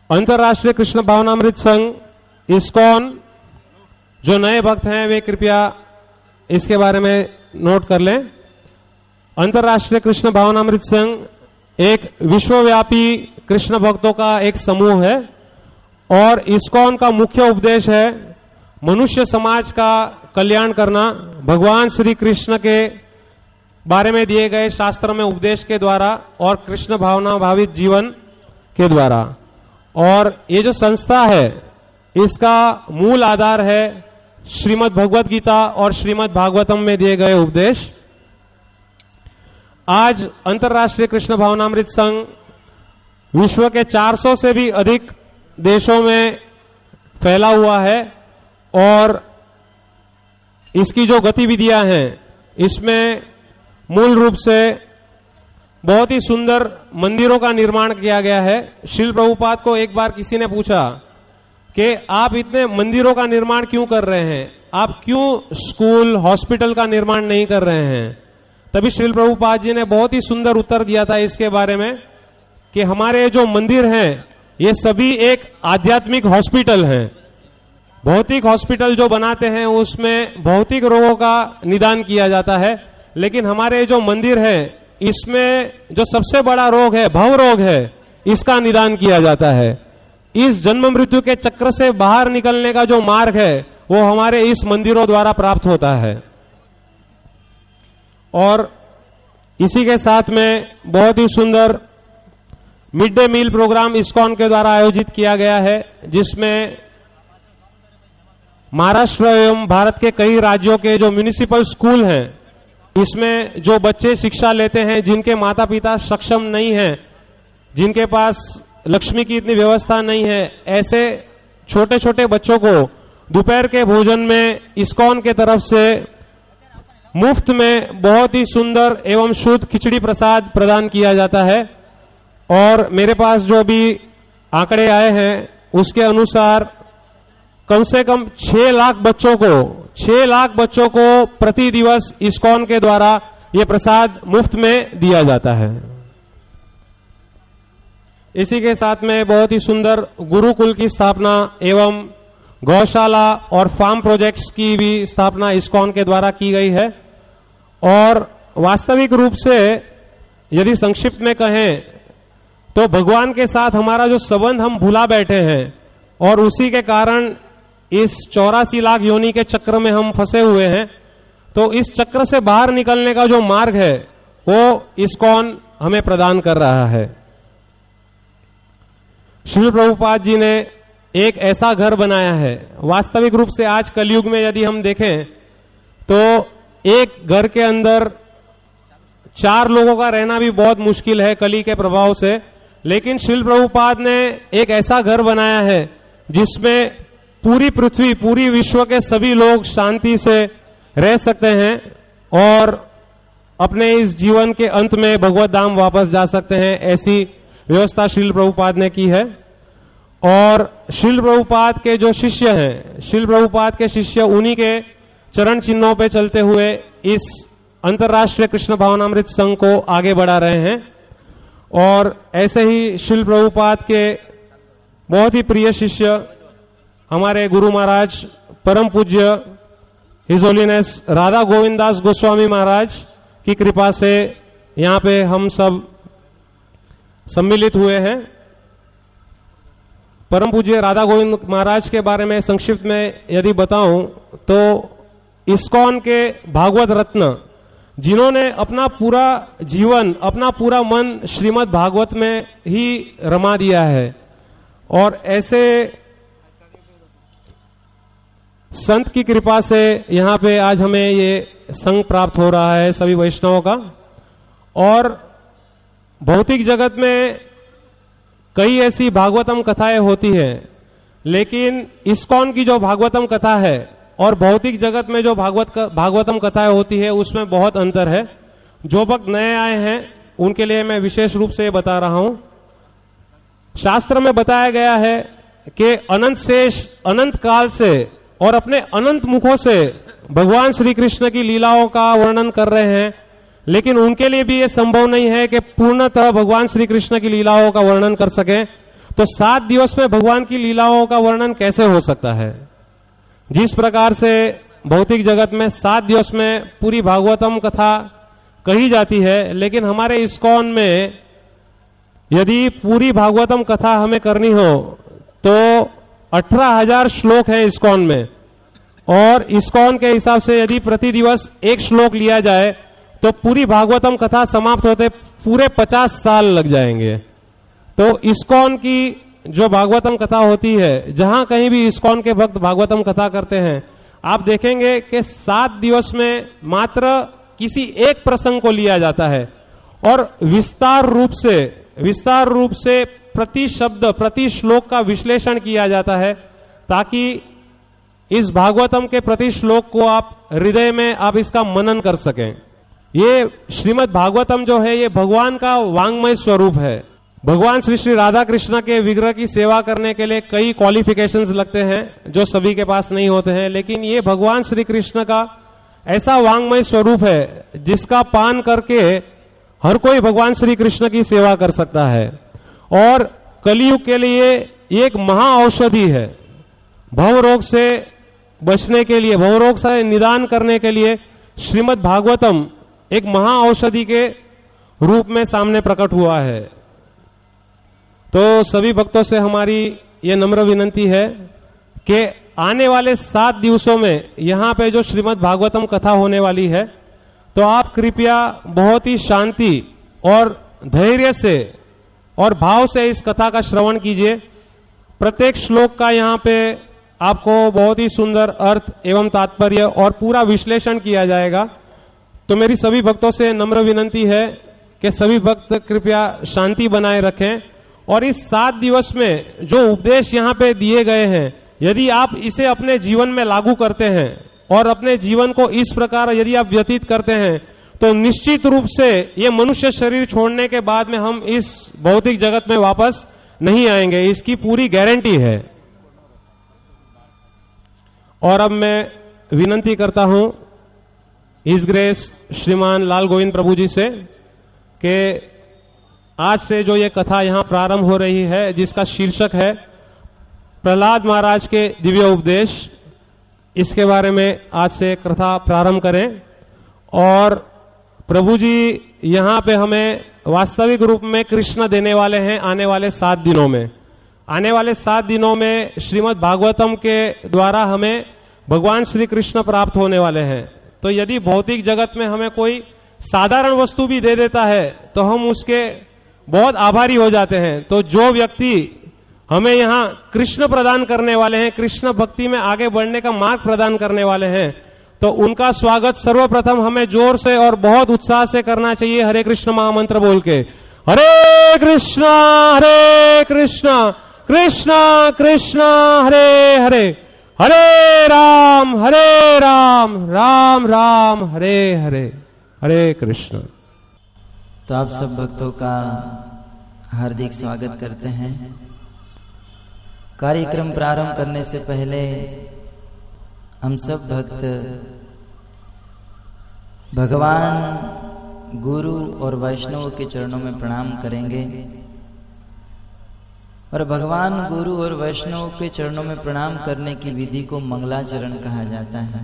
अंतर्राष्ट्रीय कृष्ण भावनामृत संघ इस्कॉन, जो नए भक्त हैं वे कृपया इसके बारे में नोट कर लें। अंतर्राष्ट्रीय कृष्ण भावनामृत संघ एक विश्वव्यापी कृष्ण भक्तों का एक समूह है और इस्कॉन का मुख्य उपदेश है मनुष्य समाज का कल्याण करना, भगवान श्री कृष्ण के बारे में दिए गए शास्त्र में उपदेश के द्वारा और कृष्ण भावना भावित जीवन के द्वारा। और ये जो संस्था है इसका मूल आधार है श्रीमद् भगवत गीता और श्रीमद् भागवतम में दिए गए उपदेश। आज अंतर्राष्ट्रीय कृष्ण भावनामृत संघ विश्व के 400 से भी अधिक देशों में फैला हुआ है और इसकी जो गतिविधियां हैं इसमें मूल रूप से बहुत ही सुंदर मंदिरों का निर्माण किया गया है। श्रील प्रभुपाद को एक बार किसी ने पूछा कि आप इतने मंदिरों का निर्माण क्यों कर रहे हैं, आप क्यों स्कूल हॉस्पिटल का निर्माण नहीं कर रहे हैं। तभी श्रील प्रभुपाद जी ने बहुत ही सुंदर उत्तर दिया था इसके बारे में कि हमारे जो मंदिर हैं ये सभी एक आध्यात्मिक हॉस्पिटल हैं। भौतिक हॉस्पिटल जो बनाते हैं उसमें भौतिक रोगों का निदान किया जाता है, लेकिन हमारे जो मंदिर है इसमें जो सबसे बड़ा रोग है भव रोग है, इसका निदान किया जाता है। इस जन्म मृत्यु के चक्र से बाहर निकलने का जो मार्ग है वो हमारे इस मंदिरों द्वारा प्राप्त होता है। और इसी के साथ में बहुत ही सुंदर mid day meal program ISKCON के द्वारा आयोजित किया गया है, जिसमें महाराष्ट्र एवं भारत के कई राज्यों के जो म्युनिसिपल स्कूल हैं इसमें जो बच्चे शिक्षा लेते हैं जिनके माता पिता सक्षम नहीं हैं, जिनके पास लक्ष्मी की इतनी व्यवस्था नहीं है, ऐसे छोटे छोटे बच्चों को दोपहर के भोजन में इस्कॉन के तरफ से मुफ्त में बहुत ही सुंदर एवं शुद्ध खिचड़ी प्रसाद प्रदान किया जाता है। और मेरे पास जो भी आंकड़े आए हैं उसके अनुसार कम से कम 6 लाख बच्चों को प्रति दिवस इस्कॉन के द्वारा यह प्रसाद मुफ्त में दिया जाता है। इसी के साथ में बहुत ही सुंदर गुरुकुल की स्थापना एवं गौशाला और फार्म प्रोजेक्ट्स की भी स्थापना इस्कॉन के द्वारा की गई है। और वास्तविक रूप से यदि संक्षिप्त में कहें तो भगवान के साथ हमारा जो संबंध हम भुला बैठे हैं और उसी के कारण इस 84 लाख योनि के चक्र में हम फंसे हुए हैं। तो इस चक्र से बाहर निकलने का जो मार्ग है वो इस्कॉन हमें प्रदान कर रहा है। श्रील प्रभुपाद जी ने एक ऐसा घर बनाया है, वास्तविक रूप से आज कलयुग में यदि हम देखें तो एक घर के अंदर 4 लोगों का रहना भी बहुत मुश्किल है कली के प्रभाव से, लेकिन श्रील प्रभुपाद ने एक ऐसा घर बनाया है जिसमें पूरी पृथ्वी, पूरी विश्व के सभी लोग शांति से रह सकते हैं और अपने इस जीवन के अंत में भगवत धाम वापस जा सकते हैं। ऐसी व्यवस्था श्रील प्रभुपाद ने की है। और श्रील प्रभुपाद के जो शिष्य हैं, श्रील प्रभुपाद के शिष्य उन्हीं के चरण चिन्हों पे चलते हुए इस अंतर्राष्ट्रीय कृष्ण भावनामृत संघ को आगे बढ़ा रहे हैं। और ऐसे ही श्रील प्रभुपाद के बहुत ही प्रिय शिष्य हमारे गुरु महाराज परम पूज्य हिज होलीनेस राधा गोविंदास गोस्वामी महाराज की कृपा से यहाँ पे हम सब सम्मिलित हुए हैं। परम पूज्य राधा गोविंद महाराज के बारे में संक्षिप्त में यदि बताऊं तो इस्कॉन के भागवत रत्न, जिन्होंने अपना पूरा जीवन, अपना पूरा मन श्रीमद् भागवत में ही रमा दिया है। और ऐसे संत की कृपा से यहाँ पे आज हमें ये संघ प्राप्त हो रहा है सभी वैष्णवों का। और भौतिक जगत में कई ऐसी भागवतम कथाएं होती हैं, लेकिन इस्कॉन की जो भागवतम कथा है और भौतिक जगत में जो भागवतम कथाएं होती है उसमें बहुत अंतर है। जो भक्त नए आए हैं उनके लिए मैं विशेष रूप से बता रहा हूं। शास्त्र में बताया गया है कि अनंत शेष अनंत काल से और अपने अनंत मुखों से भगवान श्री कृष्ण की लीलाओं का वर्णन कर रहे हैं, लेकिन उनके लिए भी यह संभव नहीं है कि पूर्णतः भगवान श्री कृष्ण की लीलाओं का वर्णन कर सकें। तो 7 दिवस में भगवान की लीलाओं का वर्णन कैसे हो सकता है? जिस प्रकार से भौतिक जगत में 7 दिवस में पूरी भागवतम कथा कही जाती है, लेकिन हमारे इस्कॉन में यदि पूरी भागवतम कथा हमें करनी हो तो 18,000 श्लोक है इस्कॉन में, और इस्कॉन के हिसाब से यदि प्रति दिवस एक श्लोक लिया जाए तो पूरी भागवतम कथा समाप्त होते पूरे 50 साल लग जाएंगे। तो इस्कॉन की जो भागवतम कथा होती है, जहां कहीं भी इस्कॉन के भक्त भागवतम कथा करते हैं, आप देखेंगे कि 7 दिवस में मात्र किसी एक प्रसंग को लिया जाता है और विस्तार रूप से प्रति शब्द प्रति श्लोक का विश्लेषण किया जाता है, ताकि इस भागवतम के प्रति श्लोक को आप हृदय में आप इसका मनन कर सकें। ये श्रीमद् भागवतम जो है ये भगवान का वांग्मय स्वरूप है। भगवान श्री श्री राधा कृष्ण के विग्रह की सेवा करने के लिए कई क्वालिफिकेशंस लगते हैं जो सभी के पास नहीं होते हैं, लेकिन ये भगवान श्री कृष्ण का ऐसा वांग्मय स्वरूप है जिसका पान करके हर कोई भगवान श्री कृष्ण की सेवा कर सकता है। और कलियुग के लिए एक महा औषधि है। भव रोग से बचने के लिए, भव रोग से निदान करने के लिए श्रीमद् भागवतम एक महा औषधि के रूप में सामने प्रकट हुआ है। तो सभी भक्तों से हमारी ये नम्र विनंती है कि आने वाले 7 दिवसों में यहां पे जो श्रीमद् भागवतम कथा होने वाली है, तो आप कृपया बहुत ही शांति और धैर्य से और भाव से इस कथा का श्रवण कीजिए। प्रत्येक श्लोक का यहां पे आपको बहुत ही सुंदर अर्थ एवं तात्पर्य और पूरा विश्लेषण किया जाएगा। तो मेरी सभी भक्तों से नम्र विनंती है कि सभी भक्त कृपया शांति बनाए रखें, और इस 7 दिवस में जो उपदेश यहाँ पे दिए गए हैं, यदि आप इसे अपने जीवन में लागू करते हैं और अपने जीवन को इस प्रकार यदि आप व्यतीत करते हैं, तो निश्चित रूप से ये मनुष्य शरीर छोड़ने के बाद में हम इस भौतिक जगत में वापस नहीं आएंगे, इसकी पूरी गारंटी है। और अब मैं विनंती करता हूं हिज ग्रेस श्रीमान लाल गोविंद प्रभु जी से कि आज से जो ये कथा यहां प्रारंभ हो रही है, जिसका शीर्षक है प्रहलाद महाराज के दिव्य उपदेश, इसके बारे में आज से कथा प्रारंभ करें। और प्रभु जी यहां पे हमें वास्तविक रूप में कृष्ण देने वाले हैं आने वाले 7 दिनों में। आने वाले 7 दिनों में श्रीमद् भागवतम के द्वारा हमें भगवान श्री कृष्ण प्राप्त होने वाले हैं। तो यदि भौतिक जगत में हमें कोई साधारण वस्तु भी दे देता है तो हम उसके बहुत आभारी हो जाते हैं। तो जो व्यक्ति हमें यहाँ कृष्ण प्रदान करने वाले हैं, कृष्ण भक्ति में आगे बढ़ने का मार्ग प्रदान करने वाले हैं, तो उनका स्वागत सर्वप्रथम हमें जोर से और बहुत उत्साह से करना चाहिए हरे कृष्ण महामंत्र बोल के। हरे कृष्ण कृष्ण कृष्ण हरे हरे, हरे राम राम राम हरे हरे, हरे कृष्ण। तो आप सब भक्तों का हार्दिक स्वागत करते हैं। कार्यक्रम प्रारंभ करने से पहले हम सब भक्त भगवान गुरु और वैष्णव के चरणों में प्रणाम करेंगे। और भगवान गुरु और वैष्णव के चरणों में प्रणाम करने की विधि को मंगलाचरण कहा जाता है।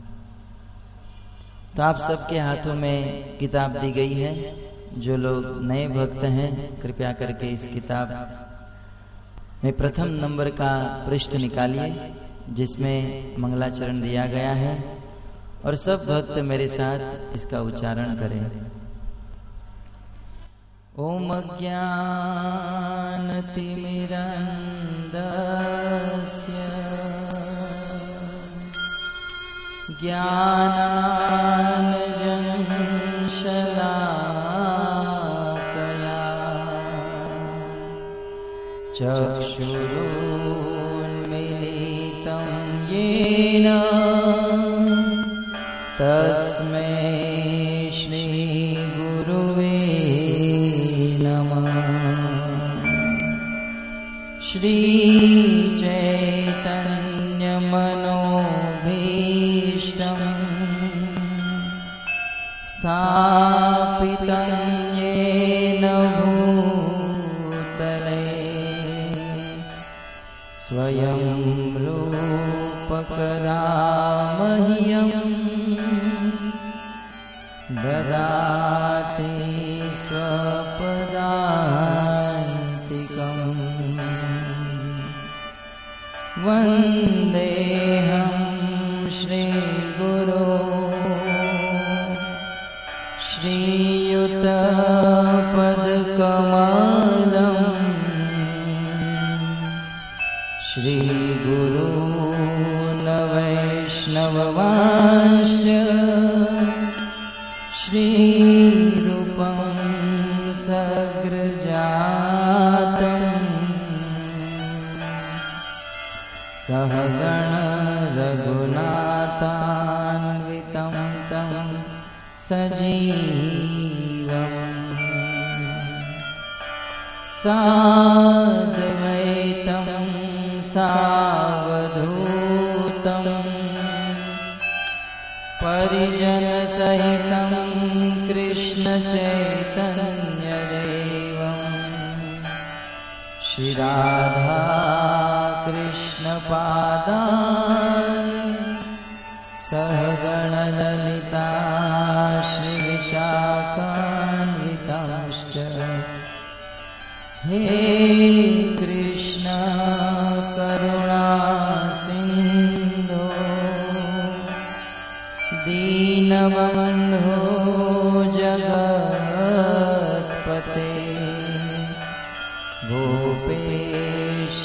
तो आप सबके हाथों में किताब दी गई है। जो लोग नए भक्त हैं कृपया करके इस किताब में प्रथम नंबर का पृष्ठ निकालिए जिसमें मंगलाचरण दिया गया है, और सब भक्त मेरे साथ इसका उच्चारण करें। ओम ज्ञानतिमिरन्दस्य ज्ञानाञ्जनशलाकया चक्षुरुन्मीलितं येन तस्मै श्री गुरुवे नमः। श्री चैतन्यमनोभीष्टं स्थापितं येन भूतले स्वयं रूपकदा मह्यं ददाति स्वपदान्तिकम् वन्देऽहं श्रीगुरो श्रीयुतपदकमलम् श्रीगुरून् वैष्णवांश्च श्रीरूपं सग्रजातम् सहगण रघुनाथान्वितं तं सजीवम् साद्वैतं सावधूतं परिजनसहितं कृष्णचैतन्यदेवं श्रीराधा कृष्णपादान् सहगणललिता श्रीविशाखान्वितांश्च हे कृष्ण करुणा सिन्धो दीनबन्धो जगत्पते गोपेश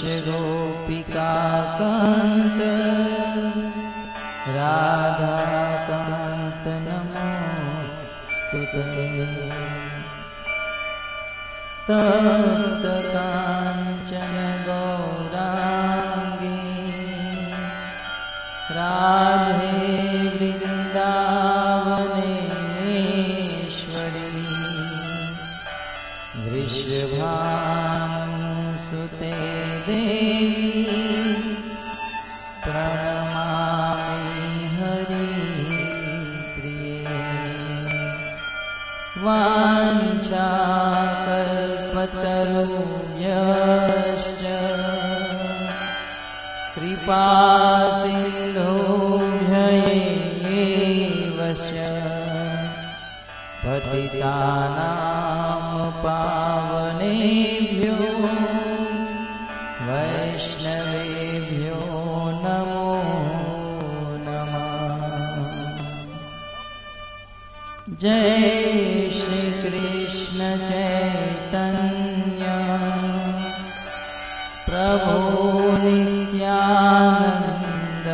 गोपिकान्त राधाकान्त नमोस्तुते तप्त काञ्चन गौराङ्गी राधे वृन्दावनेश्वरी वृषभानुसुते देवी प्रणमामि हरिप्रिये वाञ्छाकल्पतरुभ्यश्च कृपासिन्धुभ्यैव च पतितानां पावनेभ्यो वैष्णवेभ्यो नमो नमः। जय श्री कृष्ण चैतन्य प्रभु नित्यानंद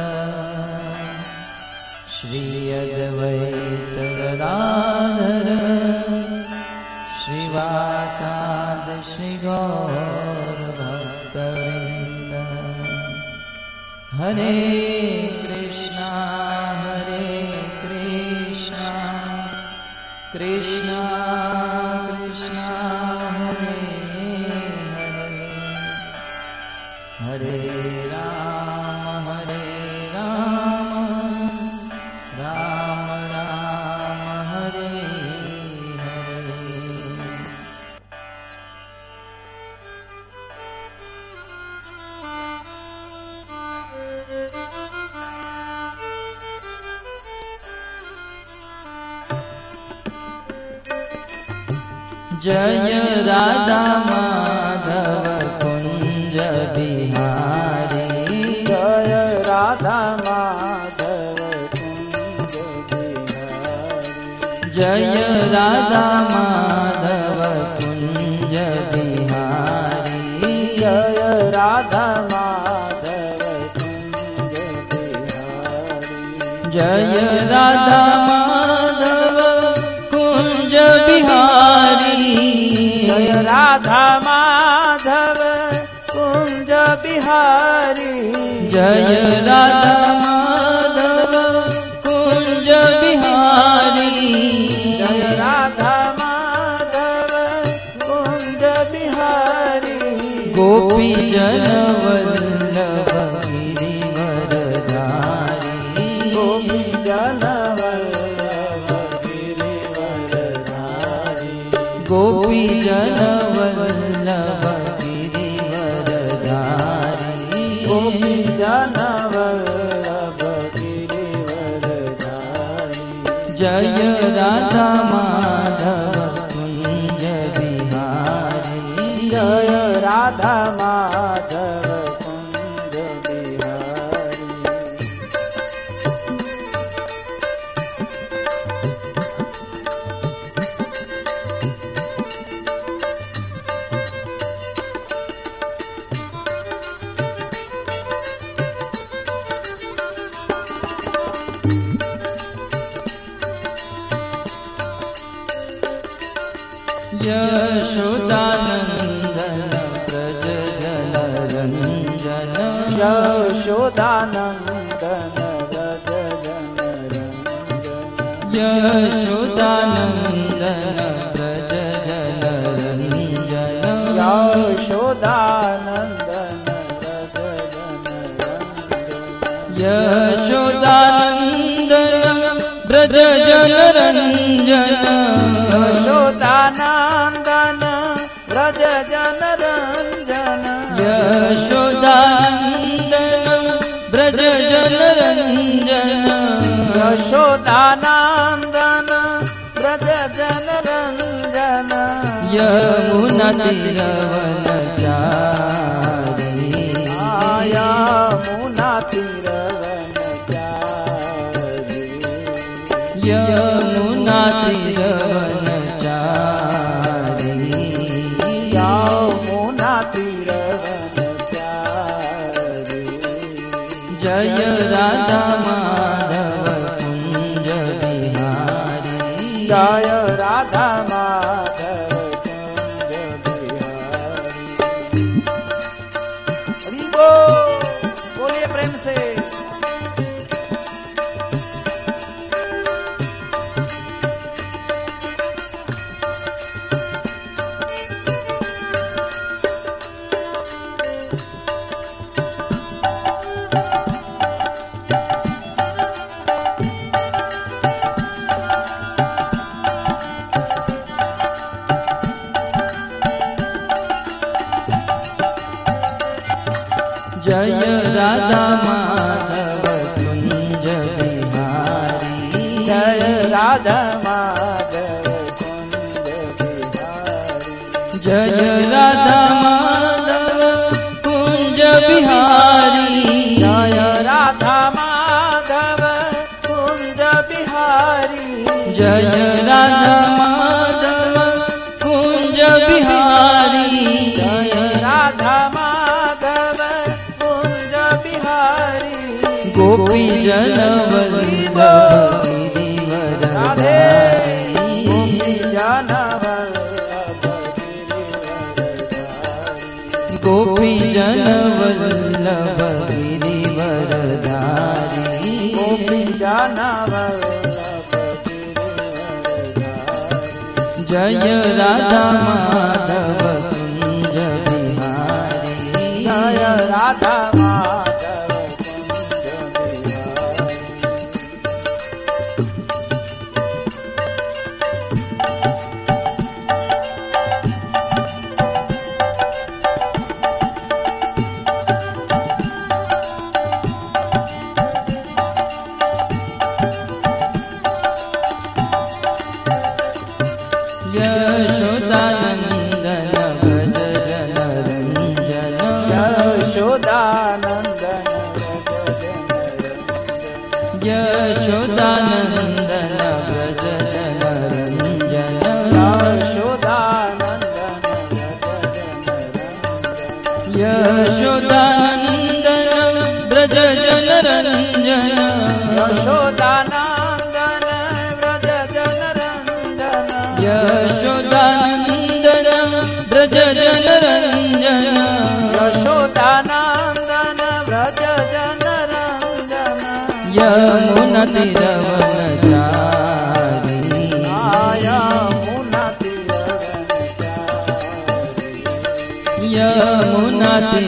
श्री अद्वैत गदाधर श्रीवासाद श्री गौर भक्तवृंद। हरे कृष्णा कृष्णा कृष्णा हरे हरे हरे राम राम राम हरे हरे। जय राधा माधव कुंज बिहारी जय राधा माधव कुंज बिहारी जय राधा माधव कुंज बिहारी जय राधा माधव कुंज बिहारी जय राधा माधव कुंज बिहारी जय राधा माधव कुंज बिहारी जय राधा माधव कुंज बिहारी जय राधा माधव कुंज बिहारी गोपी जन वल्लभ गिरिवरधारी गोपी जन वल्लभ गिरिवरधारी गोपी जन वल्लभ गिरिवरधारी राधा माधव कुंज बिहारी, जय राधा माधव कुंज बिहारी। यशोदानंदन ब्रज जन रंजन, यशोदानंदन व्रज जन रंजन, यशोदानंदन ब्रज जन रंजन, यशोदानंदन व्रज जन रंजन, यशोदानंदन ब्रज जन रंजन, यशोदानंदन व्रज जन रंजन, यशोदानंदन ब्रज जन रंजन, यशोदानंदन व्रज जन रंजन, यमुना तीरवनचारी, यमुना तीरवनचारी, यमुना तीरवनचारी, यमुना तीरवनचारी। जय राधा माधव कुंज बिहारी, जय राधा माधव कुंज बिहारी। हरि बोल, बोलिए प्रेम से। जय राधा माधव कुंज बिहारी, जय राधा माधव कुंज बिहारी, जय राधा माधव कुंज बिहारी, जय राधा माधव कुंज बिहारी, जय राधा माधव कुंज बिहारी, जय राधा माधव कुंज बिहारी। गोपी जन वल्लभ राधे गोपी जन वल्लभ गिरिवरधारी, गोपी जन वल्लभ गिरिवरधारी, जय राधा माधव कुंज बिहारी, जय राधा माधव कुंज बिहारी। यशोदानंदन ब्रज जन रंजन, यशोदानंदन यशोदानंदन ब्रज जन रंजन, यशोदानंदन यशोदानंदन ब्रज जन रंजन, यशोदानंदन व्रज जन रंजन, यशोदानंदन ब्रज जन रंजन, यशोदानंदन व्रज जन रंजन, यमुना तीरवनचारी, यमुना तीरवनचारी, यमुना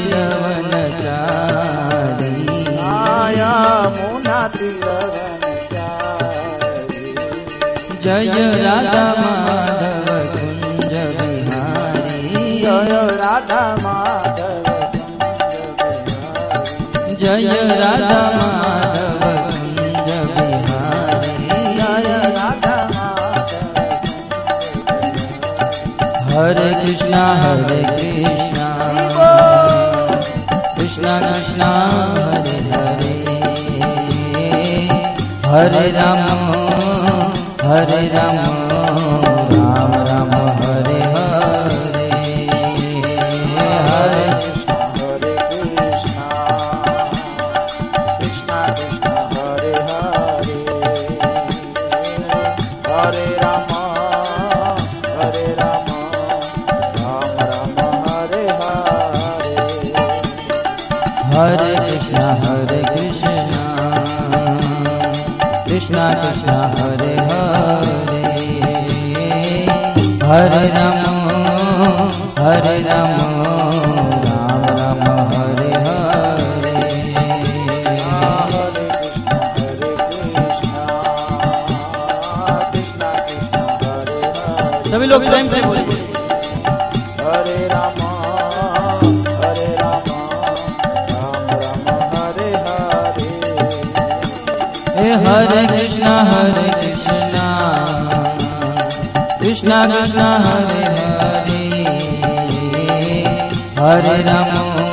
तीरवनचारी, यमुना तीरवनचारी। जय राधा माधव कुंज बिहारी, जय राधा माधव कुंज बिहारी, जय राधा माधव कुंज बिहारी, जय राधा माधव कृष्णा हरे कृष्णा कृष्णा कृष्णा हरे हरे हरे राम राम राम हरे हरे हरे कृष्णा कृष्णा कृष्णा हरे हरे हरे राम राम राम हरे हरे हरे कृष्णा कृष्णा कृष्णा हरे हरे हरे राम राम राम हरे हरे हरे कृष्णा कृष्णा कृष्णा हरे हरे सभी लोग प्रेम से बोलिए हरे राम राम राम हरे हरे हरे कृष्णा कृष्णा कृष्णा हरे हरे हरे राम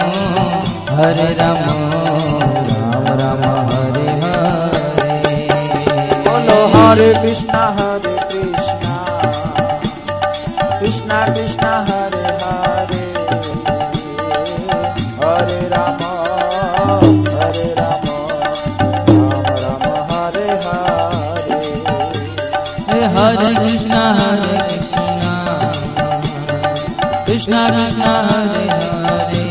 राम राम हरे हरे बोलो हरे कृष्णा कृष्णा कृष्णा हरे हरे हरे राम राम राम हरे हरे हरे कृष्णा कृष्णा कृष्णा हरे हरे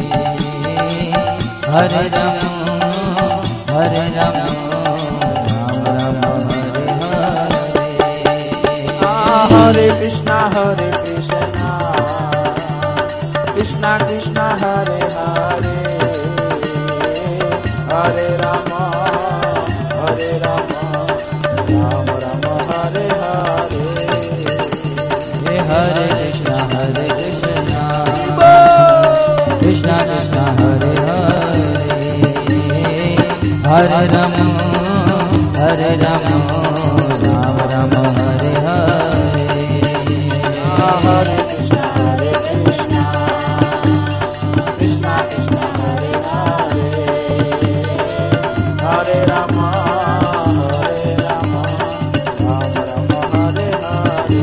हरे राम राम राम हरे हरे हरे कृष्णा कृष्णा कृष्णा हरे हरे हरे राम राम राम हरे हरे हरे कृष्णा कृष्णा कृष्णा हरे हरे हरे राम राम राम हरे हरे हरे कृष्णा कृष्णा कृष्णा हरे हरे हरे राम राम राम हरे हरे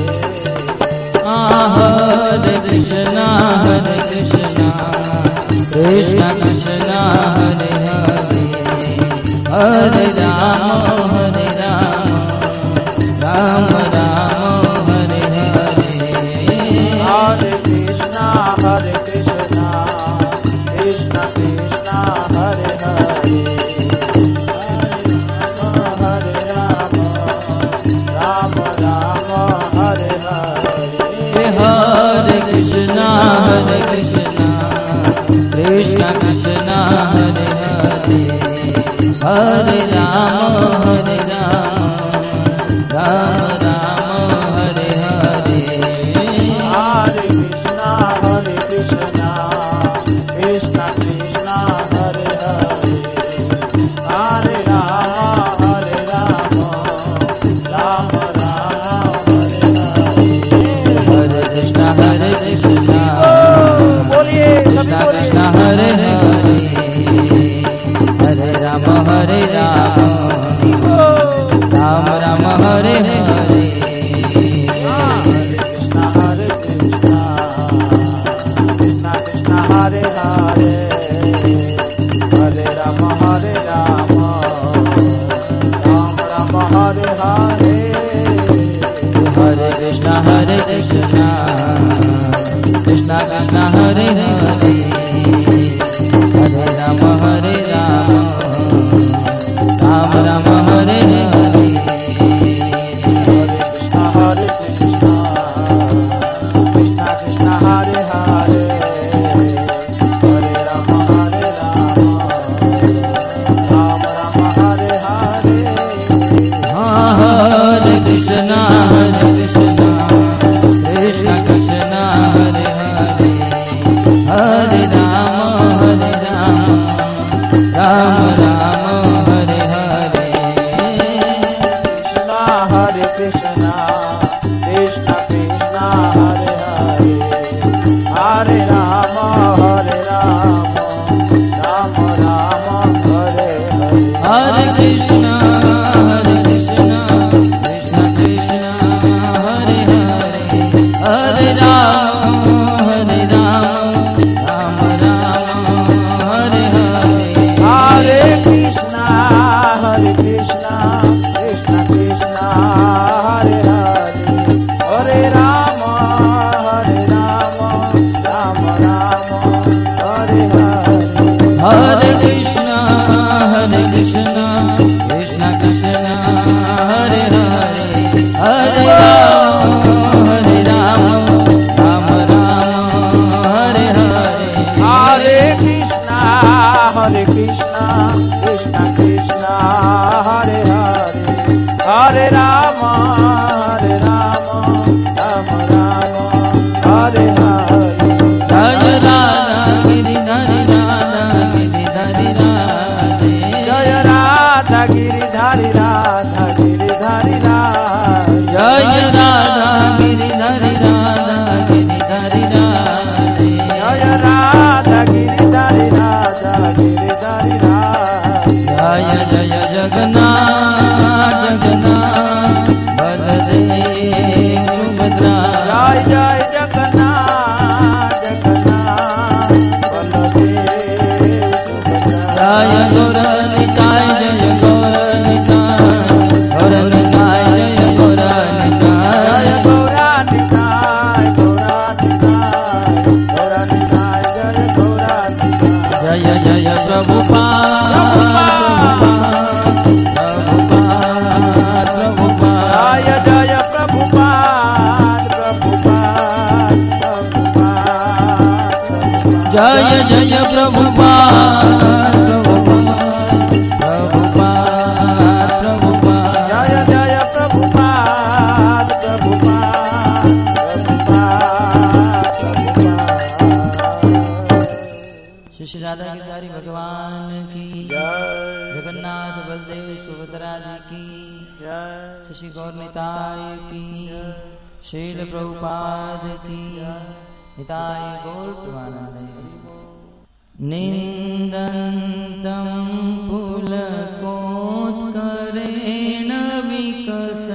हरे कृष्णा कृष्णा कृष्णा हरे हरे हरे राम राम राम हरे हरे हरे कृष्णा कृष्णा कृष्णा हरे हरे हरे राम राम हरे हरे हरे कृष्णा कृष्णा कृष्णा हरे हरे हरे राम राम राम हरे हरे हरे कृष्णा कृष्णा कृष्णा हरे हरे हरे राम राम हरे हरे हरे कृष्णा बोलिए Krishna Krishna Hare Hare Hare Ram Ram Ram Hare Hare Krishna Krishna Krishna Hare Hare Hare Ram Ram Hare Hare Hare Krishna Krishna Krishna Hare Hare Hare Ram Ram Hare Hare Hare Krishna Krishna Hare Hare Hare Ram Ram Hare Hare Hare Krishna Krishna Krishna Hare Hare Hare Ram Ram Hare Hare Krishna Krishna Krishna Hare Hare Hare Krishna Krishna Krishna Hare Hare Hare Rama Rama Rama Hare Hare Hare Krishna Krishna Krishna Hare Hare Hare Rama Rama Rama Hare Hare Jaya Radha Giridhari Radha Giridhari Radhe Jaya Radha Giridhari Radha Giridhari Radhe Jaya Radha Giridhari Radha Giridhari Radhe Jaya Radha Giridhari Radha Giridhari Radhe Jaya Jaya Jagannath Jagannath Baladev Subhadra Jai Jai Jagannath Jagannath Baladev Subhadra Jaya Gauranitai Jaya Gauranitai Gauranitai Jaya Gauranitai Jaya Gauranitai Gauranitai Jaya Gauranitai Jaya Jaya Prabhupada Jaya Jaya Prabhupada Jaya Jaya Prabhupada Jaya Jaya Prabhupada Shri Radha Girdhari भगवान की जगन्नाथ बलदेव सुभद्रा जी की श्री गौर निताय की शील प्रभुपाद की निताय गौर प्रमानंद निंदन्तं पुलकोत्करेण विकस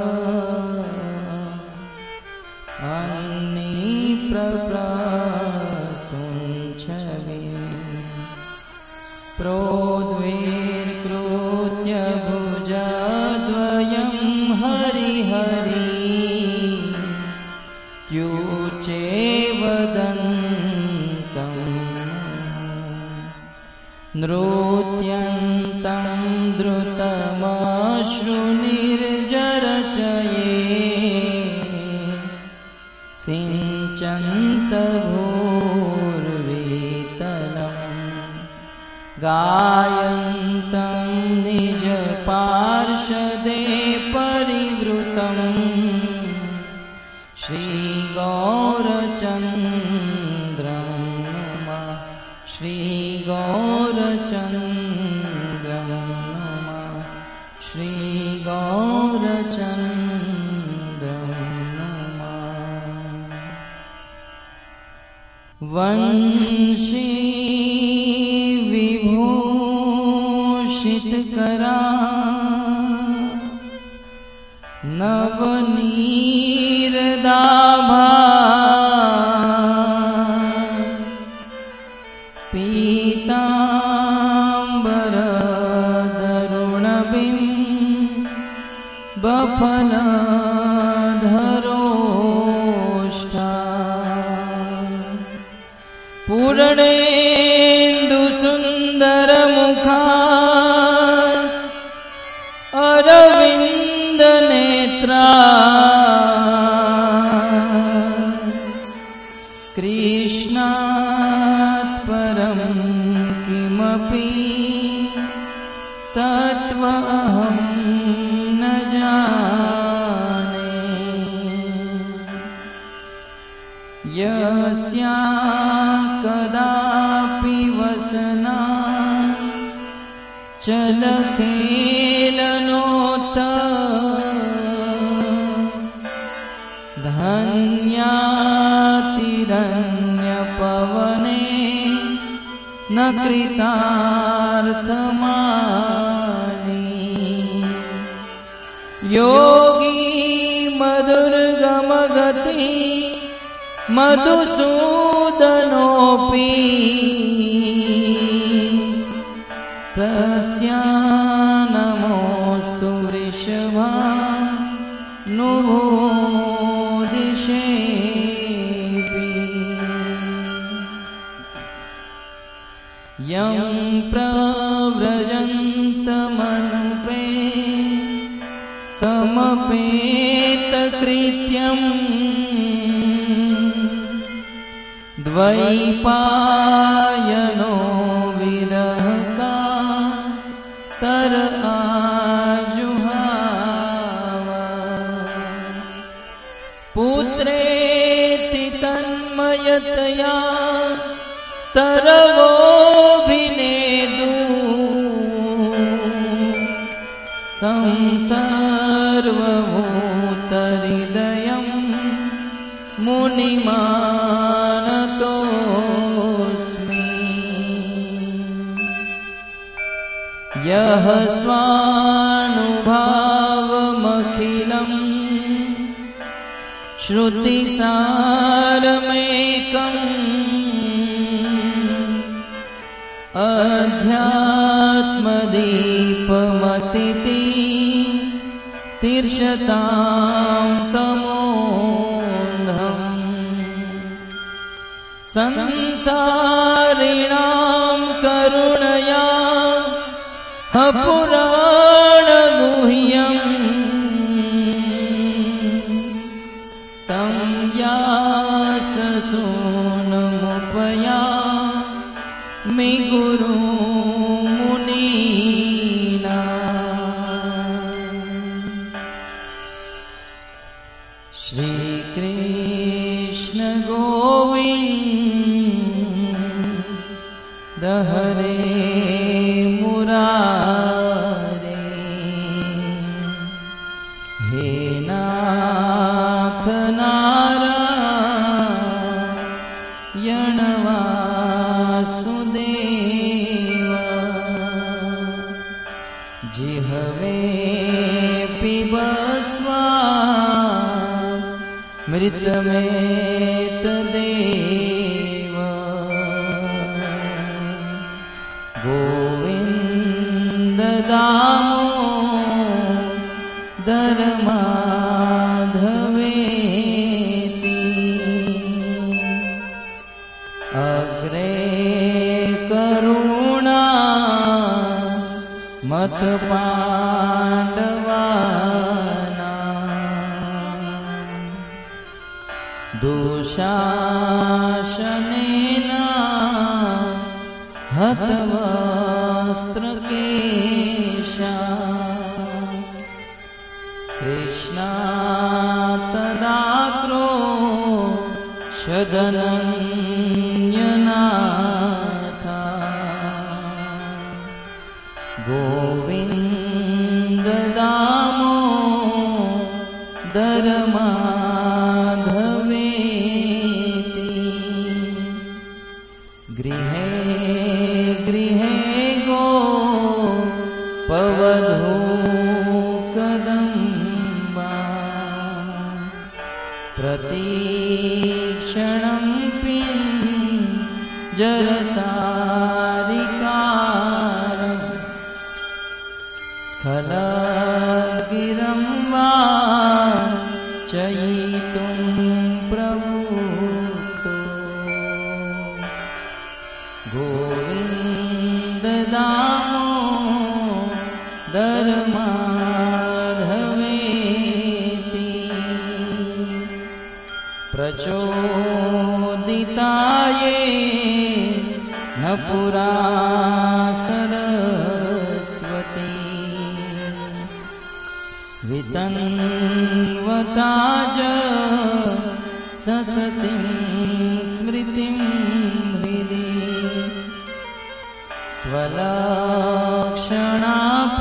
प्रोद्वेर्कृत्य भुजद्वयं हरिहरि त्युचे वदन्तं नृत्यन्तं द्रुतमश्रुनिर्जरचये सिञ्चन्तभूर्वीतलम् गायन्तं निजपार्षदे परिवृतं श्रीगौरचन्द्रं नमः श्रीगौरचन्द्रं नमः श्रीगौरचन्द्रं नमः वंशी विभूषितकरा नवनीरदाभा पीताम्बरधरुणबिं बफलधरोष्ठा पूर्णेन्दुसुन्दरमुखा अरविन्दनेत्रा कृष्णात् परं किमपि तत्त्वमहं न जाने यस्या कदापि वसना चलखेलनोत धन्यातिरन्यपवने न कृतार्थमानि योगी मधुर्गमगति मधुसूदनोऽपि तस्या नमोऽस्तु वृषभानुबोधिषेऽपि यं प्रव्रजन् समवेतकृत्यम् द्वैपायनो विरहकातर आजुहाव पुत्रेति तन्मयतया तरवोऽभिनेदु तं सर्वभूतहृदयं मुनिमानतोऽस्मि। यः स्वानुभावमखिलम् श्रुतिसारमेकम् अध्यात्मदीपमतिति तीर्षतां तमोऽन्धम् संसारिणां करुणया पुराणगुह्यम् तं व्याससूनुमुपयामि गुरुमुनीना। श्रीकृष्ण गोविन्द हरे मुरारे, हे नाथ नारायण वासुदेव। जिह्वे पिबस्वामृतमेतदेव। गोविन्द दामोदर माधवेति। अग्रे करुणा मत पाण्डवानां दुःशासनेन हतवस्त्रकेशा। कृष्णातदाक्रोशदनन्यनाथा। गोविन्द दामोदर माधवेति। गृहे गृहे गोपवधूकदम्बा। प्रतीक्षणं पिञ्जरसारिकारम् स्खलद्गिरं वाचयितुं प्रवृत्तो। गोविन्द दामोदर माधवेति। प्रचोदिताये न पुरा सरस्वती। वितन्वता च ससतिं स्मृतिं हृदि। स्वलक्षणा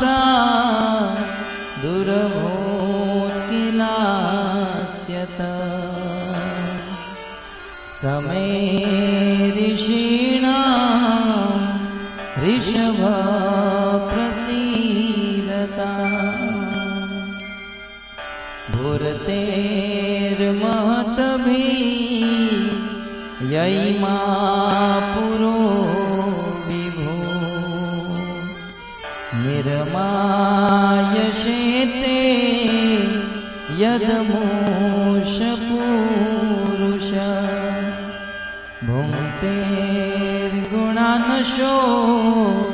प्रादुर्भूत्किलास्यत। समे ऋषीणां ऋषभ प्रसीदता। भूर्तेर्महतभिः यैमा पुरो विभो। निर्मायशेते यदमूष पूरुष। भुङ्क्तेर्गुणानशो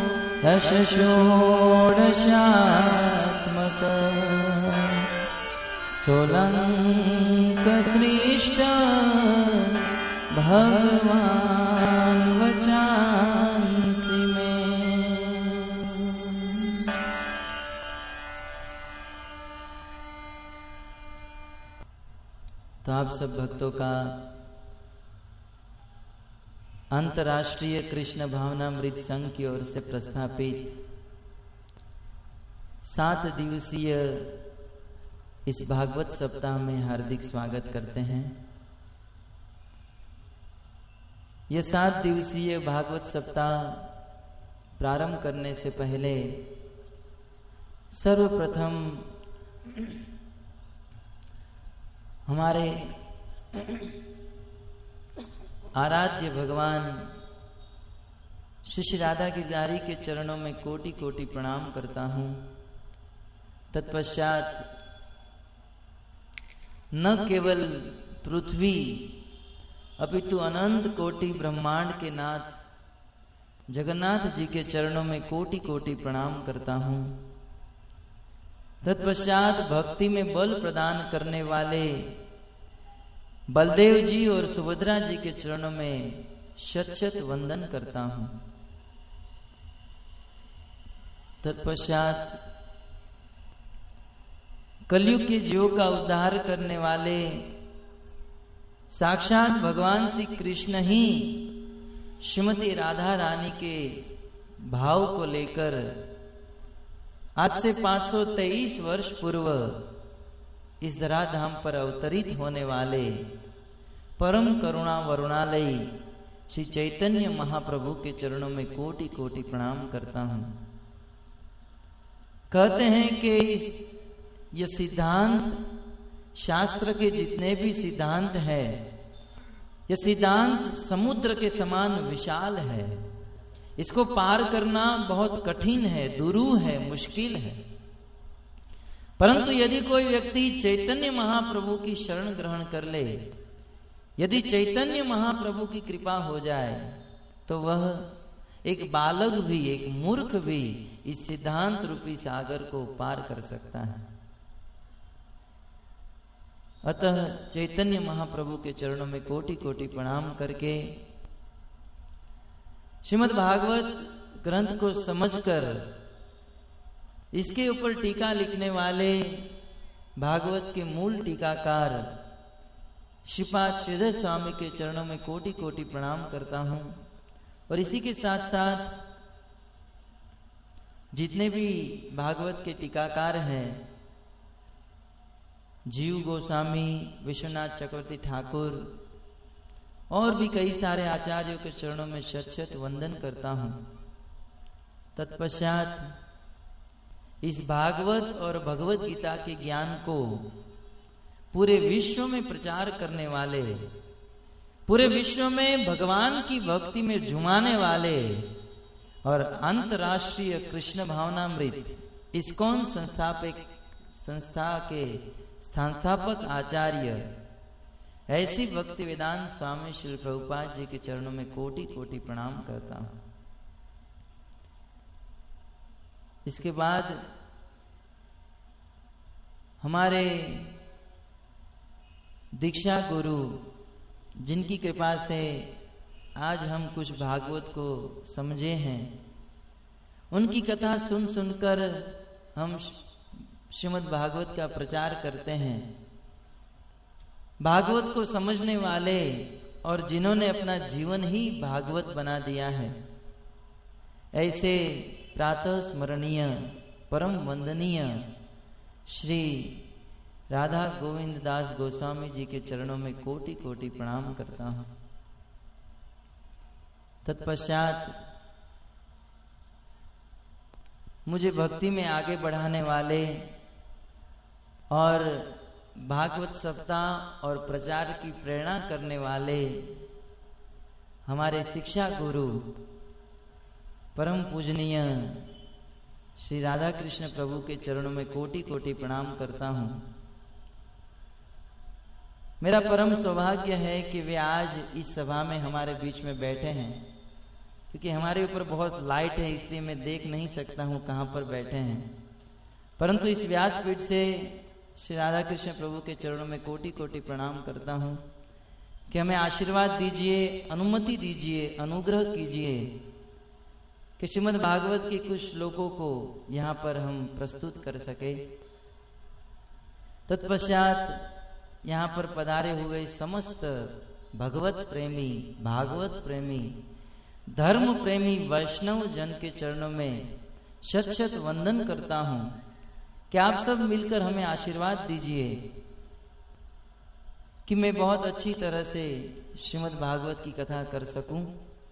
दश षोडशात्मक। सोलंक सृष्ट भगवान वचांसि में। तो आप सब भक्तों का अंतर्राष्ट्रीय कृष्ण भावनामृत संघ की ओर से प्रस्थापित 7 दिवसीय इस भागवत सप्ताह में हार्दिक स्वागत करते हैं। यह 7 दिवसीय भागवत सप्ताह प्रारंभ करने से पहले सर्वप्रथम हमारे आराध्य भगवान श्री राधा गिरधारी के चरणों में कोटि कोटि प्रणाम करता हूँ। तत्पश्चात न केवल पृथ्वी अपितु अनंत कोटि ब्रह्मांड के नाथ जगन्नाथ जी के चरणों में कोटि कोटि प्रणाम करता हूँ। तत्पश्चात भक्ति में बल प्रदान करने वाले बलदेव जी और सुभद्रा जी के चरणों में शत शत वंदन करता हूं। तत्पश्चात कलयुग के जीवों का उद्धार करने वाले साक्षात भगवान श्री कृष्ण ही श्रीमती राधा रानी के भाव को लेकर आज से 523 वर्ष पूर्व इस धराधाम पर अवतरित होने वाले परम करुणा वरुणालयी श्री चैतन्य महाप्रभु के चरणों में कोटि कोटि प्रणाम करता हूं। कहते हैं कि ये सिद्धांत शास्त्र के जितने भी सिद्धांत है, ये सिद्धांत समुद्र के समान विशाल है। इसको पार करना बहुत कठिन है, दुरूह है, मुश्किल है। परंतु यदि कोई व्यक्ति चैतन्य महाप्रभु की शरण ग्रहण कर ले, यदि चैतन्य महाप्रभु की कृपा हो जाए, तो वह एक बालक भी, एक मूर्ख भी इस सिद्धांत रूपी सागर को पार कर सकता है। अतः चैतन्य महाप्रभु के चरणों में कोटि कोटि प्रणाम करके श्रीमद् भागवत ग्रंथ को समझकर इसके ऊपर टीका लिखने वाले भागवत के मूल टीकाकार श्रीपाद श्रीधर स्वामी के चरणों में कोटि कोटि प्रणाम करता हूं। और इसी के साथ साथ जितने भी भागवत के टीकाकार हैं, जीव गोस्वामी, विश्वनाथ चक्रवर्ती ठाकुर और भी कई सारे आचार्यों के चरणों में शत शत वंदन करता हूं। तत्पश्चात इस भागवत और भगवत गीता के ज्ञान को पूरे विश्व में प्रचार करने वाले, पूरे विश्व में भगवान की भक्ति में झुमाने वाले और अंतर्राष्ट्रीय कृष्ण भावनामृत इस्कॉन संस्था के संस्थापक आचार्य ऐसी भक्ति वेदांत स्वामी श्री प्रभुपाद जी के चरणों में कोटि कोटि प्रणाम करता हूं। इसके बाद हमारे दीक्षा गुरु, जिनकी कृपा से आज हम कुछ भागवत को समझे हैं, उनकी कथा सुन सुनकर हम श्रीमद् भागवत का प्रचार करते हैं। भागवत को समझने वाले और जिन्होंने अपना जीवन ही भागवत बना दिया है, ऐसे प्रातः स्मरणीय परम वंदनीय श्री राधा गोविंद दास गोस्वामी जी के चरणों में कोटि कोटि प्रणाम करता हूं। तत्पश्चात मुझे भक्ति में आगे बढ़ाने वाले और भागवत सप्ताह और प्रचार की प्रेरणा करने वाले हमारे शिक्षा गुरु परम पूजनीय श्री राधा कृष्ण प्रभु के चरणों में कोटि कोटि प्रणाम करता हूं। मेरा परम सौभाग्य है कि वे आज इस सभा में हमारे बीच में बैठे हैं, क्योंकि हमारे ऊपर बहुत लाइट है, इसलिए मैं देख नहीं सकता हूं कहां पर बैठे हैं। परंतु इस व्यासपीठ से श्री राधा कृष्ण प्रभु के चरणों में कोटि कोटि प्रणाम करता हूँ कि हमें आशीर्वाद दीजिए, अनुमति दीजिए, अनुग्रह कीजिए कि श्रीमद् भागवत के कुछ श्लोकों को यहाँ पर हम प्रस्तुत कर सके। तत्पश्चात यहाँ पर पधारे हुए समस्त भगवत प्रेमी, भागवत प्रेमी, धर्म प्रेमी वैष्णव जन के चरणों में शत शत वंदन करता हूँ कि आप सब मिलकर हमें आशीर्वाद दीजिए कि मैं बहुत अच्छी तरह से श्रीमद् भागवत की कथा कर सकूं।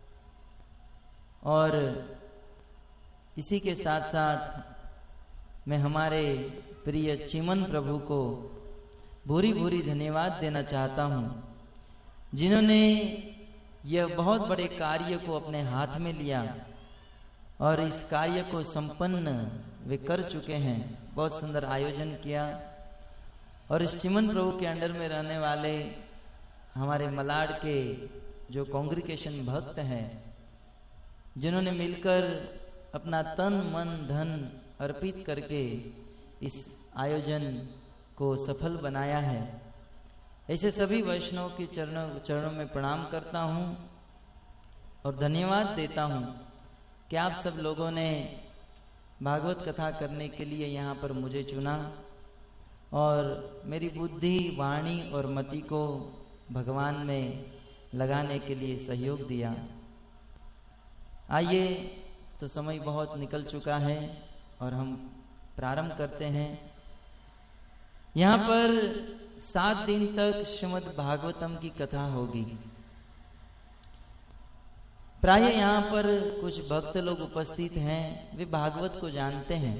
और इसी के साथ साथ मैं हमारे प्रिय चिमन प्रभु को भूरी भूरी धन्यवाद देना चाहता हूं, जिन्होंने यह बहुत बड़े कार्य को अपने हाथ में लिया और इस कार्य को संपन्न वे कर चुके हैं। बहुत सुंदर आयोजन किया और इस चिमन प्रभु के अंडर में रहने वाले हमारे मलाड के जो कांग्रीगेशन भक्त हैं, जिन्होंने मिलकर अपना तन मन धन अर्पित करके इस आयोजन को सफल बनाया है, ऐसे सभी वैष्णव के चरणों में प्रणाम करता हूँ और धन्यवाद देता हूँ कि आप सब लोगों ने भागवत कथा करने के लिए यहाँ पर मुझे चुना और मेरी बुद्धि, वाणी और मति को भगवान में लगाने के लिए सहयोग दिया। आइए, तो समय बहुत निकल चुका है और हम प्रारंभ करते हैं। यहाँ पर 7 दिन तक श्रीमद् भागवतम की कथा होगी। प्राय यहाँ पर कुछ भक्त लोग उपस्थित हैं, वे भागवत को जानते हैं,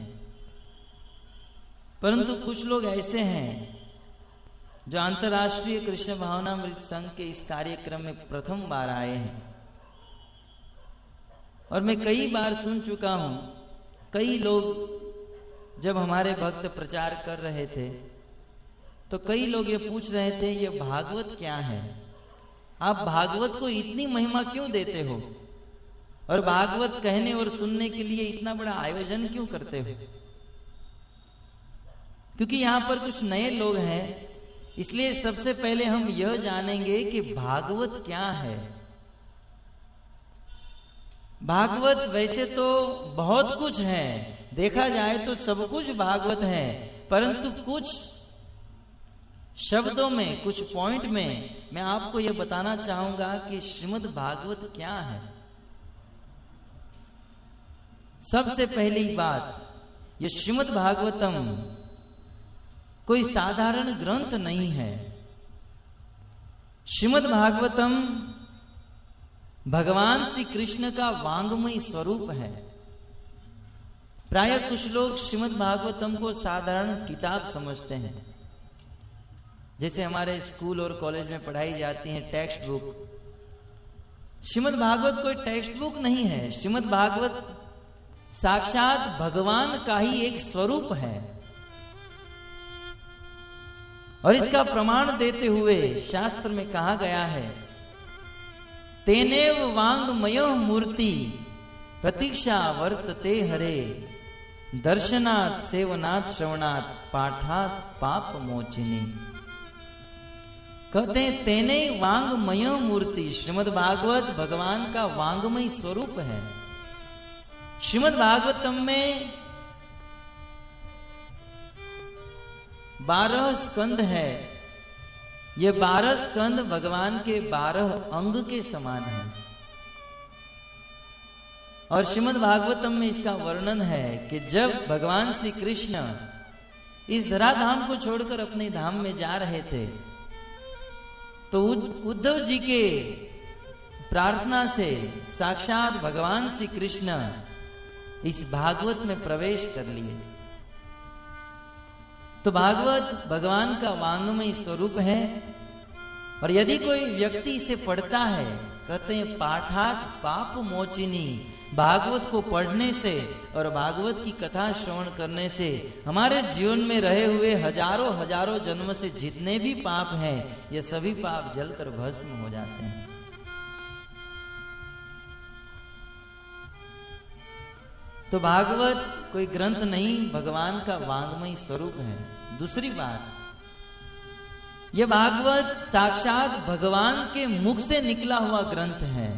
परंतु कुछ लोग ऐसे हैं जो अंतर्राष्ट्रीय कृष्ण भावनामृत संघ के इस कार्यक्रम में प्रथम बार आए हैं। और मैं कई बार सुन चुका हूं, कई लोग जब हमारे भक्त प्रचार कर रहे थे तो कई लोग ये पूछ रहे थे, ये भागवत क्या है? आप भागवत को इतनी महिमा क्यों देते हो और भागवत कहने और सुनने के लिए इतना बड़ा आयोजन क्यों करते हो? क्योंकि यहाँ पर कुछ नए लोग हैं, इसलिए सबसे पहले हम यह जानेंगे कि भागवत क्या है। भागवत वैसे तो बहुत कुछ है, देखा जाए तो सब कुछ भागवत है, परंतु कुछ शब्दों में, कुछ पॉइंट में मैं आपको यह बताना चाहूंगा कि श्रीमद् भागवत क्या है। सबसे पहली बात, यह श्रीमद् भागवतम कोई साधारण ग्रंथ नहीं है। श्रीमद् भागवतम भगवान श्री कृष्ण का वांग्मय स्वरूप है। प्राय कुछ लोग श्रीमद् भागवतम को साधारण किताब समझते हैं, जैसे हमारे स्कूल और कॉलेज में पढ़ाई जाती है टेक्स्ट बुक। श्रीमद् भागवत कोई टेक्स्ट बुक नहीं है। श्रीमद् भागवत साक्षात भगवान का ही एक स्वरूप है। और इसका प्रमाण देते हुए शास्त्र में कहा गया है, तेनेव वांगमयो मूर्ति प्रतीक्षा वर्तते हरे, दर्शनात् सेवनात् श्रवणात् पाठात् पाप मोचिनी। कहते हैं तेने वांगमय मूर्ति, श्रीमद् भागवत भगवान का वांगमय स्वरूप है। श्रीमद् भागवतम में 12 स्कंद है। ये 12 स्कंद भगवान के 12 अंग के समान है। और श्रीमद् भागवतम में इसका वर्णन है कि जब भगवान श्री कृष्ण इस धराधाम को छोड़कर अपने धाम में जा रहे थे, तो उद्धव जी के प्रार्थना से साक्षात भगवान श्री कृष्ण इस भागवत में प्रवेश कर लिए। तो भागवत भगवान का वांग्मय स्वरूप है। और यदि कोई व्यक्ति इसे पढ़ता है, कहते हैं पाठात पाप मोचिनी, भागवत को पढ़ने से और भागवत की कथा श्रवण करने से हमारे जीवन में रहे हुए हजारों हजारों जन्म से जितने भी पाप हैं, ये सभी पाप जलकर भस्म हो जाते हैं। तो भागवत कोई ग्रंथ नहीं, भगवान का वांग्मय स्वरूप है। दूसरी बात, यह भागवत साक्षात भगवान के मुख से निकला हुआ ग्रंथ है।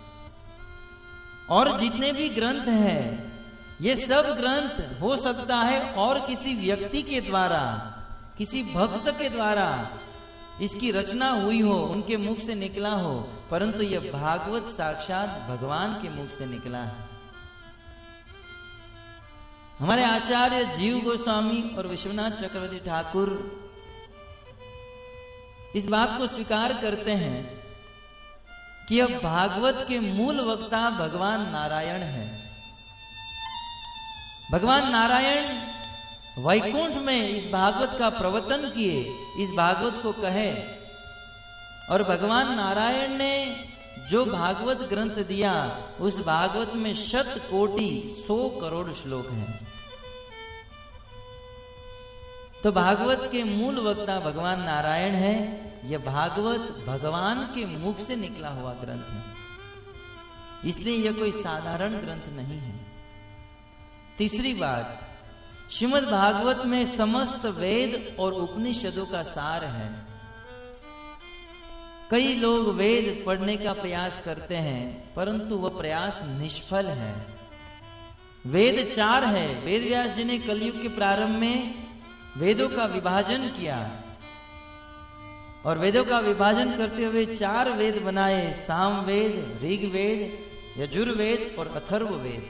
और जितने भी ग्रंथ हैं, ये सब ग्रंथ हो सकता है और किसी व्यक्ति के द्वारा, किसी भक्त के द्वारा इसकी रचना हुई हो, उनके मुख से निकला हो, परंतु यह भागवत साक्षात भगवान के मुख से निकला है। हमारे आचार्य जीव गोस्वामी और विश्वनाथ चक्रवर्ती ठाकुर इस बात को स्वीकार करते हैं कि अब भागवत के मूल वक्ता भगवान नारायण है। भगवान नारायण वैकुंठ में इस भागवत का प्रवचन किए, इस भागवत को कहे, और भगवान नारायण ने जो भागवत ग्रंथ दिया, उस भागवत में 100 करोड़ श्लोक हैं। तो भागवत के मूल वक्ता भगवान नारायण है। यह भागवत भगवान के मुख से निकला हुआ ग्रंथ है, इसलिए यह कोई साधारण ग्रंथ नहीं है। तीसरी बात, श्रीमद् भागवत में समस्त वेद और उपनिषदों का सार है। कई लोग वेद पढ़ने का प्रयास करते हैं, परंतु वह प्रयास निष्फल है। वेद 4 है। वेद व्यास जी ने कलयुग के प्रारंभ में वेदों का विभाजन किया, और वेदों का विभाजन करते हुए 4 वेद बनाए, सामवेद, ऋग्वेद, यजुर्वेद और अथर्ववेद।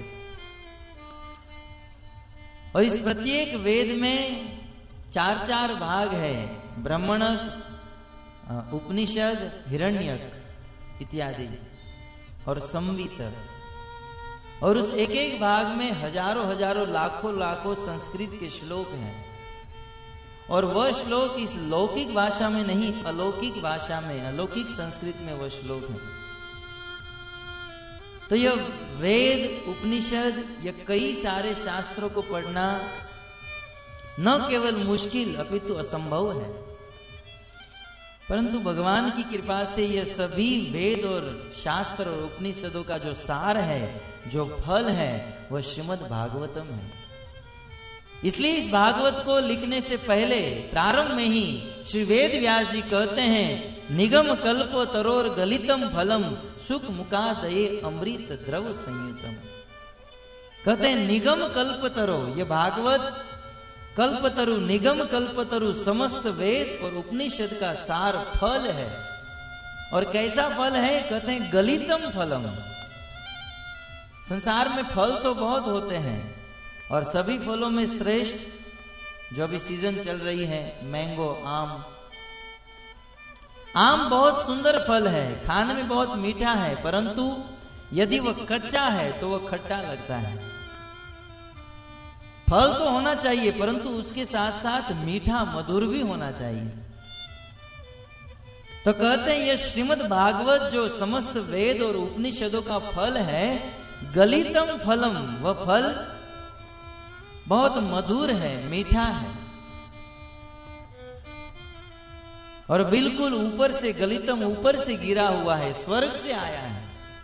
और इस प्रत्येक वेद में 4 भाग है, ब्राह्मणक, उपनिषद, हिरण्यक इत्यादि और संवित। और उस एक भाग में हजारों लाखों संस्कृत के श्लोक हैं, और वह श्लोक इस लौकिक भाषा में नहीं, अलौकिक भाषा में, अलौकिक संस्कृत में वह श्लोक है। तो यह वेद, उपनिषद, यह कई सारे शास्त्रों को पढ़ना न केवल मुश्किल अपितु असंभव है, परंतु भगवान की कृपा से यह सभी वेद और शास्त्र और उपनिषदों का जो सार है, जो फल है, वह श्रीमद् भागवतम है। इसलिए इस भागवत को लिखने से पहले प्रारंभ में ही श्री वेद व्यास जी कहते हैं, निगम कल्प तरोर गलितम फलम सुख मुकादये अमृत द्रव संयुतम। कहते हैं निगम कल्प तरो, ये भागवत कल्पतरु, निगम कल्पतरु, समस्त वेद और उपनिषद का सार फल है। और कैसा फल है? कहते हैं गलितम फलम। संसार में फल तो बहुत होते हैं, और सभी फलों में श्रेष्ठ जो अभी सीजन चल रही है, मैंगो, आम। आम बहुत सुंदर फल है, खाने में बहुत मीठा है, परंतु यदि वह कच्चा है तो वह खट्टा लगता है। फल तो होना चाहिए, परंतु उसके साथ साथ मीठा मधुर भी होना चाहिए। तो कहते हैं यह श्रीमद् भागवत जो समस्त वेद और उपनिषदों का फल है, गलितम फलम, वह फल बहुत मधुर है, मीठा है, और बिल्कुल ऊपर से, गलितम ऊपर से गिरा हुआ है, स्वर्ग से आया है।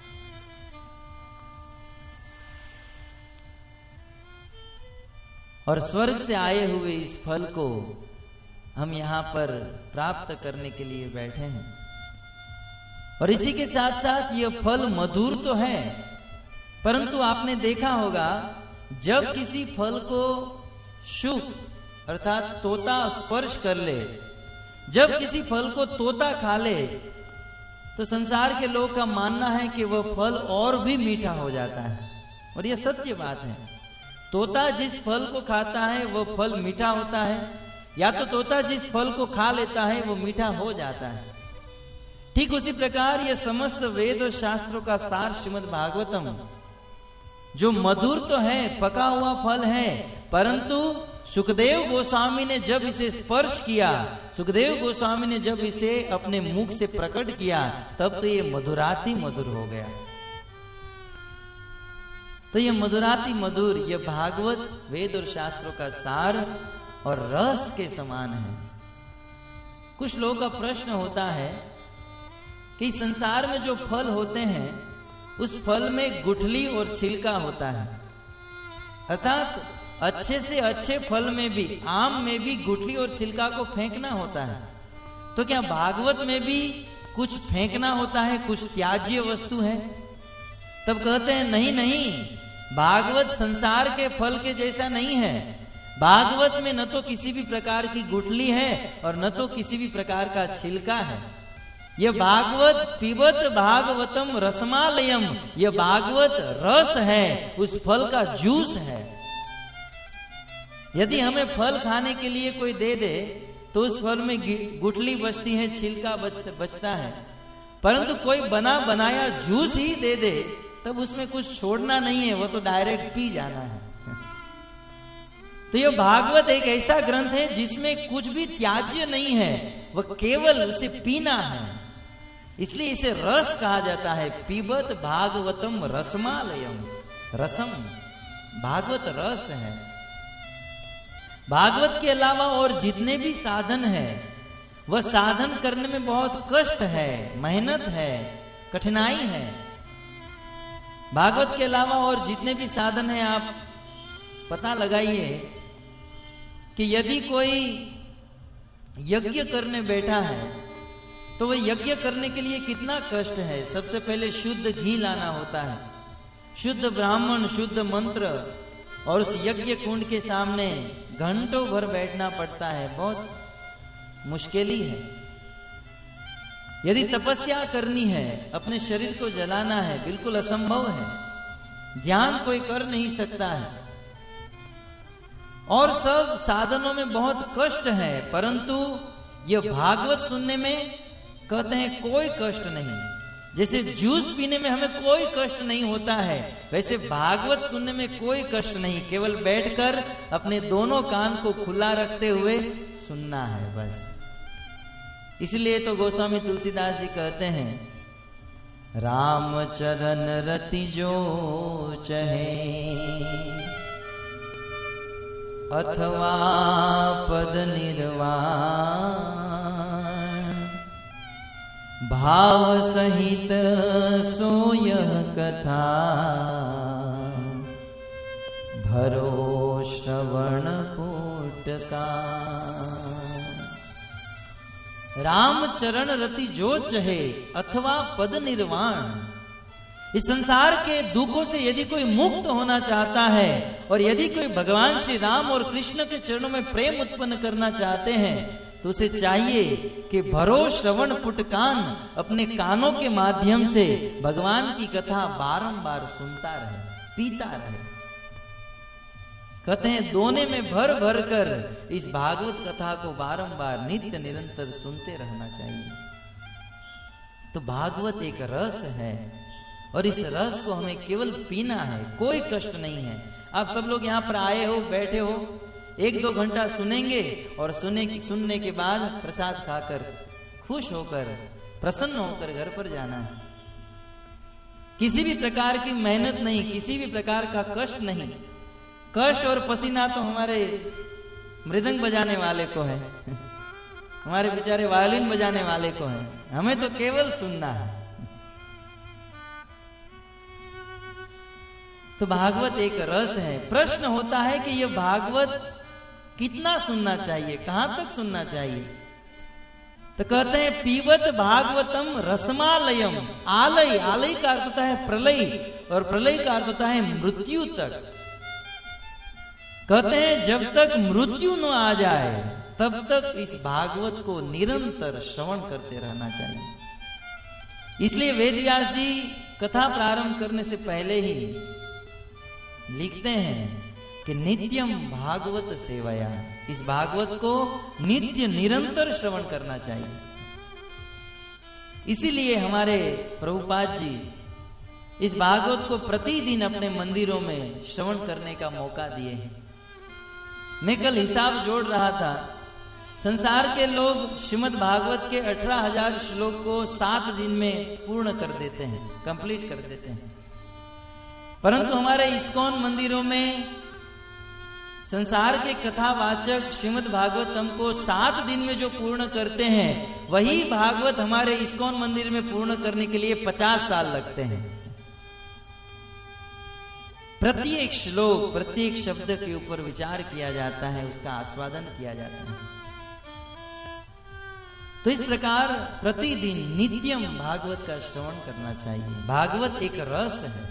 और स्वर्ग से आए हुए इस फल को हम यहां पर प्राप्त करने के लिए बैठे हैं। और इसी के साथ साथ यह फल मधुर तो है, परंतु आपने देखा होगा जब किसी फल को शुक अर्थात तोता स्पर्श कर ले, जब किसी फल को तोता खा ले, तो संसार के लोग का मानना है कि वह फल और भी मीठा हो जाता है। और यह सत्य बात है। तोता जिस फल को खाता है वह फल मीठा होता है, या तो तोता जिस फल को खा लेता है वो मीठा हो जाता है। ठीक उसी प्रकार यह समस्त वेद और शास्त्रों का सार श्रीमद् भागवतम जो मधुर तो है, पका हुआ फल है, परंतु सुखदेव गोस्वामी ने जब इसे स्पर्श किया, सुखदेव गोस्वामी ने जब इसे अपने मुख से प्रकट किया, तब तो ये मधुराति मधुर हो गया। तो ये मधुराति मधुर, ये भागवत वेद और शास्त्रों का सार और रस के समान है। कुछ लोगों का प्रश्न होता है कि संसार में जो फल होते हैं उस फल में गुठली और छिलका होता है, अर्थात अच्छे से अच्छे फल में भी, आम में भी गुठली और छिलका को फेंकना होता है। तो क्या भागवत में भी कुछ फेंकना होता है, कुछ त्याज्य वस्तु है? तब कहते हैं नहीं नहीं, भागवत संसार के फल के जैसा नहीं है। भागवत में न तो किसी भी प्रकार की गुठली है और न तो किसी भी प्रकार का छिलका है। यह भागवत पिबत भागवतम रसमालयम, यह भागवत रस है, उस फल का जूस है। यदि हमें फल खाने के लिए कोई दे दे तो उस फल में गुठली बचती है, छिलका बचता है, परंतु कोई बना बनाया जूस ही दे दे तब उसमें कुछ छोड़ना नहीं है, वो तो डायरेक्ट पी जाना है। तो यह भागवत एक ऐसा ग्रंथ है जिसमें कुछ भी त्याज्य नहीं है, वह केवल उसे पीना है, इसलिए इसे रस कहा जाता है। पीबत भागवतम रसमालयम, रसम भागवत रस है। भागवत के अलावा और जितने भी साधन है वह साधन करने में बहुत कष्ट है, मेहनत है, कठिनाई है। भागवत के अलावा और जितने भी साधन है आप पता लगाइए कि यदि कोई यज्ञ करने बैठा है तो वह यज्ञ करने के लिए कितना कष्ट है। सबसे पहले शुद्ध घी लाना होता है, शुद्ध ब्राह्मण, शुद्ध मंत्र, और उस यज्ञ कुंड के सामने घंटों भर बैठना पड़ता है, बहुत मुश्किल ही है। यदि तपस्या करनी है, अपने शरीर को जलाना है, बिल्कुल असंभव है, ध्यान कोई कर नहीं सकता है। और सब साधनों में बहुत कष्ट है, परंतु यह भागवत सुनने में कहते हैं कोई कष्ट नहीं। जैसे जूस पीने में हमें कोई कष्ट नहीं होता है, वैसे भागवत सुनने में कोई कष्ट नहीं, केवल बैठकर अपने दोनों कान को खुला रखते हुए सुनना है बस। इसलिए तो गोस्वामी तुलसीदास जी कहते हैं, राम चरण रति जो चहे अथवा पद निर्वाण, भाव सहित सोयह कथा भरो श्रवण पुटका। राम चरण रति जो चहे अथवा पद निर्वाण। इस संसार के दुखों से यदि कोई मुक्त होना चाहता है और यदि कोई भगवान श्री राम और कृष्ण के चरणों में प्रेम उत्पन्न करना चाहते हैं तो उसे चाहिए कि भरो श्रवण पुटकान, अपने कानों के माध्यम से भगवान की कथा बारंबार सुनता रहे, पीता रहे। कहते हैं दोने में भर भर कर इस भागवत कथा को बारंबार नित्य निरंतर सुनते रहना चाहिए। तो भागवत एक रस है और इस रस को हमें केवल पीना है, कोई कष्ट नहीं है। आप सब लोग यहाँ पर आए हो, बैठे हो, 1-2 घंटा सुनेंगे और सुनने के बाद प्रसाद खाकर खुश होकर प्रसन्न होकर घर पर जाना है। किसी भी प्रकार की मेहनत नहीं, किसी भी प्रकार का कष्ट नहीं। कष्ट और पसीना तो हमारे मृदंग बजाने वाले को है, हमारे बेचारे वायलिन बजाने वाले को है, हमें तो केवल सुनना है। तो भागवत एक रस है। प्रश्न होता है कि यह भागवत कितना सुनना चाहिए, कहां तक सुनना चाहिए? तो कहते हैं पीवत भागवतम रसमालयम। आलय, आलय का अर्थ होता है प्रलय और प्रलय का अर्थ होता है मृत्यु तक। कहते हैं जब तक मृत्यु न आ जाए तब तक इस भागवत को निरंतर श्रवण करते रहना चाहिए। इसलिए वेदव्यास जी कथा प्रारंभ करने से पहले ही लिखते हैं कि नित्यम भागवत सेवया, इस भागवत को नित्य निरंतर श्रवण करना चाहिए। इसीलिए हमारे प्रभुपाद जी इस भागवत को प्रतिदिन अपने मंदिरों में श्रवण करने का मौका दिए हैं। मैं कल हिसाब जोड़ रहा था, संसार के लोग श्रीमद् भागवत के 18,000 श्लोक को 7 दिन में पूर्ण कर देते हैं, कंप्लीट कर देते हैं, परंतु हमारे इस्कॉन मंदिरों में संसार के कथावाचक श्रीमद् भागवतम को 7 दिन में जो पूर्ण करते हैं, वही भागवत हमारे इस्कॉन मंदिर में पूर्ण करने के लिए 50 साल लगते हैं। प्रत्येक श्लोक, प्रत्येक शब्द के ऊपर विचार किया जाता है, उसका आस्वादन किया जाता है। तो इस प्रकार प्रतिदिन नित्यम भागवत का श्रवण करना चाहिए। भागवत एक रस है।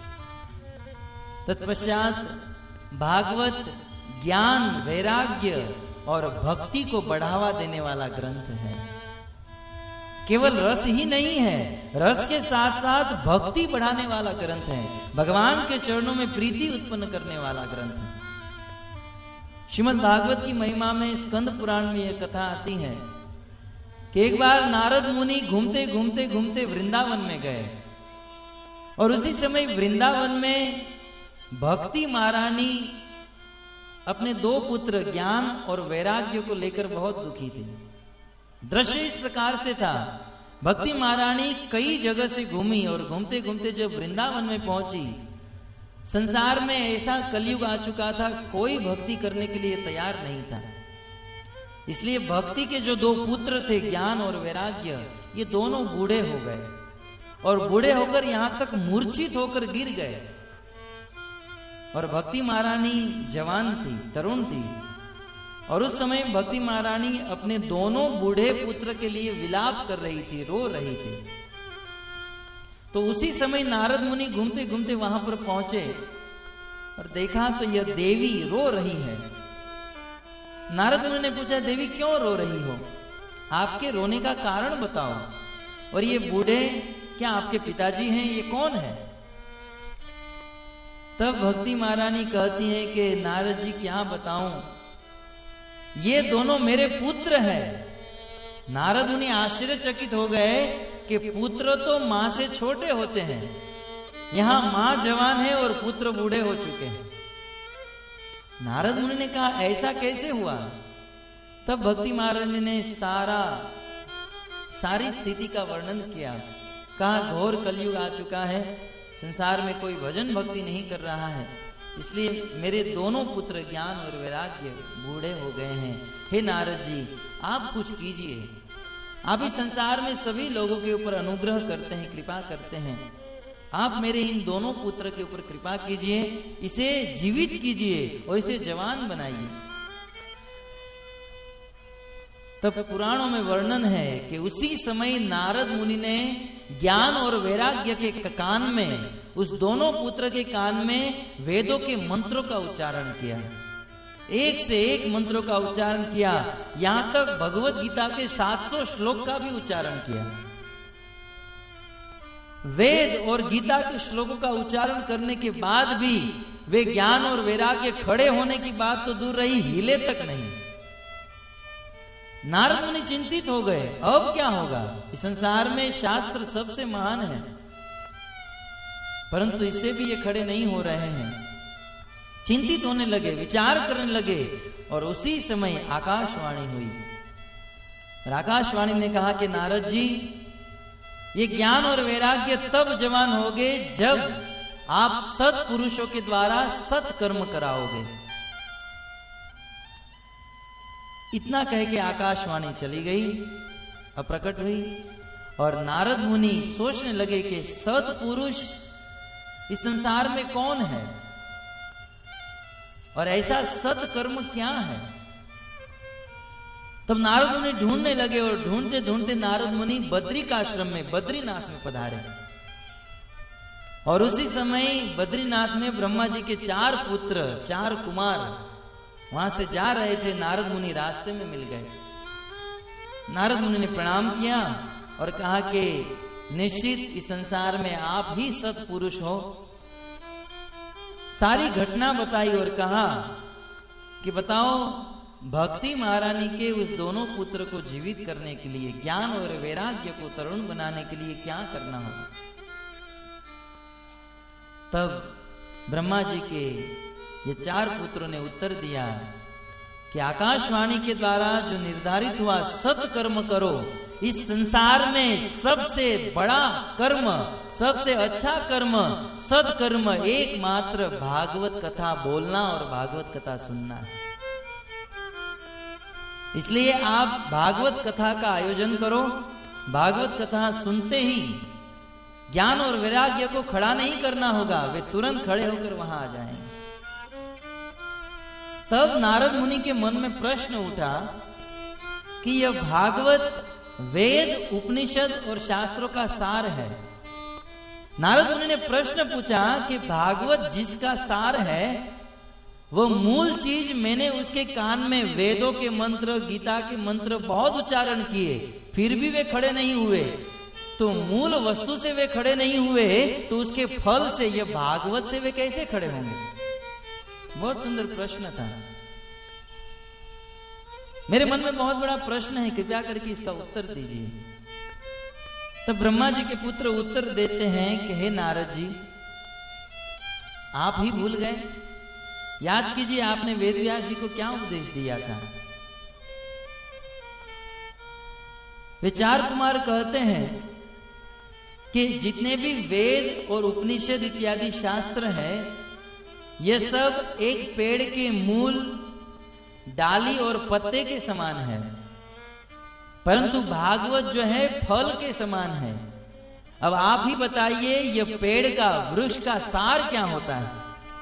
तत्पश्चात भागवत ज्ञान, वैराग्य और भक्ति को बढ़ावा देने वाला ग्रंथ है। केवल रस ही नहीं है, रस के साथ साथ भक्ति बढ़ाने वाला ग्रंथ है। भगवान के चरणों में प्रीति उत्पन्न करने वाला ग्रंथ है। श्रीमद् भागवत की महिमा में स्कंद पुराण में यह कथा आती है कि एक बार नारद मुनि घूमते घूमते घूमते वृंदावन में गए और उसी समय वृंदावन में भक्ति महारानी अपने 2 पुत्र ज्ञान और वैराग्य को लेकर बहुत दुखी थी। दृश्य इस प्रकार से था, भक्ति महारानी कई जगह से घूमी और घूमते घूमते जब वृंदावन में पहुंची, संसार में ऐसा कलयुग आ चुका था, कोई भक्ति करने के लिए तैयार नहीं था। इसलिए भक्ति के जो 2 पुत्र थे ज्ञान और वैराग्य, ये दोनों बूढ़े हो गए और बूढ़े होकर यहां तक मूर्छित होकर गिर गए। और भक्ति महारानी जवान थी, तरुण थी, और उस समय भक्ति महारानी अपने दोनों बूढ़े पुत्र के लिए विलाप कर रही थी, रो रही थी। तो उसी समय नारद मुनि घूमते घूमते वहां पर पहुंचे और देखा तो यह देवी रो रही है। नारद मुनि ने पूछा, देवी क्यों रो रही हो? आपके रोने का कारण बताओ। और ये बूढ़े क्या आपके पिताजी हैं? ये कौन है? तब भक्ति महारानी कहती है कि नारद जी क्या बताऊं, ये दोनों मेरे पुत्र हैं। नारद मुनि आश्चर्यचकित हो गए कि पुत्र तो मां से छोटे होते हैं, यहां मां जवान है और पुत्र बूढ़े हो चुके हैं। नारद मुनि ने कहा, ऐसा कैसे हुआ? तब भक्ति महारानी ने सारी स्थिति का वर्णन किया। कहा, घोर कलयुग आ चुका है, संसार में कोई भजन भक्ति नहीं कर रहा है, इसलिए मेरे दोनों पुत्र ज्ञान और वैराग्य बूढ़े हो गए हैं। हे नारद जी, आप कुछ कीजिए। आप इस संसार में सभी लोगों के ऊपर अनुग्रह करते हैं, कृपा करते हैं। आप मेरे इन दोनों पुत्र के ऊपर कृपा कीजिए, इसे जीवित कीजिए और इसे जवान बनाइए। तब पुराणों में वर्णन है कि उसी समय नारद मुनि ने ज्ञान और वैराग्य के कान में, उस दोनों पुत्र के कान में वेदों के मंत्रों का उच्चारण किया। एक से एक मंत्रों का उच्चारण किया, यहां तक भगवत गीता के 700 श्लोक का भी उच्चारण किया। वेद और गीता के श्लोकों का उच्चारण करने के बाद भी वे ज्ञान और वैराग्य खड़े होने की बात तो दूर रही, हिले तक नहीं। नारद मुनि चिंतित हो गए, अब क्या होगा? इस संसार में शास्त्र सबसे महान है, परंतु इससे भी ये खड़े नहीं हो रहे हैं। चिंतित होने लगे, विचार करने लगे, और उसी समय आकाशवाणी हुई। और आकाशवाणी ने कहा कि नारद जी, ये ज्ञान और वैराग्य तब जवान होगे जब आप सत्पुरुषों के द्वारा सत्कर्म कराओगे। इतना कह के आकाशवाणी चली गई, अप्रकट हुई, और नारद मुनि सोचने लगे कि सत्पुरुष इस संसार में कौन है और ऐसा सत्कर्म क्या है। तब नारद मुनि ढूंढने लगे और ढूंढते ढूंढते नारद मुनि बद्रिकाश्रम में, बद्रीनाथ में पधारे। और उसी समय बद्रीनाथ में ब्रह्मा जी के 4 पुत्र, 4 कुमार वहां से जा रहे थे। नारद मुनि रास्ते में मिल गए। नारद मुनि ने प्रणाम किया और कहा कि निश्चित इस संसार में आप ही सत्पुरुष हो। सारी घटना बताई और कहा कि बताओ, भक्ति महारानी के उस दोनों पुत्र को जीवित करने के लिए, ज्ञान और वैराग्य को तरुण बनाने के लिए क्या करना होगा। तब ब्रह्मा जी के ये 4 पुत्रों ने उत्तर दिया कि आकाशवाणी के द्वारा जो निर्धारित हुआ, सत्कर्म करो। इस संसार में सबसे बड़ा कर्म, सबसे अच्छा कर्म, सत्कर्म एकमात्र भागवत कथा बोलना और भागवत कथा सुनना है। इसलिए आप भागवत कथा का आयोजन करो। भागवत कथा सुनते ही ज्ञान और वैराग्य को खड़ा नहीं करना होगा, वे तुरंत खड़े होकर वहां आ जाएंगे। तब नारद मुनि के मन में प्रश्न उठा कि यह भागवत वेद, उपनिषद और शास्त्रों का सार है। नारद मुनि ने प्रश्न पूछा कि भागवत जिसका सार है, वो मूल चीज मैंने उसके कान में वेदों के मंत्र, गीता के मंत्र बहुत उच्चारण किए, फिर भी वे खड़े नहीं हुए, तो मूल वस्तु से वे खड़े नहीं हुए, तो उसके फल से, यह भागवत से वे कैसे खड़े होंगे? बहुत सुंदर प्रश्न था। मेरे मन में बहुत बड़ा प्रश्न है, कृपया करके इसका उत्तर दीजिए। तब ब्रह्मा जी के पुत्र उत्तर देते हैं कि हे नारद जी, आप ही भूल गए। याद कीजिए, आपने वेद व्यास जी को क्या उपदेश दिया था। वे चार कुमार कहते हैं कि जितने भी वेद और उपनिषद इत्यादि शास्त्र है, ये सब एक पेड़ के मूल, डाली और पत्ते के समान है, परंतु भागवत जो है फल के समान है। अब आप ही बताइए, यह पेड़ का, वृक्ष का सार क्या होता है?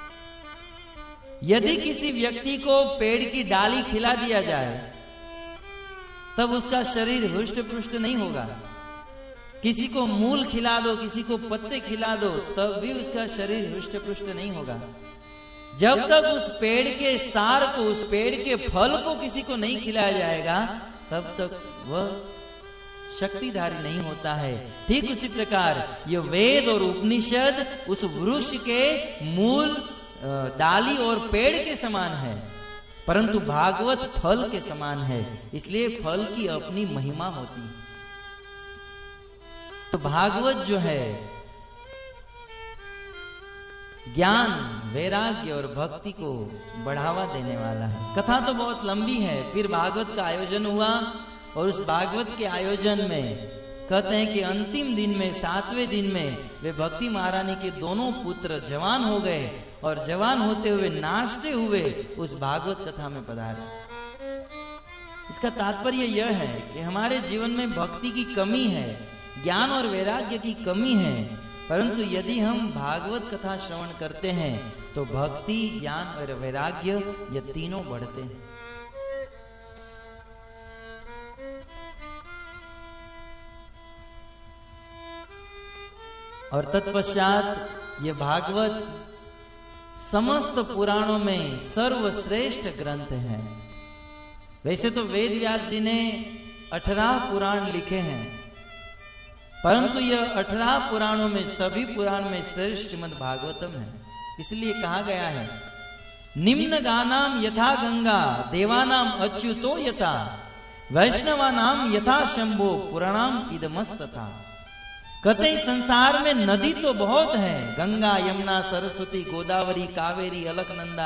यदि किसी व्यक्ति को पेड़ की डाली खिला दिया जाए, तब उसका शरीर हृष्ट पुष्ट नहीं होगा। किसी को मूल खिला दो, किसी को पत्ते खिला दो, तब भी उसका शरीर हृष्ट पुष्ट नहीं होगा। जब तक उस पेड़ के सार को, उस पेड़ के फल को किसी को नहीं खिलाया जाएगा, तब तक वह शक्तिधारी नहीं होता है। ठीक उसी प्रकार ये वेद और उपनिषद उस वृक्ष के मूल, डाली और पेड़ के समान है, परंतु भागवत फल के समान है, इसलिए फल की अपनी महिमा होती है। तो भागवत जो है ज्ञान, वैराग्य और भक्ति को बढ़ावा देने वाला है। कथा तो बहुत लंबी है। फिर भागवत का आयोजन हुआ और उस भागवत के आयोजन में कहते हैं कि अंतिम दिन में, 7वें दिन में, वे भक्ति महारानी के दोनों पुत्र जवान हो गए और जवान होते हुए, नाचते हुए उस भागवत कथा में पधारे। इसका तात्पर्य यह है कि हमारे जीवन में भक्ति की कमी है, ज्ञान और वैराग्य की कमी है, परंतु यदि हम भागवत कथा श्रवण करते हैं तो भक्ति, ज्ञान और वैराग्य ये तीनों बढ़ते हैं। और तत्पश्चात ये भागवत समस्त पुराणों में सर्वश्रेष्ठ ग्रंथ है। वैसे तो वेद व्यास जी ने 18 पुराण लिखे हैं, परंतु यह 18 पुराणों में, सभी पुराण में श्रेष्ठ श्रीमद् भागवतम है। इसलिए कहा गया है, निम्न गानाम यथा गंगा, देवानाम अच्युतो यथा, वैष्णवानाम यथा शंभो, पुराणाम इदमस्तथा। कहते हैं संसार में नदी तो बहुत है, गंगा, यमुना, सरस्वती, गोदावरी, कावेरी, अलकनंदा,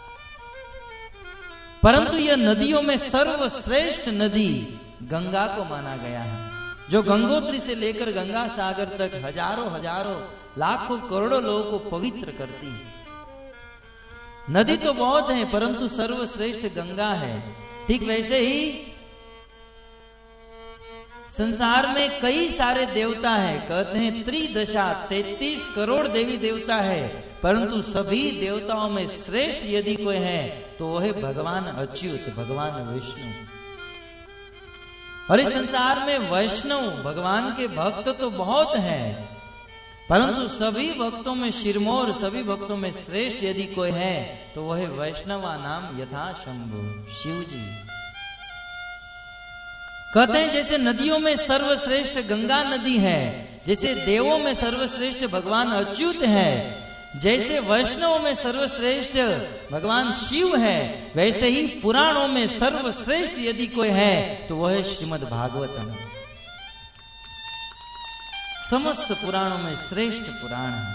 परंतु यह नदियों में सर्वश्रेष्ठ नदी गंगा को माना गया है, जो गंगोत्री से लेकर गंगा सागर तक हजारों हजारों, लाखों, करोड़ों लोगों को पवित्र करती है। नदी तो बहुत है, परंतु सर्वश्रेष्ठ गंगा है। ठीक वैसे ही संसार में कई सारे देवता हैं। कहते हैं त्रिदशा, 33 करोड़ देवी देवता है, परंतु सभी देवताओं में श्रेष्ठ यदि कोई है तो वह है भगवान अच्युत, भगवान विष्णु। और इस संसार में वैष्णव, भगवान के भक्त तो बहुत हैं, परंतु सभी भक्तों में शिरमौर, सभी भक्तों में श्रेष्ठ यदि कोई है तो वह है वैष्णवा नाम यथा शंभु, शिव जी। कहते हैं जैसे नदियों में सर्वश्रेष्ठ गंगा नदी है, जैसे देवों में सर्वश्रेष्ठ भगवान अच्युत है, जैसे वैष्णवों में सर्वश्रेष्ठ भगवान शिव है, वैसे ही पुराणों में सर्वश्रेष्ठ यदि कोई है तो वह है श्रीमद् भागवतम। समस्त पुराणों में श्रेष्ठ पुराण है।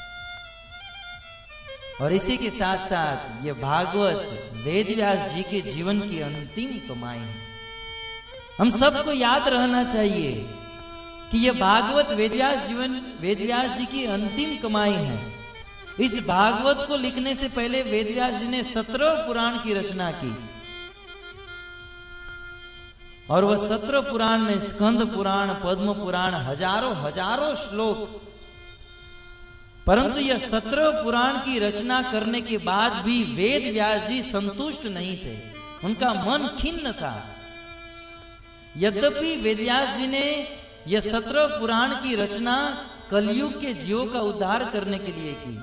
और इसी के साथ साथ ये भागवत वेदव्यास जी के जीवन की अंतिम कमाई है। हम सबको याद रहना चाहिए कि यह भागवत वेदव्यास जी की अंतिम कमाई है। इस भागवत को लिखने से पहले वेदव्यास जी ने 17 पुराण की रचना की। और वह 17 पुराण में स्कंद पुराण, पद्म पुराण, हजारों हजारों श्लोक, परंतु यह 17 पुराण की रचना करने के बाद भी वेद व्यास जी संतुष्ट नहीं थे, उनका मन खिन्न था। यद्यपि वेद व्यास जी ने यह 17 पुराण की रचना कलयुग के जीवों का उद्धार करने के लिए की,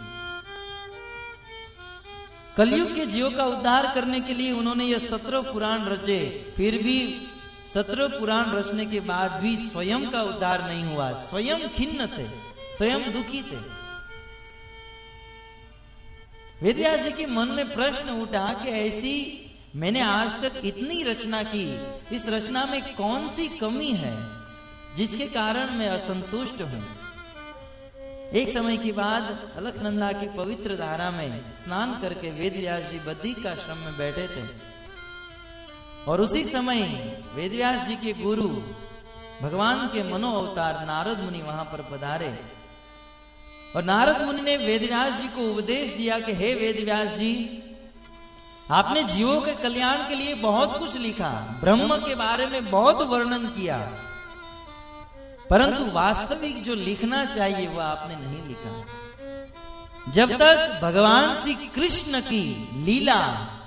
कलयुग के जीवों का उद्धार करने के लिए उन्होंने यह 17 पुराण रचे, फिर भी 17 पुराण रचने के बाद भी स्वयं का उद्धार नहीं हुआ, स्वयं खिन्न थे, स्वयं दुखी थे। वेदव्यास जी के मन में प्रश्न उठा कि ऐसी मैंने आज तक इतनी रचना की, इस रचना में कौन सी कमी है जिसके कारण मैं असंतुष्ट हूं। एक समय के बाद अलखनंदा की पवित्र धारा में स्नान करके वेदव्यास जी बद्रिक आश्रम में बैठे थे और उसी समय वेदव्यास जी के गुरु भगवान के मनो अवतार नारद मुनि वहां पर पधारे और नारद मुनि ने वेदव्यास जी को उपदेश दिया कि हे वेदव्यास जी, आपने जीवों के कल्याण के लिए बहुत कुछ लिखा, ब्रह्म के बारे में बहुत वर्णन किया, परंतु वास्तविक जो लिखना चाहिए वह आपने नहीं लिखा। जब तक भगवान श्री कृष्ण की लीला,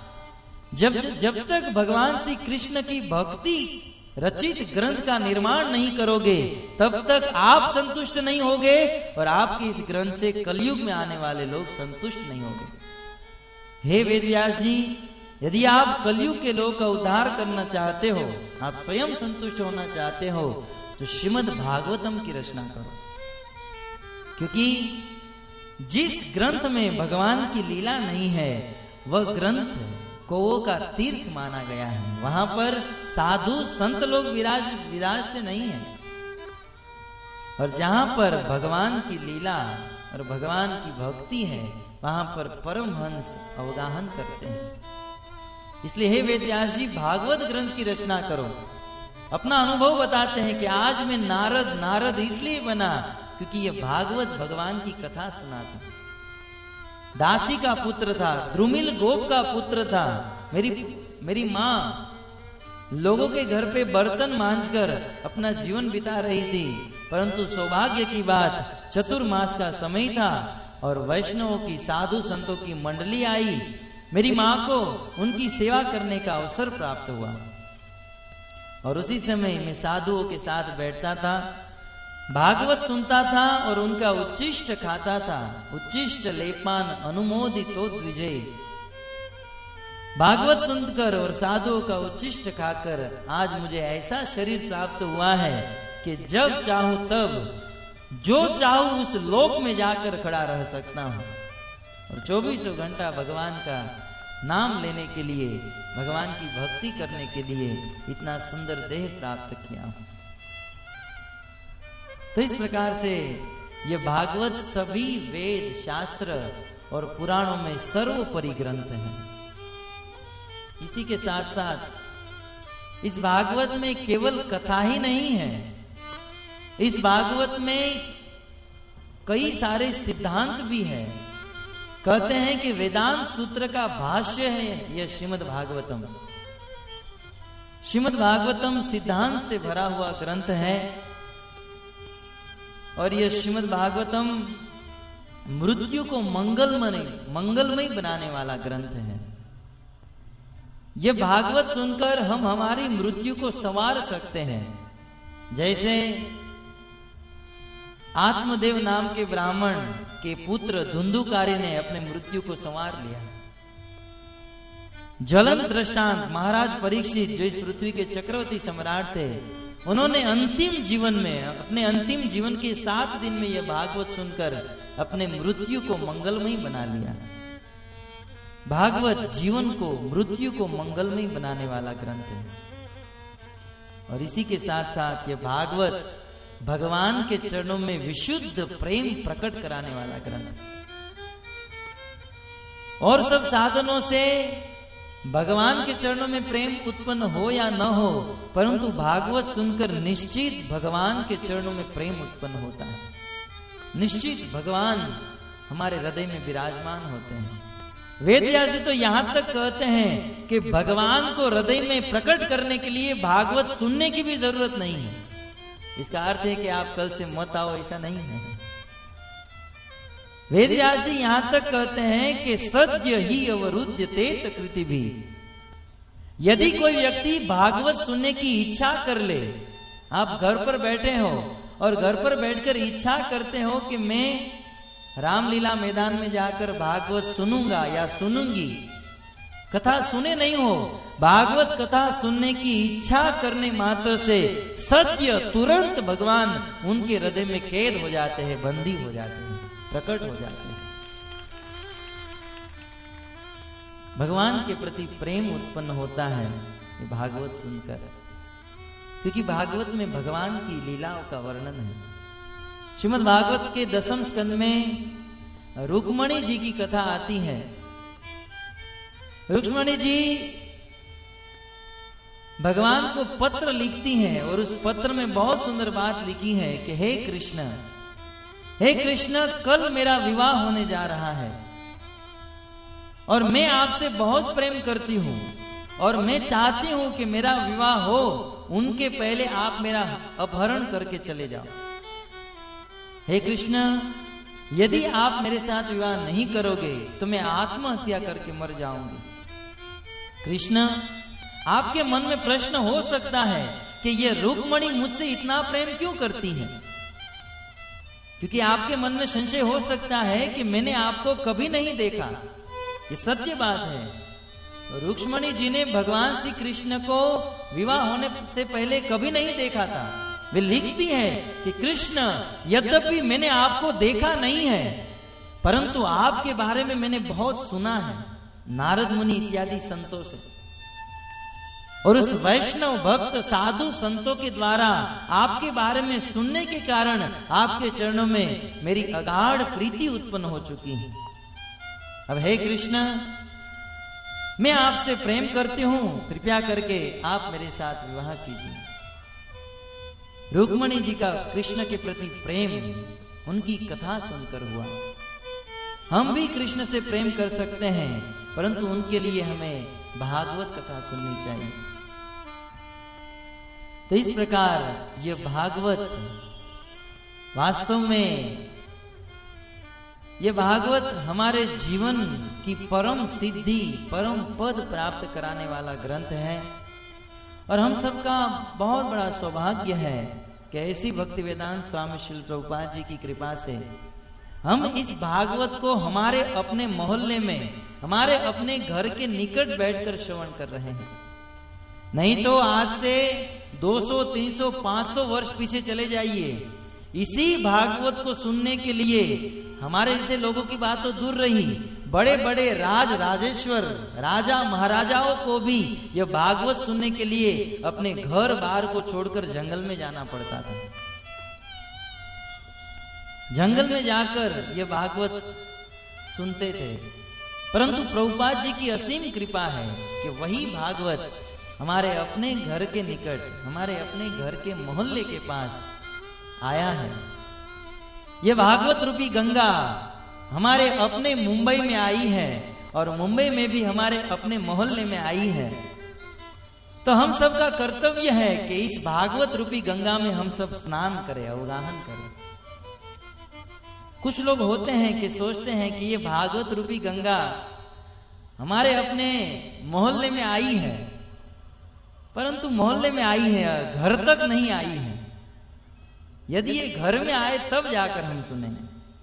जब तक भगवान श्री कृष्ण की भक्ति रचित ग्रंथ का निर्माण नहीं करोगे, तब तक आप संतुष्ट नहीं होगे और आपके इस ग्रंथ से कलयुग में आने वाले लोग संतुष्ट नहीं होंगे। हे वेदव्यास जी, यदि आप कलयुग के लोग का उद्धार करना चाहते हो, आप स्वयं संतुष्ट होना चाहते हो, तो श्रीमद् भागवतम की रचना करो, क्योंकि जिस ग्रंथ में भगवान की लीला नहीं है वह ग्रंथ कौओं का तीर्थ माना गया है। वहां पर साधु संत लोग विराजते नहीं है, और जहां पर भगवान की लीला और भगवान की भक्ति है वहां पर परमहंस अवगाहन करते हैं। इसलिए हे वेदव्यास जी, भागवत ग्रंथ की रचना करो। अपना अनुभव बताते हैं कि आज मैं नारद इसलिए बना क्योंकि यह भागवत भगवान की कथा सुना था। दासी का पुत्र था, द्रुमिल गोप का पुत्र था। मेरी माँ लोगों के घर पे बर्तन मांजकर अपना जीवन बिता रही थी, परंतु सौभाग्य की बात चतुर्मास का समय था और वैष्णवों की, साधु संतों की मंडली आई। मेरी माँ को उनकी सेवा करने का अवसर प्राप्त हुआ और उसी समय मैं साधुओं के साथ बैठता था, भागवत सुनता था और उनका उच्चिष्ट खाता था। उच्चिष्ट लेपान अनुमोदितो द्विजय। भागवत सुनकर और साधुओं का उच्चिष्ट खाकर आज मुझे ऐसा शरीर प्राप्त हुआ है कि जब चाहूं तब जो चाहूं उस लोक में जाकर खड़ा रह सकता हूं और 24 घंटा भगवान का नाम लेने के लिए, भगवान की भक्ति करने के लिए इतना सुंदर देह प्राप्त किया। तो इस प्रकार से ये भागवत सभी वेद, शास्त्र और पुराणों में सर्वोपरि ग्रंथ है। इसी के साथ साथ इस भागवत में केवल कथा ही नहीं है, इस भागवत में कई सारे सिद्धांत भी है। कहते हैं कि वेदांत सूत्र का भाष्य है यह श्रीमद् भागवतम। श्रीमद् भागवतम सिद्धांत से भरा हुआ ग्रंथ है और यह श्रीमद् भागवतम मृत्यु को मंगलमय बनाने वाला ग्रंथ है। यह भागवत सुनकर हम हमारी मृत्यु को संवार सकते हैं। जैसे आत्मदेव नाम के ब्राह्मण के पुत्र धुंधुकारी ने अपने मृत्यु को संवार लिया। ज्वलंत दृष्टांत महाराज परीक्षित, जो इस पृथ्वी के चक्रवर्ती सम्राट थे, उन्होंने अंतिम जीवन में, अपने अंतिम जीवन के 7 दिन में यह भागवत सुनकर अपने मृत्यु को मंगलमय बना लिया। भागवत जीवन को, मृत्यु को मंगलमय बनाने वाला ग्रंथ है। और इसी के साथ साथ यह भागवत भगवान के चरणों में विशुद्ध प्रेम प्रकट कराने वाला ग्रंथ। और सब साधनों से भगवान के चरणों में प्रेम उत्पन्न हो या न हो, परंतु भागवत सुनकर निश्चित भगवान के चरणों में प्रेम उत्पन्न होता है। निश्चित भगवान हमारे हृदय में विराजमान होते हैं। वेद व्यास जी तो यहां तक कहते हैं कि भगवान को हृदय में प्रकट करने के लिए भागवत सुनने की भी जरूरत नहीं है। इसका अर्थ है कि आप कल से मत आओ, ऐसा नहीं है। वेद व्यास जी यहां तक कहते हैं कि सद्य ही अवरुध्यते तकृति भी। यदि कोई व्यक्ति भागवत सुनने की इच्छा कर ले, आप घर पर बैठे हो और घर पर बैठकर इच्छा करते हो कि मैं रामलीला मैदान में जाकर भागवत सुनूंगा या सुनूंगी, कथा सुने नहीं हो, भागवत कथा सुनने की इच्छा करने मात्र से सत्य तुरंत भगवान उनके हृदय में कैद हो जाते हैं, बंदी हो जाते हैं, प्रकट हो जाते हैं। भगवान के प्रति प्रेम उत्पन्न होता है ये भागवत सुनकर, क्योंकि भागवत में भगवान की लीलाओं का वर्णन है। श्रीमद् भागवत के 10वें स्कंद में रुक्मणी जी की कथा आती है। रुक्मणी जी भगवान को पत्र लिखती हैं और उस पत्र में बहुत सुंदर बात लिखी है कि हे कृष्ण, कल मेरा विवाह होने जा रहा है और मैं आपसे बहुत प्रेम करती हूं और मैं चाहती हूं कि मेरा विवाह हो, उनके पहले आप मेरा अपहरण करके चले जाओ। हे कृष्ण, यदि आप मेरे साथ विवाह नहीं करोगे तो मैं आत्महत्या करके मर जाऊंगी। कृष्ण, आपके मन में प्रश्न हो सकता है कि यह रुक्मणी मुझसे इतना प्रेम क्यों करती है, क्योंकि आपके मन में संशय हो सकता है कि मैंने आपको कभी नहीं देखा। ये सत्य बात है, रुक्मणी जी ने भगवान श्री कृष्ण को विवाह होने से पहले कभी नहीं देखा था। वे लिखती हैं कि कृष्ण, यद्यपि मैंने आपको देखा नहीं है, परंतु आपके बारे में मैंने बहुत सुना है नारद मुनि इत्यादि संतों से, और उस वैष्णव भक्त साधु संतों के द्वारा आपके बारे में सुनने के कारण आपके चरणों में मेरी अगाढ़ प्रीति उत्पन्न हो चुकी है। अब हे कृष्ण, मैं आपसे प्रेम करती हूं, कृपया करके आप मेरे साथ विवाह कीजिए। रुक्मणी जी का कृष्ण के प्रति प्रेम उनकी कथा सुनकर हुआ। हम भी कृष्ण से प्रेम कर सकते हैं, परंतु उनके लिए हमें भागवत कथा सुननी चाहिए। तो इस प्रकार यह भागवत वास्तव में, यह भागवत हमारे जीवन की परम सिद्धि, परम पद प्राप्त कराने वाला ग्रंथ है। और हम सबका बहुत बड़ा सौभाग्य है कि ऐसी भक्ति वेदांत स्वामी श्रील प्रभुपाद जी की कृपा से हम इस भागवत को हमारे अपने मोहल्ले में, हमारे अपने घर के निकट बैठकर श्रवण कर रहे हैं। नहीं तो आज से 200, 300, 500 वर्ष पीछे चले जाइए, इसी भागवत को सुनने के लिए हमारे जैसे लोगों की बात तो दूर रही, बड़े बड़े राज राजेश्वर, राजा महाराजाओं को भी यह भागवत सुनने के लिए अपने घर बार को छोड़कर जंगल में जाना पड़ता था। जंगल में जाकर यह भागवत सुनते थे। परंतु प्रभुपाद जी की असीम कृपा है कि वही भागवत हमारे अपने घर के निकट, हमारे अपने घर के मोहल्ले के पास आया है। यह भागवत रूपी गंगा हमारे अपने मुंबई में आई है और मुंबई में भी हमारे अपने मोहल्ले में आई है। तो हम सबका कर्तव्य है कि इस भागवत रूपी गंगा में हम सब स्नान करें, अवगाहन करें। कुछ लोग होते हैं कि सोचते हैं कि ये भागवत रूपी गंगा हमारे अपने मोहल्ले में आई है, परंतु मोहल्ले में आई है, घर तक नहीं आई है। यदि ये घर में आए तब जाकर हम सुनेंगे,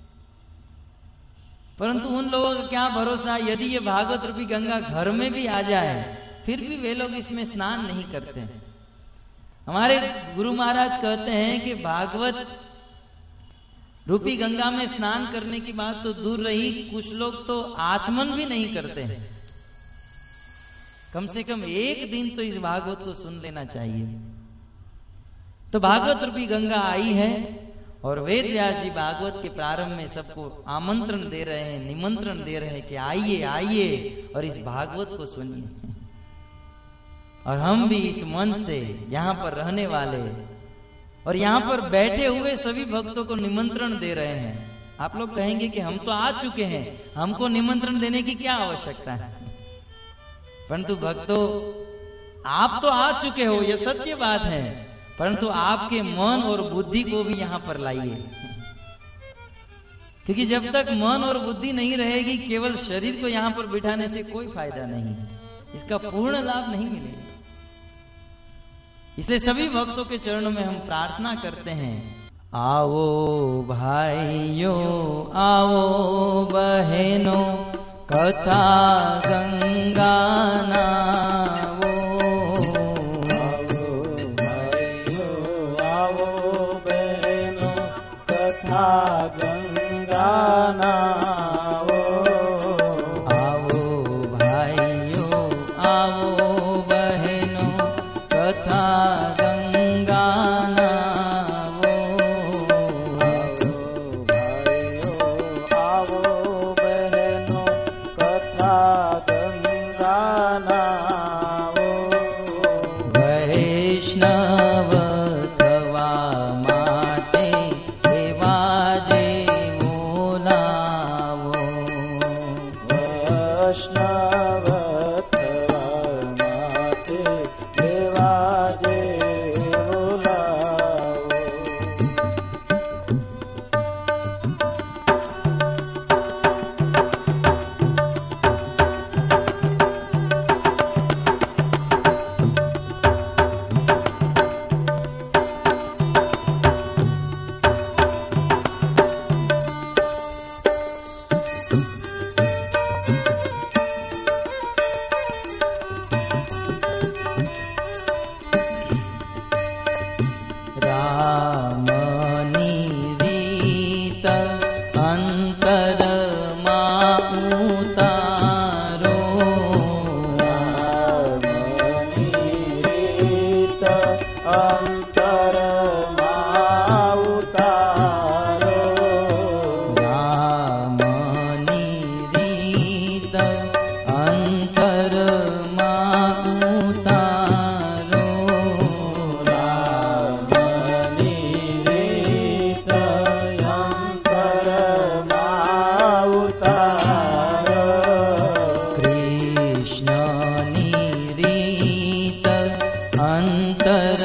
परंतु उन लोगों का क्या भरोसा, यदि ये भागवत रूपी गंगा घर में भी आ जाए फिर भी वे लोग इसमें स्नान नहीं करते हैं। हमारे गुरु महाराज कहते हैं कि भागवत रूपी गंगा में स्नान करने की बात तो दूर रही, कुछ लोग तो आचमन भी नहीं करते हैं। कम से कम एक दिन तो इस भागवत को सुन लेना चाहिए। तो भागवत रूपी गंगा आई है और वेद व्यास जी भागवत के प्रारंभ में सबको आमंत्रण दे रहे हैं, निमंत्रण दे रहे हैं कि आइए आइए और इस भागवत को सुनिए। और हम भी इस मन से यहाँ पर रहने वाले और यहाँ पर बैठे हुए सभी भक्तों को निमंत्रण दे रहे हैं आप लोग कहेंगे कि हम तो आ चुके हैं, हमको निमंत्रण देने की क्या आवश्यकता है। परंतु भक्तों, आप तो आ चुके हो, यह सत्य बात है, परंतु आपके मन और बुद्धि को भी यहां पर लाइए, क्योंकि जब तक मन और बुद्धि नहीं रहेगी, केवल शरीर को यहां पर बिठाने से कोई फायदा नहीं, इसका पूर्ण लाभ नहीं मिलेगा। इसलिए सभी भक्तों के चरणों में हम प्रार्थना करते हैं, आओ भाइयों, आओ बहनों, कथा गंगा नावो। आओ भाइयों, आओ बहनों, कथा गंगा नावो। आओ भाइयों, आओ बहनों, कथा गंगा नावो। आओ भाइयों, आओ बहनों, कथा गंगा नावो। वैष्णव थवा माटे देवा जेवो लावो। वैष्णव थवा माते देवा जेवो लावो। रामनी रीत अंतर उतारो। रामनी रीत अंतर उतारो। रामनी रीत अंतर उतारो। रामनी रीत अंतर उतारो। कृष्णनी रीत अंतर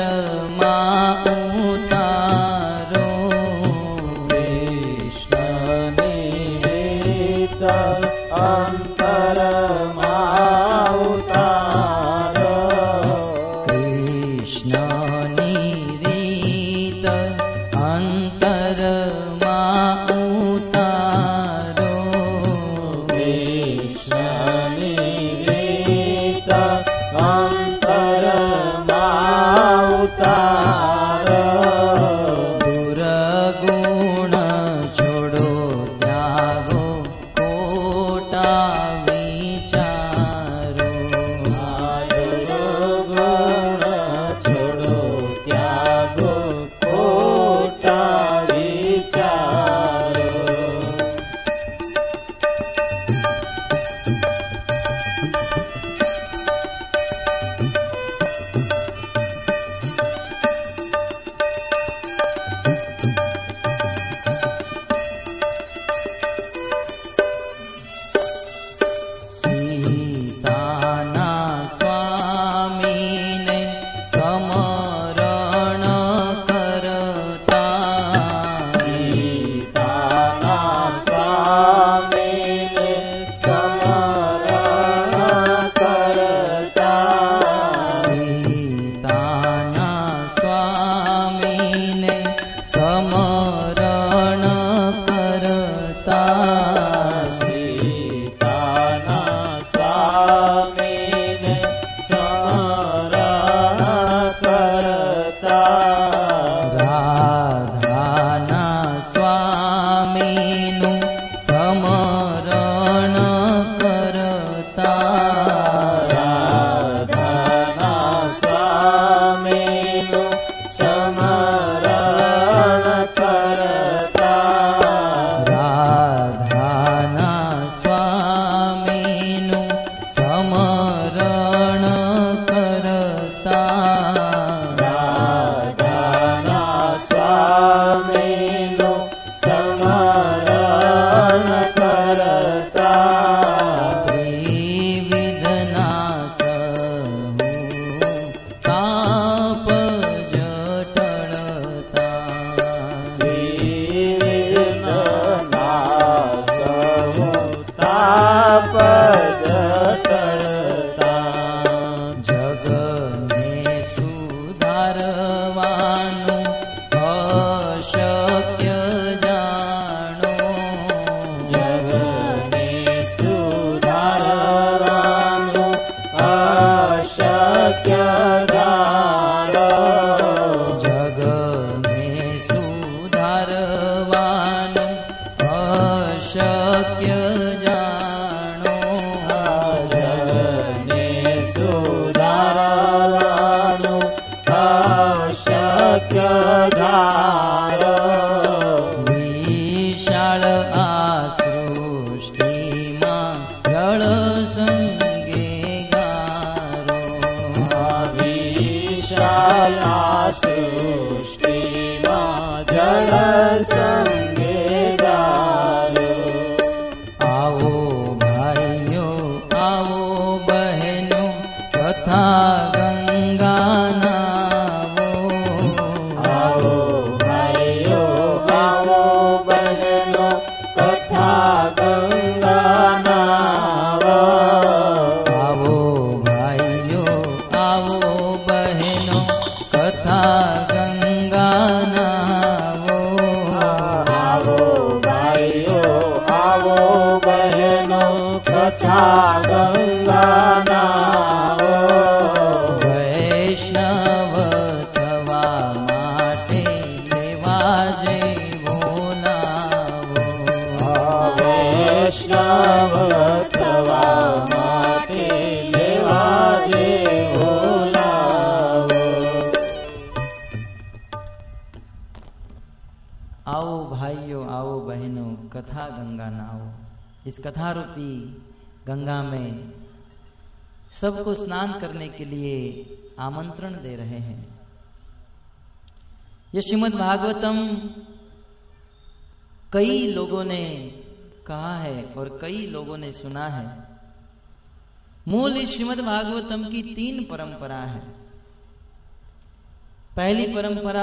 उतारो। कृष्णनी रीत अंतर उतारो। कृष्णनी रीत अंतर उतारो। कृष्णनी रीत अंतर उतारो। दुर्गुण छोड़ो त्यागो कोटा विचारो। गुण छोड़ो त्यागो कोटा विचारो। कथा गंगा नावो। आओ भाइयों आओ बहनों कथा गंगा नावो। आवो भाइयों आवो बहनों कथा गंगा नावो। आओ भाइयों आओ बहनों कथा गंगा नावो। वैष्णव थवा माटे लेवा जेवो लावो। वैष्णव थवा माटे लेवा जेवो लावो। आओ भाइयों आओ बहनों कथा गंगा नाओ। इस कथा रूपी गंगा में सबको स्नान करने के लिए आमंत्रण दे रहे हैं। यह श्रीमद् भागवतम कई लोगों ने कहा है और कई लोगों ने सुना है। मूल इस श्रीमद् भागवतम की 3 परंपरा है। पहली परंपरा,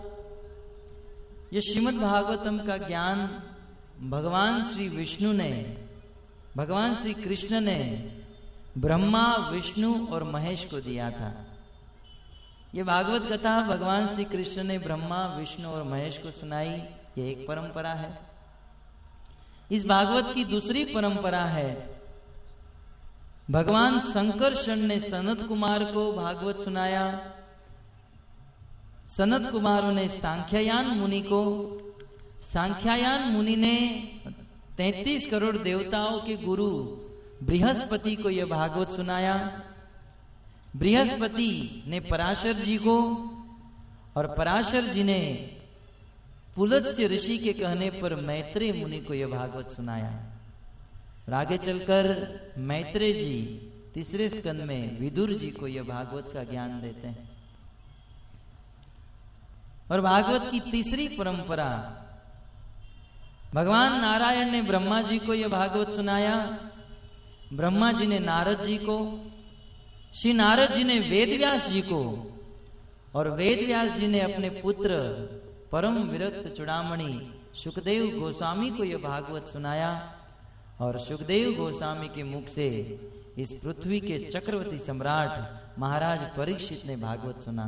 यह श्रीमद् भागवतम का ज्ञान भगवान श्री विष्णु ने, भगवान श्री कृष्ण ने ब्रह्मा विष्णु और महेश को दिया था। यह भागवत कथा भगवान श्री कृष्ण ने ब्रह्मा विष्णु और महेश को सुनाई, यह एक परंपरा है। इस भागवत की दूसरी परंपरा है, भगवान संकर्षण ने सनत कुमार को भागवत सुनाया। सनत कुमारों ने सांख्यायन मुनि को, सांख्यायन मुनि ने 33 करोड़ देवताओं के गुरु बृहस्पति को यह भागवत सुनाया। बृहस्पति ने पराशर जी को और पराशर जी ने पुलत्स्य ऋषि के कहने पर मैत्रेय मुनि को यह भागवत सुनाया। और आगे चलकर मैत्रेय जी 3रे स्कंद में विदुर जी को यह भागवत का ज्ञान देते हैं। और भागवत की तीसरी परंपरा, भगवान नारायण ने ब्रह्मा जी को यह भागवत सुनाया। ब्रह्मा जी ने नारद जी को, श्री नारद जी ने वेदव्यास जी को, और वेदव्यास जी ने अपने पुत्र परम विरक्त चूड़ामणि सुखदेव गोस्वामी को यह भागवत सुनाया। और सुखदेव गोस्वामी के मुख से इस पृथ्वी के चक्रवर्ती सम्राट महाराज परीक्षित ने भागवत सुना।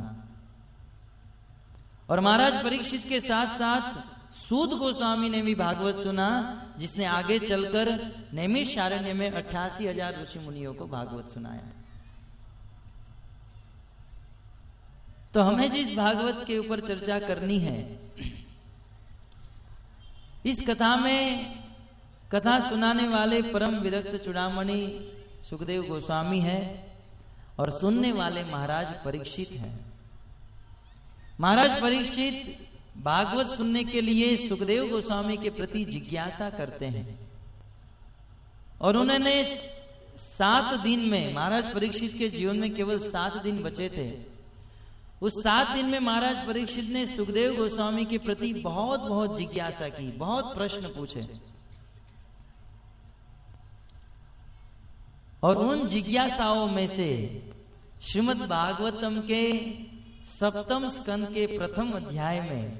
और महाराज परीक्षित के साथ साथ सूत गोस्वामी ने भी भागवत सुना, जिसने आगे चलकर नैमिषारण्य में 88,000 ऋषि मुनियों को भागवत सुनाया। तो हमें जिस भागवत के ऊपर चर्चा करनी है, इस कथा में कथा सुनाने वाले परम विरक्त चूड़ामणि सुखदेव गोस्वामी है और सुनने वाले महाराज परीक्षित हैं। महाराज परीक्षित भागवत सुनने के लिए सुखदेव गोस्वामी के प्रति जिज्ञासा करते हैं और उन्होंने 7 दिन में, महाराज परीक्षित के जीवन में केवल 7 दिन बचे थे, उस 7 दिन में महाराज परीक्षित ने सुखदेव गोस्वामी के प्रति बहुत बहुत जिज्ञासा की, बहुत प्रश्न पूछे। और उन जिज्ञासाओं में से श्रीमद् भागवतम के 7वें स्कंद के 1 अध्याय में,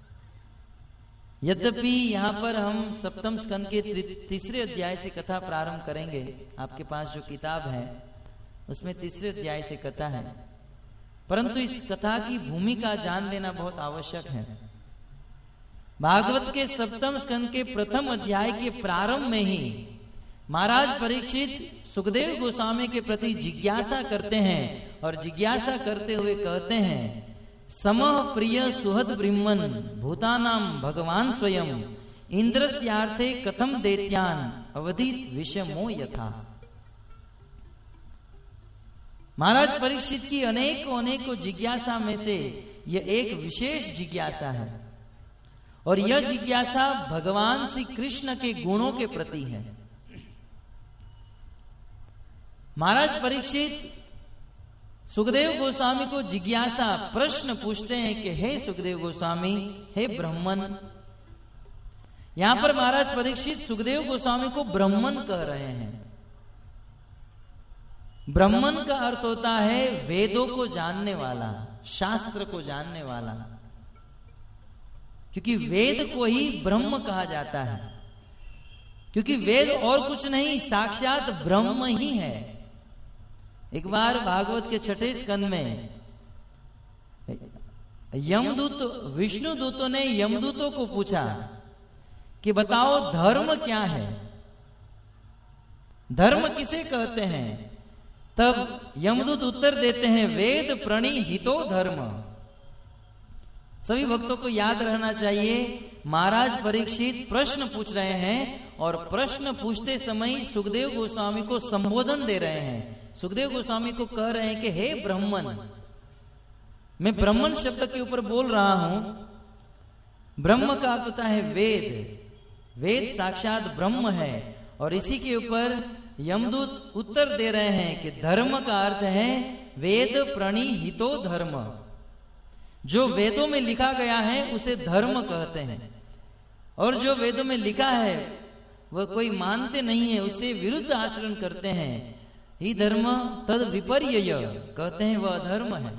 यद्यपि यहां पर हम 7वें स्कंद के 3रे अध्याय से कथा प्रारंभ करेंगे, आपके पास जो किताब है उसमें 3रे अध्याय से कथा है, परंतु इस कथा की भूमिका जान लेना बहुत आवश्यक है। भागवत के 7वें स्कंद के 1 अध्याय के प्रारंभ में ही महाराज परीक्षित सुखदेव गोस्वामी के प्रति जिज्ञासा करते हैं और जिज्ञासा करते हुए कहते हैं, समः प्रिय सुहद ब्रह्मन भूतानाम भगवान स्वयं इंद्रस्यार्थे कथम दैत्यान अवधित विषमो यथा। महाराज परीक्षित की अनेकों जिज्ञासा में से यह एक विशेष जिज्ञासा है और यह जिज्ञासा भगवान श्री कृष्ण के गुणों के प्रति है। महाराज परीक्षित सुखदेव गोस्वामी को जिज्ञासा प्रश्न पूछते हैं कि हे सुखदेव गोस्वामी, हे ब्राह्मण। यहां पर महाराज परीक्षित सुखदेव गोस्वामी को ब्राह्मण कह रहे हैं। ब्राह्मण का अर्थ होता है वेदों को जानने वाला, शास्त्र को जानने वाला, क्योंकि वेद को ही ब्रह्म कहा जाता है, क्योंकि वेद और कुछ नहीं, साक्षात ब्रह्म ही है। एक बार भागवत के 6ठे स्कंद में यमदूत, विष्णु दूतों ने यमदूतों को पूछा कि बताओ धर्म क्या है, धर्म किसे कहते हैं? तब यमदूत उत्तर देते हैं वेद प्रणीहितो धर्म। सभी भक्तों को याद रहना चाहिए, महाराज परीक्षित प्रश्न पूछ रहे हैं और प्रश्न पूछते समय सुखदेव गोस्वामी को संबोधन दे रहे हैं। सुखदेव गोस्वामी को कह रहे हैं कि हे ब्राह्मण, मैं ब्राह्मण शब्द के ऊपर बोल रहा हूं। ब्रह्म का अर्थ होता है वेद, वेद साक्षात ब्रह्म है, और इसी के ऊपर यमदूत उत्तर दे रहे हैं कि धर्म का अर्थ है वेद प्रणीहितो धर्म। जो वेदों में लिखा गया है उसे धर्म कहते हैं, और जो वेदों में लिखा है वह कोई मानते नहीं है, उससे विरुद्ध आचरण करते हैं, ही धर्म तद विपर्यय कहते हैं, वह अधर्म है।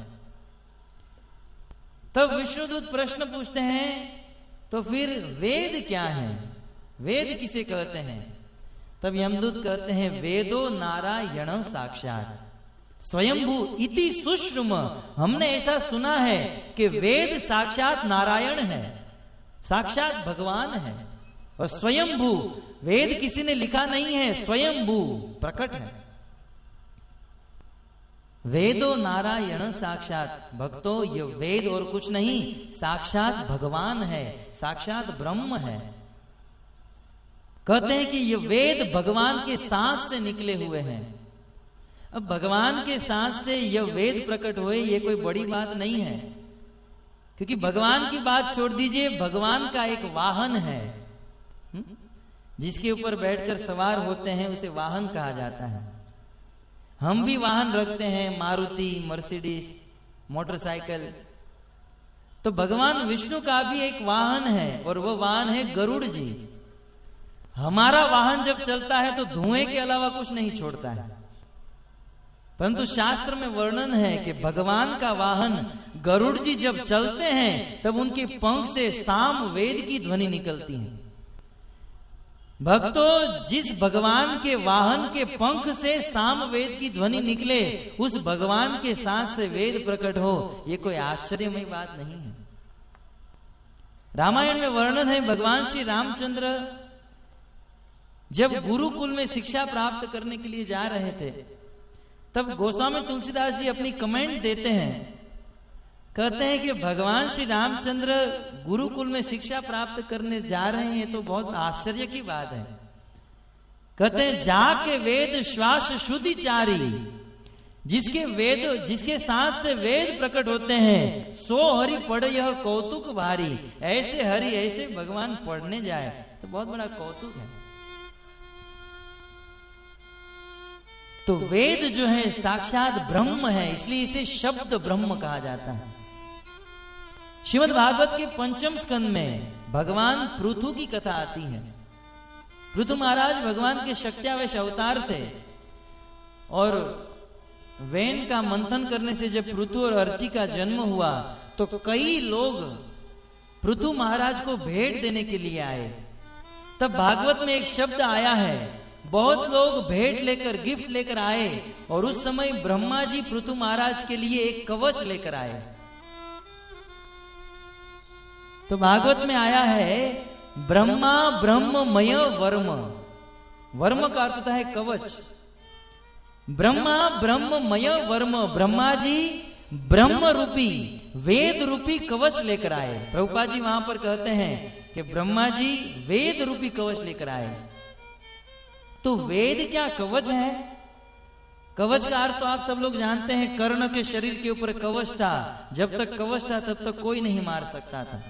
तब विष्णुदूत प्रश्न पूछते हैं तो फिर वेद क्या है, वेद किसे कहते हैं? तब यमदूत कहते हैं वेदो नारायण साक्षात स्वयंभू इति सुश्रुम। हमने ऐसा सुना है कि वेद साक्षात नारायण है, साक्षात भगवान है, और स्वयंभू, वेद किसी ने लिखा नहीं है, स्वयंभू प्रकट है। वेदो नारायण साक्षात, भक्तों ये वेद और कुछ नहीं, साक्षात भगवान है, साक्षात ब्रह्म है। कहते हैं कि ये वेद भगवान के सांस से निकले हुए हैं। अब भगवान के सांस से यह वेद प्रकट हुए, ये कोई बड़ी बात नहीं है, क्योंकि भगवान की बात छोड़ दीजिए, भगवान का एक वाहन है जिसके ऊपर बैठकर सवार होते हैं, उसे वाहन कहा जाता है। हम भी वाहन रखते हैं, मारुति, मर्सिडीज, मोटरसाइकिल। तो भगवान विष्णु का भी एक वाहन है, और वह वाहन है गरुड़ जी। हमारा वाहन जब चलता है तो धुएं के अलावा कुछ नहीं छोड़ता है, परंतु शास्त्र में वर्णन है कि भगवान का वाहन गरुड़ जी जब चलते हैं तब उनके पंख से साम वेद की ध्वनि निकलती है। भक्तों, जिस भगवान के वाहन के पंख से साम वेद की ध्वनि निकले, उस भगवान के सांस से वेद प्रकट हो, ये कोई आश्चर्यमय बात नहीं है। रामायण में वर्णन है, भगवान श्री रामचंद्र जब गुरुकुल में शिक्षा प्राप्त करने के लिए जा रहे थे, तब गोस्वामी तुलसीदास जी अपनी कमेंट देते हैं, कहते हैं कि भगवान श्री रामचंद्र गुरुकुल में शिक्षा प्राप्त करने जा रहे हैं, तो बहुत आश्चर्य की बात है। कहते हैं जाके वेद श्वास शुद्धिचारी, जिसके वेद, जिसके सांस से वेद प्रकट होते हैं, सो हरि पढ़ यह कौतुक भारी। ऐसे हरि, ऐसे भगवान पढ़ने जाए तो बहुत बड़ा कौतुक है। तो वेद जो है साक्षात ब्रह्म है, इसलिए इसे शब्द ब्रह्म कहा जाता है। श्रीमद् भागवत के 5वें स्कंद में भगवान पृथु की कथा आती है। पृथु महाराज भगवान के शक्त्यावेश अवतार थे, और वेन का मंथन करने से जब पृथु और अर्ची का जन्म हुआ तो कई लोग पृथु महाराज को भेंट देने के लिए आए। तब भागवत में एक शब्द आया है, बहुत लोग भेंट लेकर, गिफ्ट लेकर आए, और उस समय ब्रह्मा जी पृथु महाराज के लिए एक कवच लेकर आए। तो भागवत में आया है ब्रह्मा ब्रह्ममय वर्म, वर्म का अर्थ होता है कवच। ब्रह्मा ब्रह्ममय वर्म, ब्रह्मा जी ब्रह्म रूपी, वेद रूपी कवच लेकर आए। प्रभुपाद जी वहां पर कहते हैं कि ब्रह्मा जी वेद रूपी कवच लेकर आए। तो वेद क्या कवच है? कवच का अर्थ तो आप सब लोग जानते हैं, कर्ण के शरीर के ऊपर कवच था। जब तक कवच था तब तक कोई नहीं मार सकता था।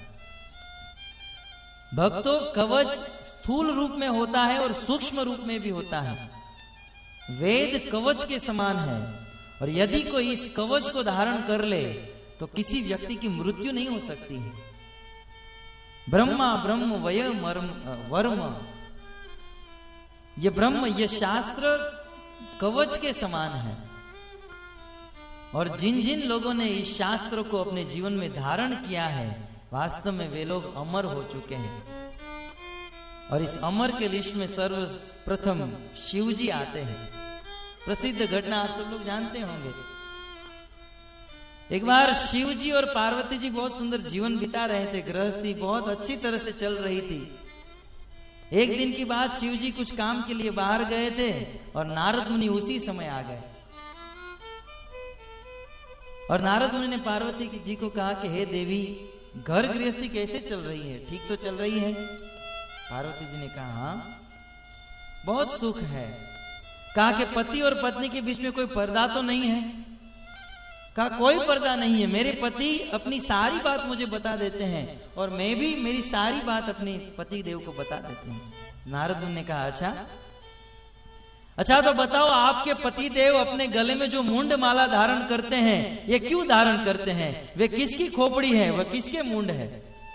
भक्तों, कवच स्थूल रूप में होता है और सूक्ष्म रूप में भी होता है। वेद कवच के समान है, और यदि कोई इस कवच को धारण कर ले तो किसी व्यक्ति की मृत्यु नहीं हो सकती है। ब्रह्मा ब्रह्म वय वर्म, ये ब्रह्म, ये शास्त्र कवच के समान है। और जिन जिन लोगों ने इस शास्त्र को अपने जीवन में धारण किया है, वास्तव में वे लोग अमर हो चुके हैं। और इस अमर के लिस्ट में सर्वप्रथम शिव जी आते हैं। प्रसिद्ध घटना आप सब लोग जानते होंगे। एक बार शिव जी और पार्वती जी बहुत सुंदर जीवन बिता रहे थे, गृहस्थी बहुत अच्छी तरह से चल रही थी। एक दिन की बात, शिव जी कुछ काम के लिए बाहर गए थे और नारद मुनि उसी समय आ गए। और नारद मुनि ने पार्वती जी को कहा कि हे देवी, घर गृहस्थी कैसे चल रही है, ठीक तो चल रही है? पार्वती जी ने कहा हाँ, बहुत सुख है। कहा कि पति और पत्नी के बीच में कोई पर्दा तो नहीं है? कहा कोई पर्दा नहीं है, मेरे पति अपनी सारी बात मुझे बता देते हैं और मैं भी मेरी सारी बात अपने पति देव को बता देती हूँ। नारद मुनि ने कहा अच्छा तो बताओ, आपके पति देव अपने गले में जो मुंड माला धारण करते हैं, ये क्यों धारण करते हैं? वे किसकी खोपड़ी है, वह किसके मुंड है?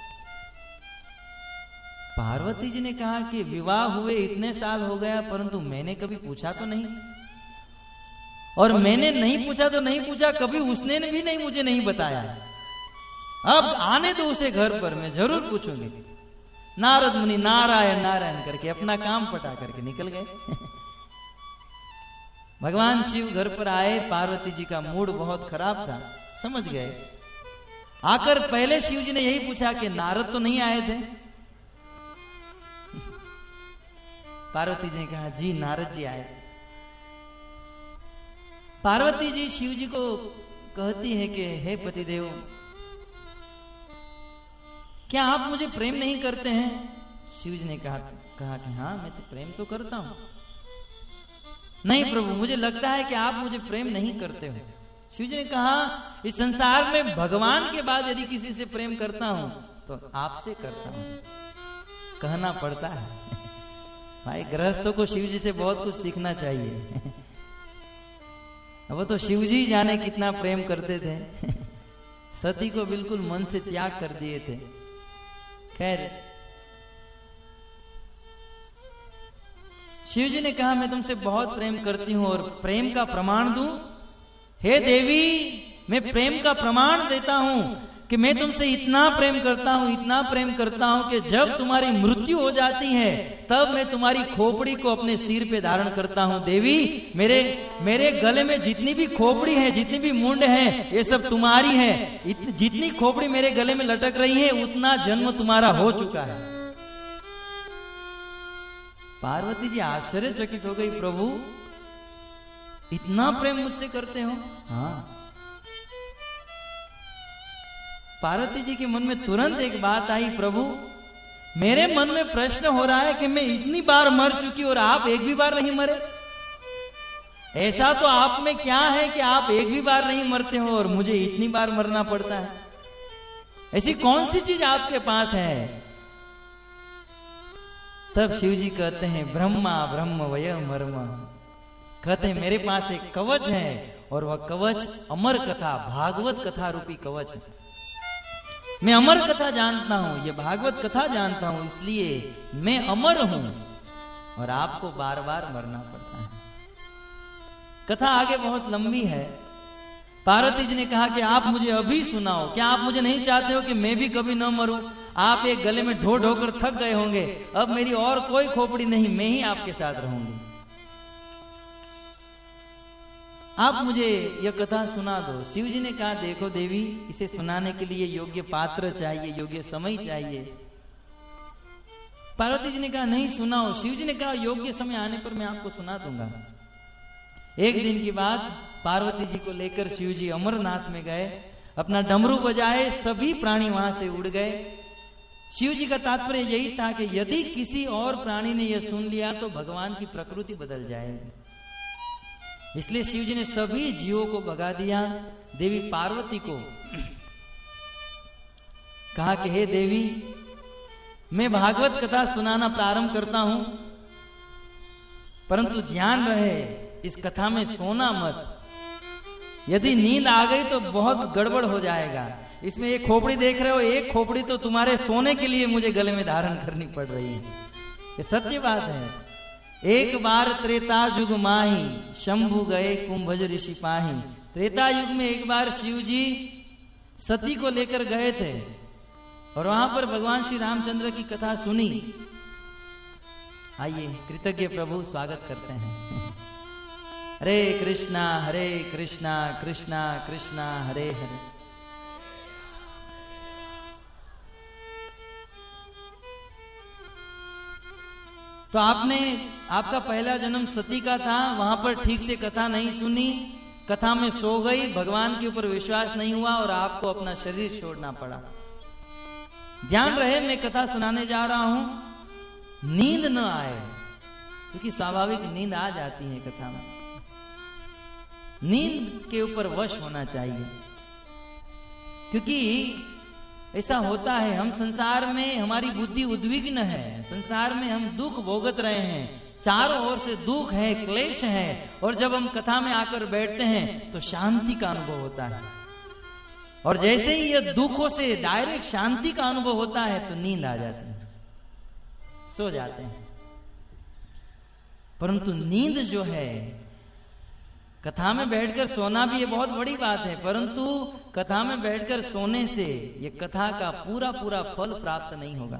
पार्वती जी ने कहा कि विवाह हुए इतने साल हो गया, परंतु मैंने कभी पूछा तो नहीं, और मैंने नहीं पूछा तो नहीं पूछा, कभी उसने भी नहीं मुझे नहीं बताया। अब आने दो उसे घर पर, मैं जरूर पूछूंगी। नारद मुनि नारायण नारायण करके अपना काम पटा करके निकल गए। भगवान शिव घर पर आए, पार्वती जी का मूड बहुत खराब था, समझ गए। आकर पहले शिव जी ने यही पूछा कि नारद तो नहीं आए थे? पार्वती जी ने कहा जी नारद जी आए। पार्वती जी शिव जी को कहती है कि हे पतिदेव, क्या आप मुझे प्रेम नहीं करते हैं? शिव जी ने कहा कि हाँ, मैं तो प्रेम तो करता हूं। नहीं प्रभु, मुझे लगता है कि आप मुझे प्रेम नहीं करते हो। शिव जी ने कहा इस संसार में भगवान के बाद यदि किसी से प्रेम करता हूं तो आपसे करता हूं। कहना पड़ता है भाई, गृहस्थों को शिव जी से बहुत कुछ सीखना चाहिए। वो तो शिव जी जाने कितना प्रेम करते थे। सती को बिल्कुल मन से त्याग कर दिए थे। खैर, शिव जी ने कहा मैं तुमसे बहुत प्रेम करती हूं और प्रेम का प्रमाण दूं? हे देवी, मैं प्रेम का प्रमाण देता हूं कि मैं तुमसे इतना प्रेम करता हूं, इतना प्रेम करता हूं कि जब तुम्हारी मृत्यु हो जाती है तब मैं तुम्हारी खोपड़ी को अपने सिर पे धारण करता हूं। देवी, मेरे गले में जितनी भी खोपड़ी है, जितनी भी मुंड है, ये सब तुम्हारी है। जितनी खोपड़ी मेरे गले में लटक रही है उतना जन्म तुम्हारा हो चुका है। पार्वती जी आश्चर्यचकित हो गई, प्रभु इतना प्रेम मुझसे करते हो? हाँ। पार्वती जी के मन में तुरंत एक बात आई, प्रभु मेरे मन में प्रश्न हो रहा है कि मैं इतनी बार मर चुकी और आप एक भी बार नहीं मरे। ऐसा तो आप में क्या है कि आप एक भी बार नहीं मरते हो और मुझे इतनी बार मरना पड़ता है? ऐसी कौन सी चीज आपके पास है? तब शिव जी कहते हैं ब्रह्मा ब्रह्म वय मर्म। कहते हैं मेरे पास एक कवच है और वह कवच अमर कथा, भागवत कथा रूपी कवच है। मैं अमर कथा जानता हूं, ये भागवत कथा जानता हूं, इसलिए मैं अमर हूं और आपको बार बार मरना पड़ता है। कथा आगे बहुत लंबी है। पार्वती जी ने कहा कि आप मुझे अभी सुनाओ, क्या आप मुझे नहीं चाहते हो कि मैं भी कभी न मरूं? आप एक गले में ढो ढो कर थक गए होंगे, अब मेरी और कोई खोपड़ी नहीं, मैं ही आपके साथ रहूंगी। आप मुझे यह कथा सुना दो। शिव जी ने कहा देखो देवी, इसे सुनाने के लिए योग्य पात्र चाहिए, योग्य समय चाहिए। पार्वती जी ने कहा नहीं सुनाओ। शिव जी ने कहा योग्य समय आने पर मैं आपको सुना दूंगा। एक दिन की बात, पार्वती जी को लेकर शिव जी अमरनाथ में गए, अपना डमरू बजाए, सभी प्राणी वहां से उड़ गए। शिव जी का तात्पर्य यही था कि यदि किसी और प्राणी ने यह सुन लिया तो भगवान की प्रकृति बदल जाएगी। इसलिए शिव जी ने सभी जीवों को भगा दिया। देवी पार्वती को कहा कि हे देवी, मैं भागवत कथा सुनाना प्रारंभ करता हूं, परंतु ध्यान रहे इस कथा में सोना मत। यदि नींद आ गई तो बहुत गड़बड़ हो जाएगा। इसमें एक खोपड़ी देख रहे हो, एक खोपड़ी तो तुम्हारे सोने के लिए मुझे गले में धारण करनी पड़ रही है। ये सत्य बात है। एक बार त्रेता युग माही, शंभु गए कुंभज ऋषि पाही। त्रेता युग में एक बार शिव जी सती को लेकर गए थे और वहां पर भगवान श्री रामचंद्र की कथा सुनी। आइए कृतज्ञ प्रभु स्वागत करते हैं। हरे कृष्णा कृष्णा कृष्णा हरे हरे। तो आपका पहला जन्म सती का था, वहां पर ठीक से कथा नहीं सुनी, कथा में सो गई, भगवान के ऊपर विश्वास नहीं हुआ और आपको अपना शरीर छोड़ना पड़ा। ध्यान रहे मैं कथा सुनाने जा रहा हूं, नींद न आए, क्योंकि स्वाभाविक नींद आ जाती है कथा में। नींद के ऊपर वश होना चाहिए, क्योंकि ऐसा होता है हम संसार में, हमारी बुद्धि उद्विग्न है, संसार में हम दुख भोगत रहे हैं, चारों ओर से दुख है, क्लेश है, और जब हम कथा में आकर बैठते हैं तो शांति का अनुभव होता है। और जैसे ही ये दुखों से डायरेक्ट शांति का अनुभव होता है तो नींद आ जाती है, सो जाते हैं। परंतु नींद जो है, कथा में बैठकर सोना भी ये बहुत बड़ी बात है, परंतु कथा में बैठकर सोने से ये कथा का पूरा पूरा फल प्राप्त नहीं होगा।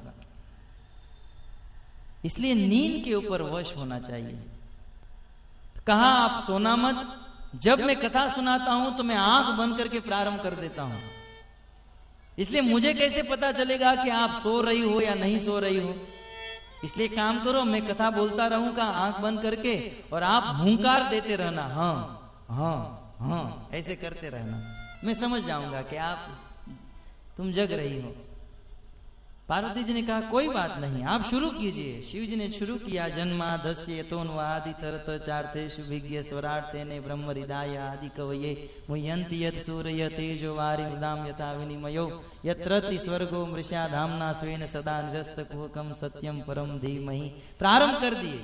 इसलिए नींद के ऊपर वश होना चाहिए। कहा आप सोना मत। जब मैं कथा सुनाता हूं तो मैं आंख बंद करके प्रारंभ कर देता हूं, इसलिए मुझे कैसे पता चलेगा कि आप सो रही हो या नहीं सो रही हो। इसलिए काम करो, मैं कथा बोलता रहूंगा आंख बंद करके, और आप हुंकार देते रहना, हाँ हाँ हाँ ऐसे करते रहना, मैं समझ जाऊंगा कि तुम जग रही हो। पार्वती जी ने कहा कोई बात नहीं, आप शुरू कीजिए। शिव जी ने शुरू किया। जन्मादस्य तोन्वादि तरत चार्तेषु विज्ञ स्वरार्तेने ब्रह्म हृदय आदि कवये मुह्यन्ति यत् सूर्य तेजो वारि मृदाम यथा विनिमयो यत्रति स्वर्गो मृषा धाम्ना स्वेन सदा निरस्त कुहकम सत्यम परम धीमहि। प्रारंभ कर दिए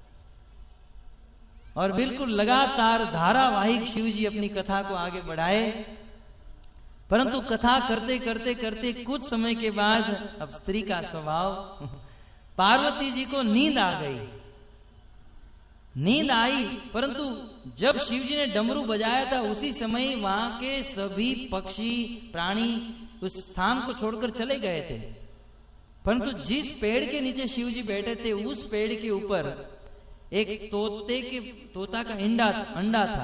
और बिल्कुल लगातार धारावाहिक शिव जी अपनी कथा को आगे बढ़ाए। परंतु कथा करते करते करते कुछ समय के बाद, अब स्त्री का स्वभाव, पार्वती जी को नींद आ गई। नींद आई, परंतु जब शिव जी ने डमरू बजाया था उसी समय वहां के सभी पक्षी प्राणी उस स्थान को छोड़कर चले गए थे। परंतु जिस पेड़ के नीचे शिव जी बैठे थे उस पेड़ के ऊपर एक तोता का अंडा था।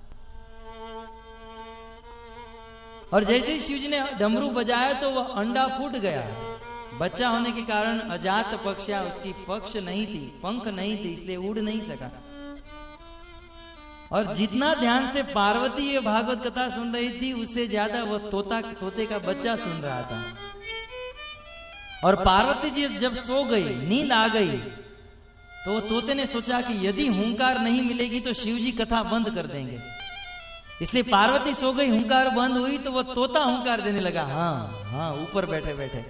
और जैसे ही शिव जी ने डमरू बजाया तो वह अंडा फूट गया। बच्चा होने के कारण अजात पक्षा, उसकी पक्ष नहीं थी, पंख नहीं थे, इसलिए उड़ नहीं सका। और जितना ध्यान से पार्वती ये भागवत कथा सुन रही थी उससे ज्यादा वह तोते का बच्चा सुन रहा था। और पार्वती जी जब सो गई, नींद आ गई, तो तोते ने सोचा कि यदि हुंकार नहीं मिलेगी तो शिव जी कथा बंद कर देंगे। इसलिए पार्वती सो गई, हुंकार बंद हुई तो वो तोता हुंकार देने लगा, हाँ हाँ, ऊपर बैठे बैठे।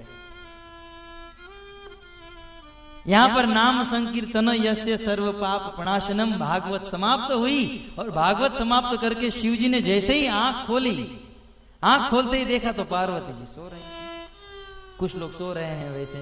यहां पर नाम संकीर्तन यस्य सर्व पाप प्रणाशनम भागवत समाप्त हुई। और भागवत समाप्त करके शिव जी ने जैसे ही आंख खोली, आंख खोलते ही देखा तो पार्वती जी सो रही हैं। कुछ लोग सो रहे हैं वैसे।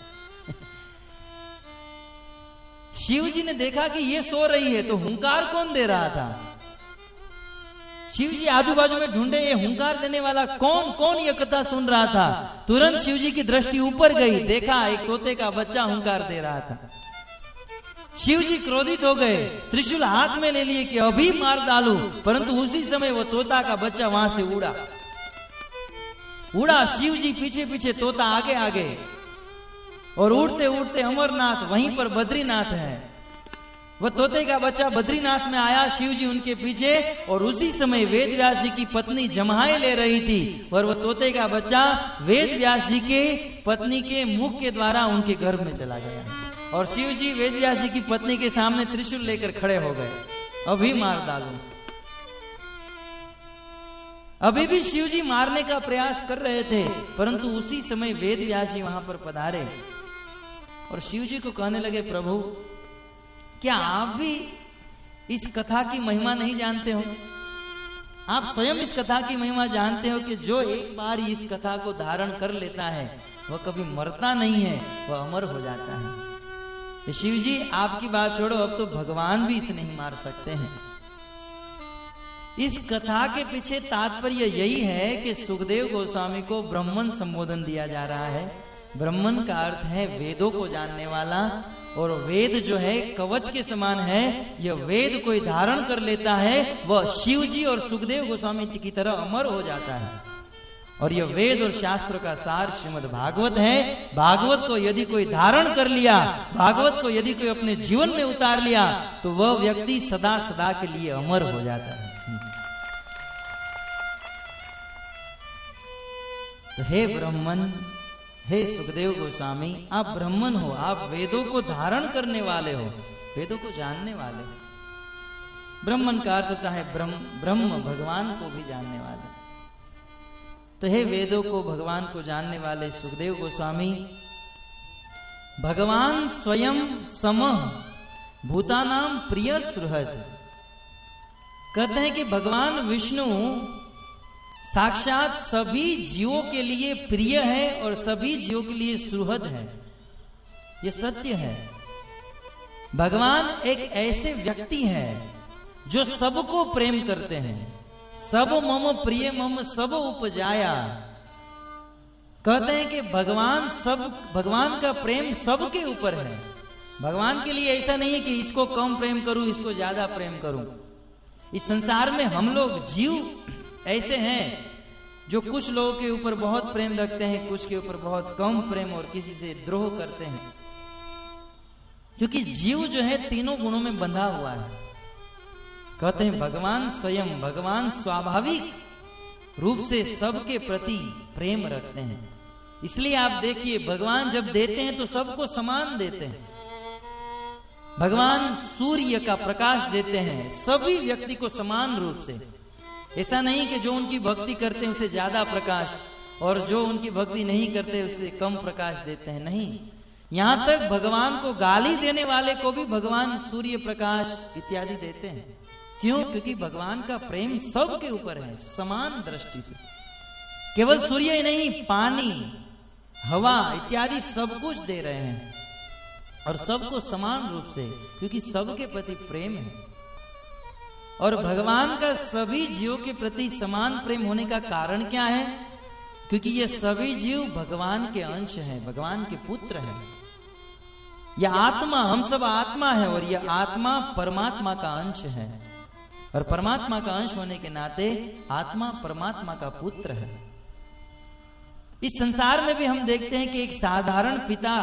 शिव जी ने देखा कि ये सो रही है, तो हुंकार कौन दे रहा था? शिव जी आजू बाजू में ढूंढे, ये हुंकार देने वाला कौन ये कथा सुन रहा था। तुरंत शिव जी की दृष्टि ऊपर गई, देखा एक तोते का बच्चा हुंकार दे रहा था। शिव जी क्रोधित हो गए, त्रिशूल हाथ में ले लिए कि अभी मार डालूं, परंतु उसी समय वो तोता का बच्चा वहां से उड़ा। शिव जी पीछे पीछे, तोता आगे आगे, और उड़ते उड़ते अमरनाथ, वहीं पर बद्रीनाथ है। वह तोते का बच्चा बद्रीनाथ में आया, शिव जी उनके पीछे, और उसी समय वेद व्यास जी की पत्नी जमाए ले रही थी, और वह तोते का बच्चा वेद व्यास जी के पत्नी के मुख के द्वारा उनके गर्भ में चला गया। और शिव जी वेद व्यास जी की पत्नी के सामने त्रिशूल लेकर खड़े हो गए, अभी मार डालूं। अभी भी शिव जी मारने का प्रयास कर रहे थे, परंतु उसी समय वेद व्यास जी वहां पर पधारे और शिव जी को कहने लगे, प्रभु क्या आप भी इस कथा की महिमा नहीं जानते हो? आप स्वयं इस कथा की महिमा जानते हो कि जो एक बार इस कथा को धारण कर लेता है वह कभी मरता नहीं है, वह अमर हो जाता है। शिव जी आपकी बात छोड़ो, अब तो भगवान भी इसे नहीं मार सकते हैं। इस कथा के पीछे तात्पर्य यही है कि सुखदेव गोस्वामी को ब्राह्मण संबोधन दिया जा रहा है। ब्राह्मण का अर्थ है वेदों को जानने वाला, और वेद जो है कवच के समान है। यह वेद कोई धारण कर लेता है वह शिव जी और सुखदेव गोस्वामी की तरह अमर हो जाता है। और यह वेद और शास्त्र का सार श्रीमद् भागवत है। भागवत को यदि कोई धारण कर लिया, भागवत को यदि कोई अपने जीवन में उतार लिया, तो वह व्यक्ति सदा सदा के लिए अमर हो जाता है। तो हे ब्राह्मण, हे सुखदेव गोस्वामी, आप ब्राह्मण हो, आप वेदों को धारण करने वाले हो, वेदों को जानने वाले हो। ब्राह्मण का अर्थ होता है ब्रह्म, भगवान को भी जानने वाले। तो हे वेदों को, भगवान को जानने वाले सुखदेव गोस्वामी, भगवान स्वयं समः भूतानाम प्रिय सुहृद। कहते हैं कि भगवान विष्णु साक्षात सभी जीवों के लिए प्रिय है और सभी जीवों के लिए सुहृद है। यह सत्य है। भगवान एक ऐसे व्यक्ति है जो सबको प्रेम करते हैं। सब मम प्रिय मम सब उपजाया। कहते हैं कि भगवान का प्रेम सबके ऊपर है। भगवान के लिए ऐसा नहीं है कि इसको कम प्रेम करूं, इसको ज्यादा प्रेम करूं। इस संसार में हम लोग जीव ऐसे हैं जो कुछ लोगों के ऊपर बहुत प्रेम रखते हैं, कुछ के ऊपर बहुत कम प्रेम, और किसी से द्रोह करते हैं। क्योंकि जीव जो है तीनों गुणों में बंधा हुआ है। कहते हैं भगवान स्वयं, भगवान स्वाभाविक रूप से सबके प्रति प्रेम रखते हैं। इसलिए आप देखिए, भगवान जब देते हैं तो सबको समान देते हैं। भगवान सूर्य का प्रकाश देते हैं सभी व्यक्ति को समान रूप से। ऐसा नहीं कि जो उनकी भक्ति करते हैं उसे ज्यादा प्रकाश, और जो उनकी भक्ति नहीं करते उससे कम प्रकाश देते हैं। नहीं, यहां तक भगवान को गाली देने वाले को भी भगवान सूर्य प्रकाश इत्यादि देते हैं। क्यों? क्योंकि भगवान का प्रेम सबके ऊपर है, समान दृष्टि से। केवल सूर्य ही नहीं, पानी, हवा इत्यादि सब कुछ दे रहे हैं, और सबको समान रूप से, क्योंकि सबके प्रति प्रेम है। और भगवान का सभी जीवों के प्रति समान प्रेम होने का कारण क्या है? क्योंकि ये सभी जीव भगवान के अंश हैं, भगवान के पुत्र हैं। यह आत्मा, हम सब आत्मा है, और यह आत्मा परमात्मा का अंश है। और परमात्मा का अंश होने के नाते आत्मा परमात्मा का पुत्र है। इस संसार में भी हम देखते हैं कि एक साधारण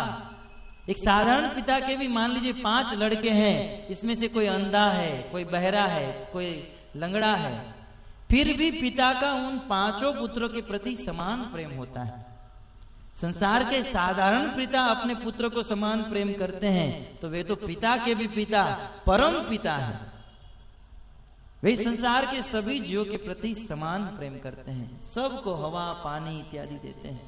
पिता के भी मान लीजिए 5 लड़के हैं। इसमें से कोई अंधा है, कोई बहरा है, कोई लंगड़ा है, फिर भी पिता का उन 5 पुत्रों के प्रति समान प्रेम होता है। संसार के साधारण पिता अपने पुत्र को समान प्रेम करते हैं, तो वे तो पिता के भी पिता, परम पिता है। वे संसार के सभी जीवों के प्रति समान प्रेम करते हैं, सबको हवा, पानी इत्यादि देते हैं।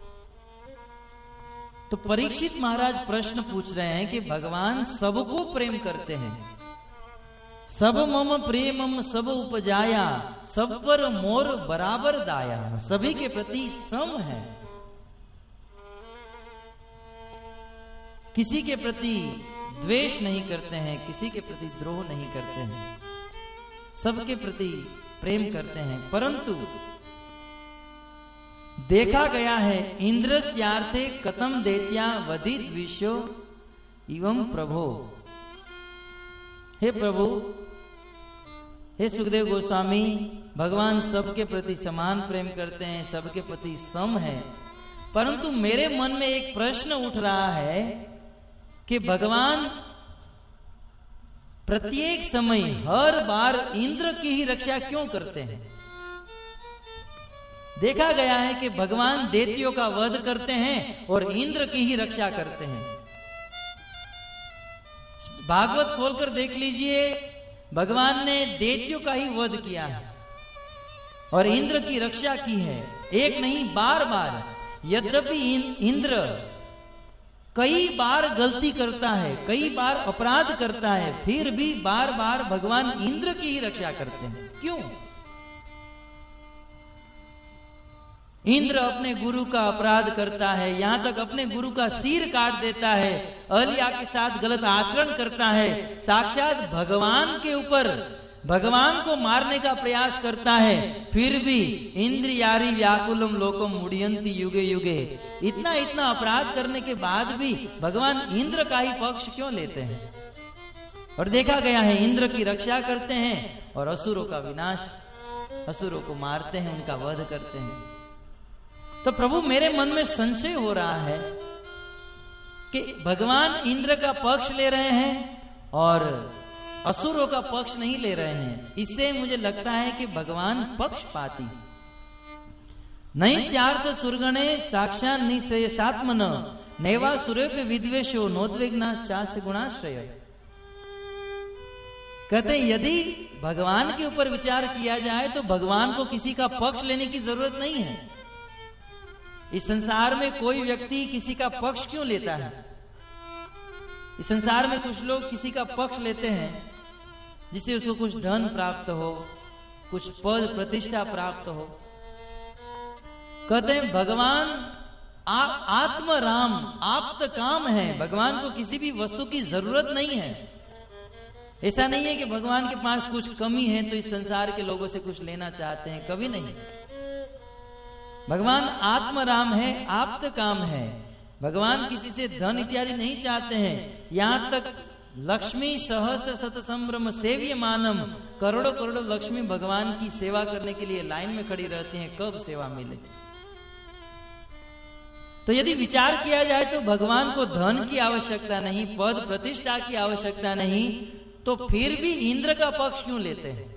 तो परीक्षित महाराज प्रश्न पूछ रहे हैं कि भगवान सबको प्रेम करते हैं। सब मम प्रेमम सब उपजाया, सब पर मोर बराबर दाया। सभी के प्रति सम है, किसी के प्रति द्वेष नहीं करते हैं, किसी के प्रति द्रोह नहीं करते हैं, सबके प्रति प्रेम करते हैं। परंतु देखा गया है, इंद्रस्यार्थे कथम दैत्या वधित विश्व एवं प्रभो। हे प्रभु, हे सुखदेव गोस्वामी, भगवान सबके प्रति समान प्रेम करते हैं, सबके प्रति सम है। परंतु मेरे मन में एक प्रश्न उठ रहा है कि भगवान प्रत्येक समय हर बार इंद्र की ही रक्षा क्यों करते हैं? देखा गया है कि भगवान दैत्यों का वध करते हैं और इंद्र की ही रक्षा करते हैं। भागवत खोलकर देख लीजिए, भगवान ने दैत्यों का ही वध किया है और इंद्र की रक्षा की है। एक नहीं, बार बार। यद्यपि इंद्र कई बार गलती करता है, कई बार अपराध करता है, फिर भी बार बार भगवान इंद्र की ही रक्षा करते हैं। क्यों? इंद्र अपने गुरु का अपराध करता है, यहां तक अपने गुरु का सिर काट देता है, अहल्या के साथ गलत आचरण करता है, साक्षात भगवान के ऊपर भगवान को मारने का प्रयास करता है, फिर भी इंद्रियारी व्याकुलम लोकम मुड़ियंती युगे युगे, इतना इतना अपराध करने के बाद भी भगवान इंद्र का ही पक्ष क्यों लेते हैं? और देखा गया है इंद्र की रक्षा करते हैं और असुरों का विनाश, असुरों को मारते हैं, उनका वध करते हैं। तो प्रभु मेरे मन में संशय हो रहा है कि भगवान इंद्र का पक्ष ले रहे हैं और असुरों का पक्ष नहीं ले रहे हैं। इससे मुझे लगता है कि भगवान पक्षपाती। नहीं स्यार्थ सुरगणे साक्षात निश्रेयसात्मन नैवा सुरेप्य विद्वेषो नोद्विग्ना चास्य गुणाश्रय। कहते हैं यदि भगवान के ऊपर विचार किया जाए तो भगवान को किसी का पक्ष लेने की जरूरत नहीं है। इस संसार में कोई व्यक्ति किसी का पक्ष क्यों लेता है? इस संसार में कुछ लोग किसी का पक्ष लेते हैं जिससे उसको कुछ धन प्राप्त हो, कुछ पद प्रतिष्ठा प्राप्त हो। कहते हैं भगवान आत्म राम आप्त काम है, भगवान को किसी भी वस्तु की जरूरत नहीं है। ऐसा नहीं है कि भगवान के पास कुछ कमी है तो इस संसार के लोगों से कुछ लेना चाहते हैं, कभी नहीं। भगवान आत्म राम है, आप्त काम है। भगवान किसी से धन इत्यादि नहीं चाहते हैं। यहां तक लक्ष्मी सहस्त्र शत संभ्रम सेव्य मानम, करोड़ों करोड़ों लक्ष्मी भगवान की सेवा करने के लिए लाइन में खड़ी रहती हैं, कब सेवा मिले। तो यदि विचार किया जाए तो भगवान को धन की आवश्यकता नहीं, पद प्रतिष्ठा की आवश्यकता नहीं, तो फिर भी इंद्र का पक्ष क्यों लेते हैं?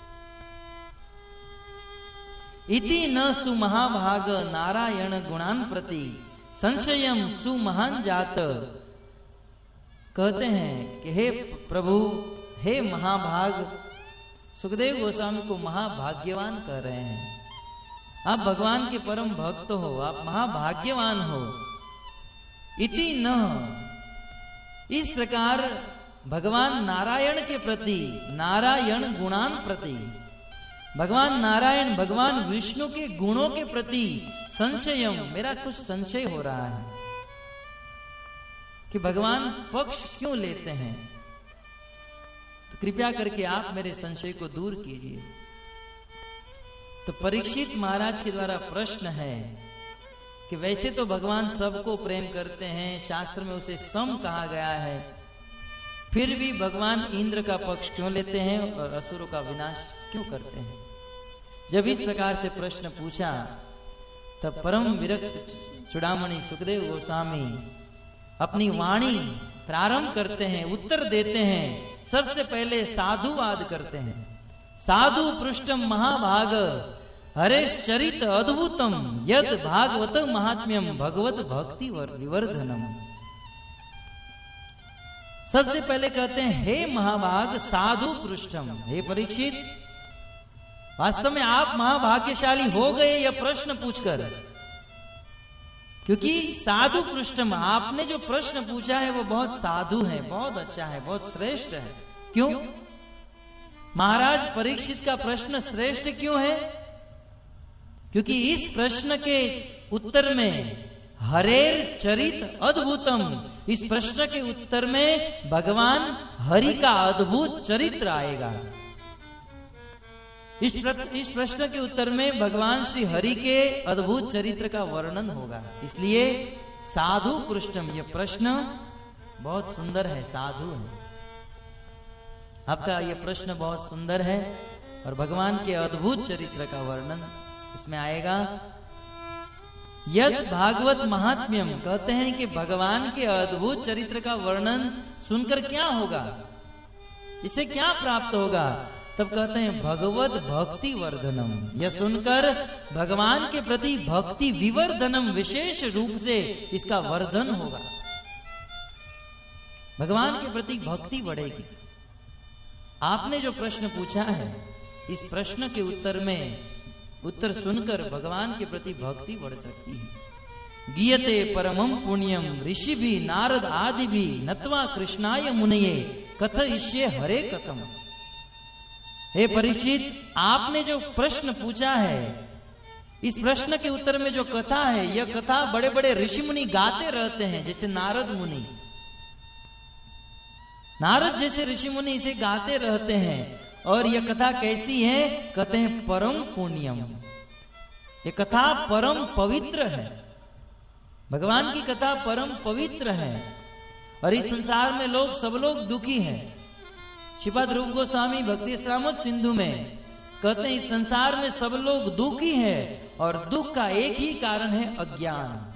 इति न सुमहाभाग नारायण गुणान प्रति संशयम सुमहान जात। कहते हैं कि हे प्रभु, हे महाभाग, सुखदेव गोस्वामी को महाभाग्यवान कह रहे हैं। आप भगवान के परम भक्त हो, आप महाभाग्यवान हो। इति न, इस प्रकार भगवान नारायण के प्रति, नारायण गुणान प्रति, भगवान नारायण भगवान विष्णु के गुणों के प्रति संशयम, मेरा कुछ संशय हो रहा है कि भगवान पक्ष क्यों लेते हैं। तो कृपया करके आप मेरे संशय को दूर कीजिए। तो परीक्षित महाराज के द्वारा प्रश्न है कि वैसे तो भगवान सबको प्रेम करते हैं, शास्त्र में उसे सम कहा गया है, फिर भी भगवान इंद्र का पक्ष क्यों लेते हैं और असुरों का विनाश क्यों करते हैं? जब इस प्रकार से प्रश्न पूछा तब परम विरक्त चूड़ामणि सुखदेव गोस्वामी अपनी वाणी प्रारंभ करते हैं, उत्तर देते हैं। सबसे पहले साधुवाद करते हैं। साधु पृष्ठम महाभाग हरेश्चरित अद्भुतम यद भागवत महात्म्यम भगवत भक्ति विवर्धनम। सबसे पहले कहते हैं हे महाभाग साधु पृष्ठम, हे परीक्षित, वास्तव में आप महाभाग्यशाली हो गए यह प्रश्न पूछकर, क्योंकि साधु पृष्ठम, आपने जो प्रश्न पूछा है वो बहुत साधु है, बहुत अच्छा है, बहुत श्रेष्ठ है। क्यों? महाराज परीक्षित का प्रश्न श्रेष्ठ क्यों है? क्योंकि इस प्रश्न के उत्तर में हरेर चरित अद्भुतम, इस प्रश्न के उत्तर में भगवान हरि का अद्भुत चरित्र आएगा। इस प्रश्न के उत्तर में भगवान श्री हरि के अद्भुत चरित्र का वर्णन होगा। इसलिए साधु पृष्ठम, यह प्रश्न बहुत सुंदर है, साधु है। आपका यह प्रश्न बहुत सुंदर है और भगवान के अद्भुत चरित्र का वर्णन इसमें आएगा। यद भागवत महात्म्यम, कहते हैं कि भगवान के अद्भुत चरित्र का वर्णन सुनकर क्या होगा, इससे क्या प्राप्त होगा? तब कहते हैं भगवत भक्ति वर्धनम, यह सुनकर भगवान के प्रति भक्ति विवर्धनम, विशेष रूप से इसका वर्धन होगा, भगवान के प्रति भक्ति बढ़ेगी। आपने जो प्रश्न पूछा है, इस प्रश्न के उत्तर सुनकर भगवान के प्रति भक्ति बढ़ सकती है। गीयते परमं पुण्यम ऋषि भी नारद आदि भी नत्वा कृष्णाय मुनये कथयिष्ये हरे कथम। हे परीक्षित, आपने जो प्रश्न पूछा है इस प्रश्न के उत्तर में जो कथा है, यह कथा बड़े बड़े ऋषि मुनि गाते रहते हैं, जैसे नारद मुनि, नारद जैसे ऋषि मुनि इसे गाते रहते हैं। और यह कथा कैसी है? कहते हैं परम पुण्यम। ये कथा परम पवित्र है, भगवान की कथा परम पवित्र है। और इस संसार में सब लोग दुखी हैं। श्रीपाद रूप गोस्वामी भक्ति श्रामोद सिंधु में कहते हैं इस संसार में सब लोग दुखी हैं और दुख का एक ही कारण है, अज्ञान।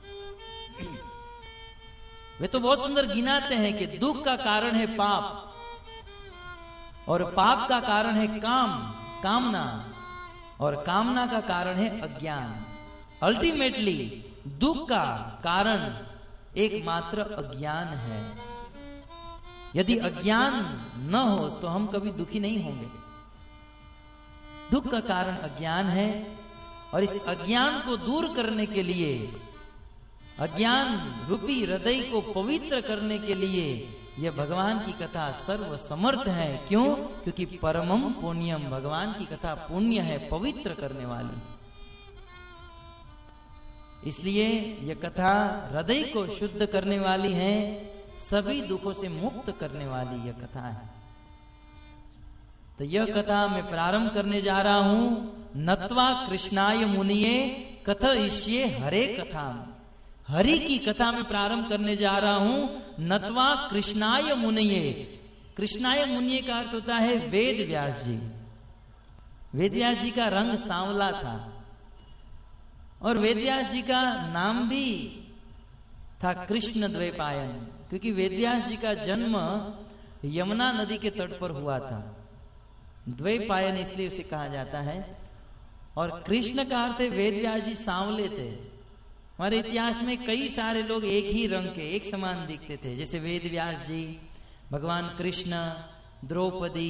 वे तो बहुत सुंदर गिनाते हैं कि दुख का कारण है पाप, और पाप का कारण है कामना, और कामना का कारण है अज्ञान। अल्टीमेटली दुख का कारण एकमात्र अज्ञान है। यदि अज्ञान न हो तो हम कभी दुखी नहीं होंगे। दुख का कारण अज्ञान है, और इस अज्ञान को दूर करने के लिए, अज्ञान रूपी हृदय को पवित्र करने के लिए यह भगवान की कथा सर्व समर्थ है। क्यों? क्योंकि परमम पुण्यम, भगवान की कथा पुण्य है, पवित्र करने वाली। इसलिए यह कथा हृदय को शुद्ध करने वाली है, सभी दुखों से मुक्त करने वाली यह कथा है। तो यह कथा मैं प्रारंभ करने जा रहा हूं। नत्वा कृष्णाय मुनिये कथयिष्ये हरे कथा। हरि की कथा में प्रारंभ करने जा रहा हूं। नत्वा कृष्णाय मुनिये। कृष्णाय मुनिये का अर्थ होता है वेद व्यास जी। वेद व्यास जी का रंग सांवला था, और वेद व्यास जी का नाम भी था कृष्ण द्वैपायन, क्योंकि वेद व्यास जी का जन्म यमुना नदी के तट पर हुआ था। द्वैपायन इसलिए उसे कहा जाता है। और कृष्ण का अर्थ है वेद व्यास जी सांवले थे। हमारे इतिहास में कई सारे लोग एक ही रंग के, एक समान दिखते थे, जैसे वेद व्यास जी, भगवान कृष्ण, द्रौपदी,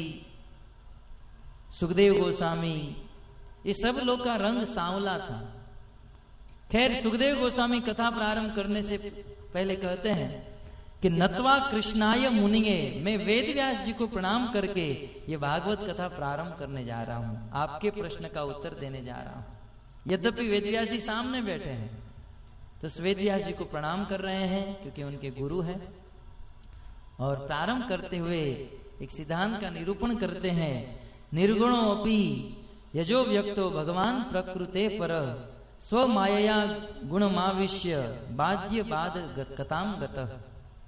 सुखदेव गोस्वामी, ये सब लोग का रंग सांवला था। खैर, सुखदेव गोस्वामी कथा प्रारंभ करने से पहले कहते हैं कि नत्वा कृष्णाय मुनिये, मैं वेद व्यास जी को प्रणाम करके ये भागवत कथा प्रारंभ करने जा रहा हूं, आपके प्रश्न का उत्तर देने जा रहा हूं। यद्यपि वेद व्यास जी सामने बैठे हैं, तो वेद व्यास जी को प्रणाम कर रहे हैं क्योंकि उनके गुरु हैं। और प्रारंभ करते हुए एक सिद्धांत का निरूपण करते हैं। निर्गुणो अपि यजो व्यक्तो भगवान प्रकृते पर स्व मायया गुणमाविश्य बाध्य बाद कताम गतः।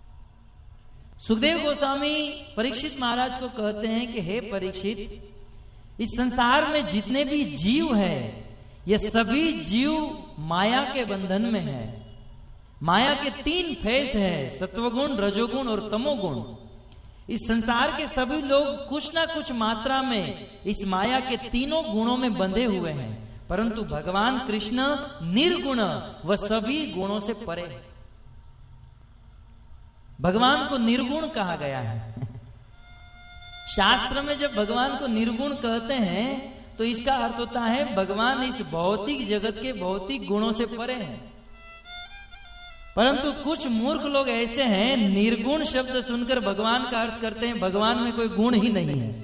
सुखदेव गोस्वामी परीक्षित महाराज को कहते हैं कि हे परीक्षित, इस संसार में जितने भी जीव हैं, ये सभी जीव माया के बंधन में है। माया के 3 फेस है, सत्वगुण, रजोगुण और तमोगुण। इस संसार के सभी लोग कुछ ना कुछ मात्रा में इस माया के तीनों गुणों में बंधे हुए हैं, परंतु भगवान कृष्ण निर्गुण, वह सभी गुणों से परे है। भगवान को निर्गुण कहा गया है। शास्त्र में जब भगवान को निर्गुण कहते हैं तो इसका अर्थ होता है भगवान इस भौतिक जगत के भौतिक गुणों से परे हैं। परंतु कुछ मूर्ख लोग ऐसे हैं, निर्गुण शब्द सुनकर भगवान का अर्थ करते हैं भगवान में कोई गुण ही नहीं है।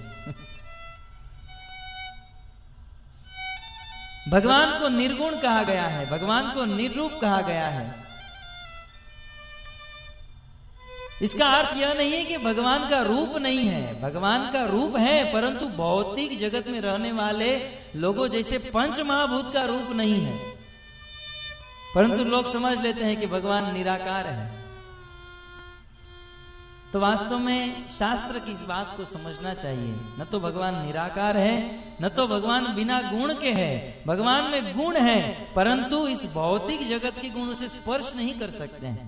भगवान को निर्गुण कहा गया है, भगवान को निर्रूप कहा गया है। इसका अर्थ यह नहीं है कि भगवान का रूप नहीं है, भगवान का रूप है, परंतु भौतिक जगत में रहने वाले लोगों जैसे पंच महाभूत का रूप नहीं है। परंतु लोग समझ लेते हैं कि भगवान निराकार है। तो वास्तव में शास्त्र की इस बात को समझना चाहिए। न तो भगवान निराकार है, न तो भगवान बिना गुण के है। भगवान में गुण है, परंतु इस भौतिक जगत के गुणों से स्पर्श नहीं कर सकते हैं।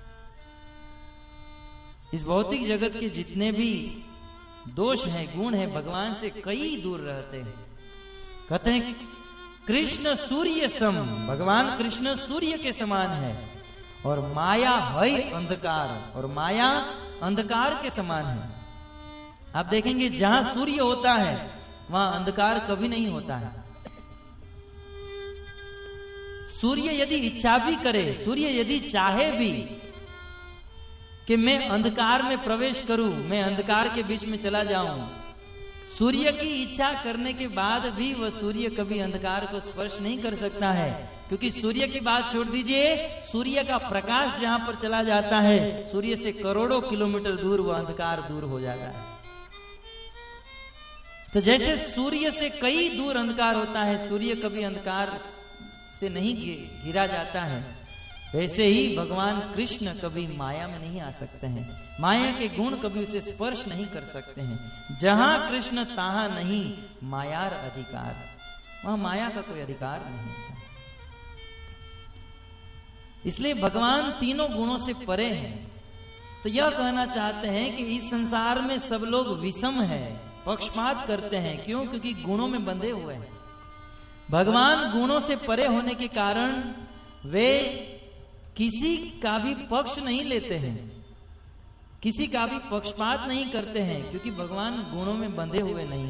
इस भौतिक जगत के जितने भी दोष हैं, गुण हैं, भगवान से कई दूर रहते हैं। कहते हैं कृष्ण सूर्य सम, भगवान कृष्ण सूर्य के समान है, और माया है अंधकार, और माया अंधकार के समान है। आप देखेंगे जहां सूर्य होता है वहां अंधकार कभी नहीं होता है। सूर्य यदि इच्छा भी करे, सूर्य यदि चाहे भी कि मैं अंधकार में प्रवेश करूं, मैं अंधकार के बीच में चला जाऊं, सूर्य की इच्छा करने के बाद भी वह सूर्य कभी अंधकार को स्पर्श नहीं कर सकता है, क्योंकि सूर्य की बात छोड़ दीजिए, सूर्य का प्रकाश जहां पर चला जाता है, सूर्य से करोड़ों किलोमीटर दूर वह अंधकार दूर हो जाता है। तो जैसे सूर्य से कई दूर अंधकार होता है, सूर्य कभी अंधकार से नहीं घिरा जाता है, वैसे ही भगवान कृष्ण कभी माया में नहीं आ सकते हैं। माया के गुण कभी उसे स्पर्श नहीं कर सकते हैं। जहां कृष्ण तहां नहीं मायार अधिकार, वहां माया का कोई अधिकार नहीं है। इसलिए भगवान तीनों गुणों से परे हैं। तो यह कहना चाहते हैं कि इस संसार में सब लोग विषम है, पक्षपात करते हैं। क्यों? क्योंकि गुणों में बंधे हुए हैं। भगवान गुणों से परे होने के कारण वे किसी का भी पक्ष नहीं लेते हैं, किसी का भी पक्षपात नहीं करते हैं, क्योंकि भगवान गुणों में बंधे हुए नहीं।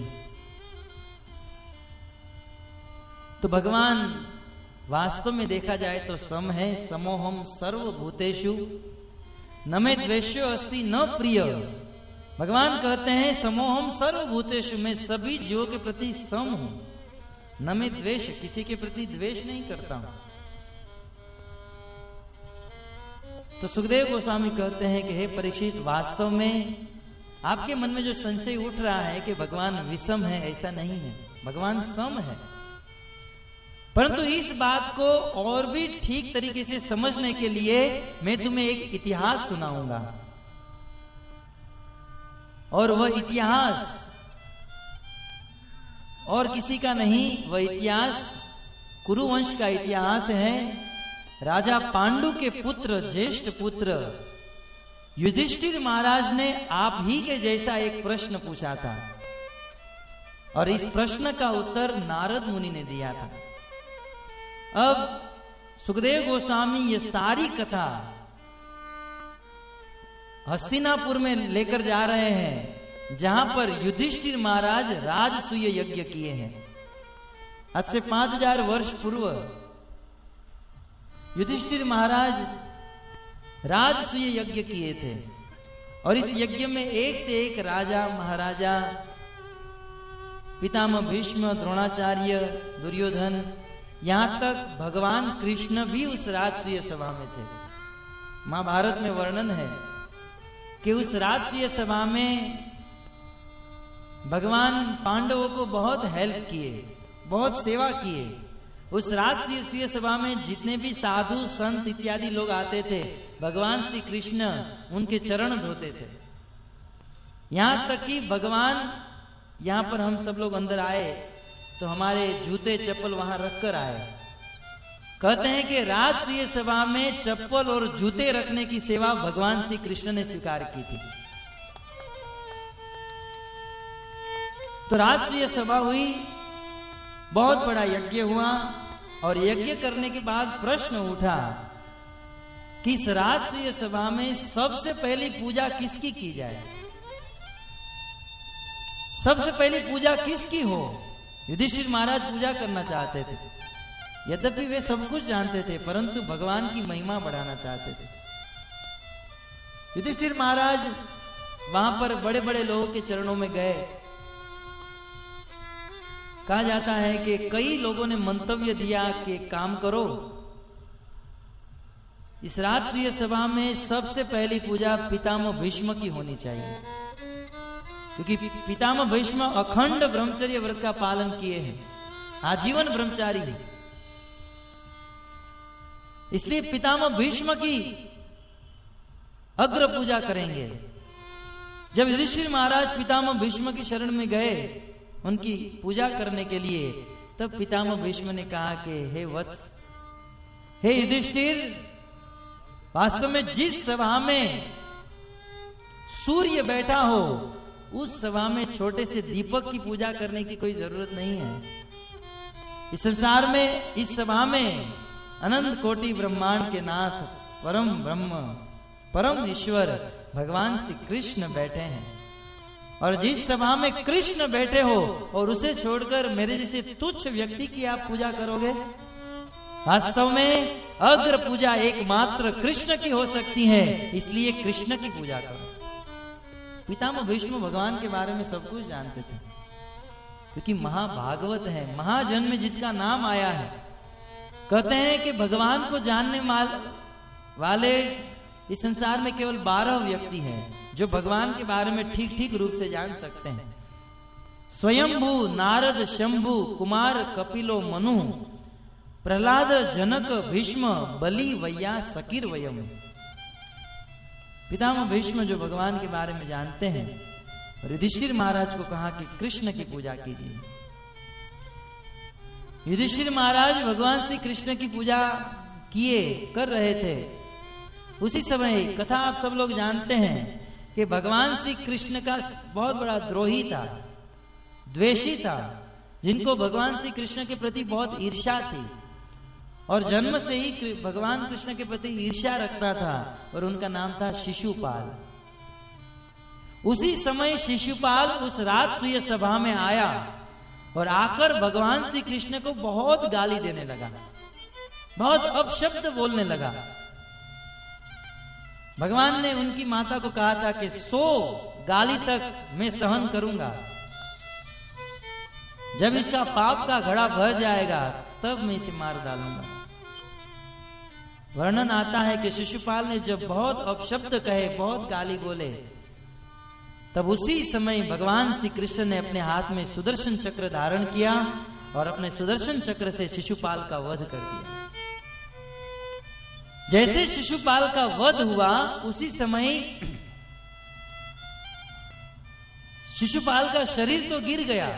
तो भगवान वास्तव में देखा जाए तो सम है। समोहम सर्वभूतेषु न मे द्वेष्यो अस्ति न प्रिय। भगवान कहते हैं समोहम सर्वभूतेषु, मैं सभी जीवों के प्रति सम हूं। न मे द्वेष, किसी के प्रति द्वेष नहीं करता हूं। तो सुखदेव गोस्वामी कहते हैं कि हे परीक्षित, वास्तव में आपके मन में जो संशय उठ रहा है कि भगवान विषम है, ऐसा नहीं है, भगवान सम है। परंतु इस बात को और भी ठीक तरीके से समझने के लिए मैं तुम्हें एक इतिहास सुनाऊंगा, और वह इतिहास और किसी का नहीं, वह इतिहास कुरुवंश का इतिहास है। राजा पांडु के पुत्र, ज्येष्ठ पुत्र युधिष्ठिर महाराज ने आप ही के जैसा एक प्रश्न पूछा था, और इस प्रश्न का उत्तर नारद मुनि ने दिया था। अब सुखदेव गोस्वामी ये सारी कथा हस्तिनापुर में लेकर जा रहे हैं, जहां पर युधिष्ठिर महाराज राजसूय यज्ञ किए हैं। आज से 5000 वर्ष पूर्व युधिष्ठिर महाराज राजसूय यज्ञ किए थे, और इस यज्ञ में एक से एक राजा महाराजा, पितामह भीष्म, द्रोणाचार्य, दुर्योधन, यहां तक भगवान कृष्ण भी उस राजसूय सभा में थे। महाभारत में वर्णन है कि उस राजसूय सभा में भगवान पांडवों को बहुत हेल्प किए, बहुत सेवा किए। उस राजसूय सभा में जितने भी साधु संत इत्यादि लोग आते थे, भगवान श्री कृष्ण उनके चरण धोते थे। यहां तक कि भगवान, यहां पर हम सब लोग अंदर आए तो हमारे जूते चप्पल वहां रखकर आए। कहते हैं कि राजसूय सभा में चप्पल और जूते रखने की सेवा भगवान श्री कृष्ण ने स्वीकार की थी। तो राजसूय सभा हुई, बहुत बड़ा यज्ञ हुआ, और यज्ञ करने के बाद प्रश्न उठा कि इस राजसूय सभा में सबसे पहली पूजा किसकी की जाए, सबसे पहली पूजा किसकी हो। युधिष्ठिर महाराज पूजा करना चाहते थे, यद्यपि वे सब कुछ जानते थे, परंतु भगवान की महिमा बढ़ाना चाहते थे। युधिष्ठिर महाराज वहां पर बड़े बड़े लोगों के चरणों में गए। कहा जाता है कि कई लोगों ने मंतव्य दिया कि काम करो, इस राजसूय सभा में सबसे पहली पूजा पितामह भीष्म की होनी चाहिए, क्योंकि पितामह भीष्म अखंड ब्रह्मचर्य व्रत का पालन किए हैं, आजीवन ब्रह्मचारी है। इसलिए पितामह भीष्म की अग्र पूजा करेंगे। जब युधिष्ठिर महाराज पितामह भीष्म की शरण में गए उनकी पूजा करने के लिए, तब पितामह भीष्म ने कहा कि हे वत्स, हे युधिष्ठिर, वास्तव में जिस सभा में सूर्य बैठा हो उस सभा में छोटे से दीपक की पूजा करने की कोई जरूरत नहीं है। इस संसार में, इस सभा में अनंत कोटि ब्रह्मांड के नाथ, परम ब्रह्म, परम ईश्वर भगवान श्री कृष्ण बैठे हैं, और जिस सभा में कृष्ण बैठे हो और उसे छोड़कर मेरे जैसे तुच्छ व्यक्ति की आप पूजा करोगे, वास्तव में अग्र पूजा एकमात्र कृष्ण की हो सकती है, इसलिए कृष्ण की पूजा करो। पितामह भीष्म भगवान के बारे में सब कुछ जानते थे। क्योंकि महाभागवत है, महाजन में जिसका नाम आया है। कहते हैं कि भगवान को जानने वाले इस संसार में केवल 12 व्यक्ति हैं जो भगवान के बारे में ठीक ठीक रूप से जान सकते हैं। स्वयंभू, नारद, शंभु, कुमार, कपिलो, मनु, प्रहलाद, जनक, भीष्म, बलि, वैया, सकीर, वयम। पितामह भीष्म जो भगवान के बारे में जानते हैं, और युधिष्ठिर महाराज को कहा कि कृष्ण की पूजा कीजिए। युधिष्ठिर महाराज भगवान श्री कृष्ण की पूजा कर रहे थे। उसी समय कथा आप सब लोग जानते हैं कि भगवान श्री कृष्ण का बहुत बड़ा द्रोही था, द्वेषी था, जिनको भगवान श्री कृष्ण के प्रति बहुत ईर्ष्या थी और जन्म से ही भगवान कृष्ण के प्रति ईर्ष्या रखता था, और उनका नाम था शिशुपाल। उसी समय शिशुपाल उस राजसूय सभा में आया और आकर भगवान श्री कृष्ण को बहुत गाली देने लगा, बहुत अपशब्द बोलने लगा। भगवान ने उनकी माता को कहा था कि 100 गाली तक मैं सहन करूंगा, जब इसका पाप का घड़ा भर जाएगा तब मैं इसे मार डालूंगा। वर्णन आता है कि शिशुपाल ने जब बहुत अपशब्द कहे, बहुत गाली बोले, तब उसी समय भगवान श्री कृष्ण ने अपने हाथ में सुदर्शन चक्र धारण किया और अपने सुदर्शन चक्र से शिशुपाल का वध कर दिया। जैसे शिशुपाल का वध हुआ, उसी समय शिशुपाल का शरीर तो गिर गया,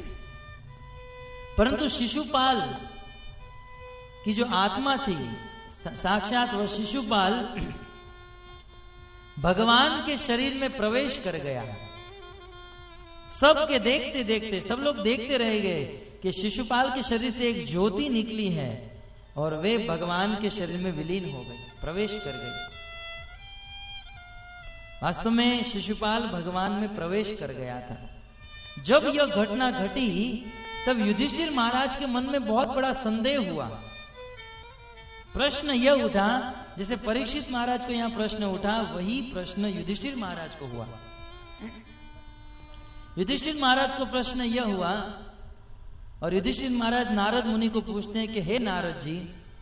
परंतु शिशुपाल की जो आत्मा थी, साक्षात वह शिशुपाल भगवान के शरीर में प्रवेश कर गया। सबके देखते देखते सब लोग देखते रह गए कि शिशुपाल के शरीर से एक ज्योति निकली है और वे भगवान के शरीर में विलीन हो गई, प्रवेश कर गई। वास्तव में शिशुपाल भगवान में प्रवेश कर गया था। जब यह घटना घटी तब युधिष्ठिर महाराज के मन में बहुत बड़ा संदेह हुआ। प्रश्न यह उठा, जैसे परीक्षित महाराज को यहां प्रश्न उठा, वही प्रश्न युधिष्ठिर महाराज को हुआ। युधिष्ठिर महाराज को प्रश्न यह हुआ, और युधिष्ठिर महाराज नारद मुनि को पूछते हैं कि हे नारद जी,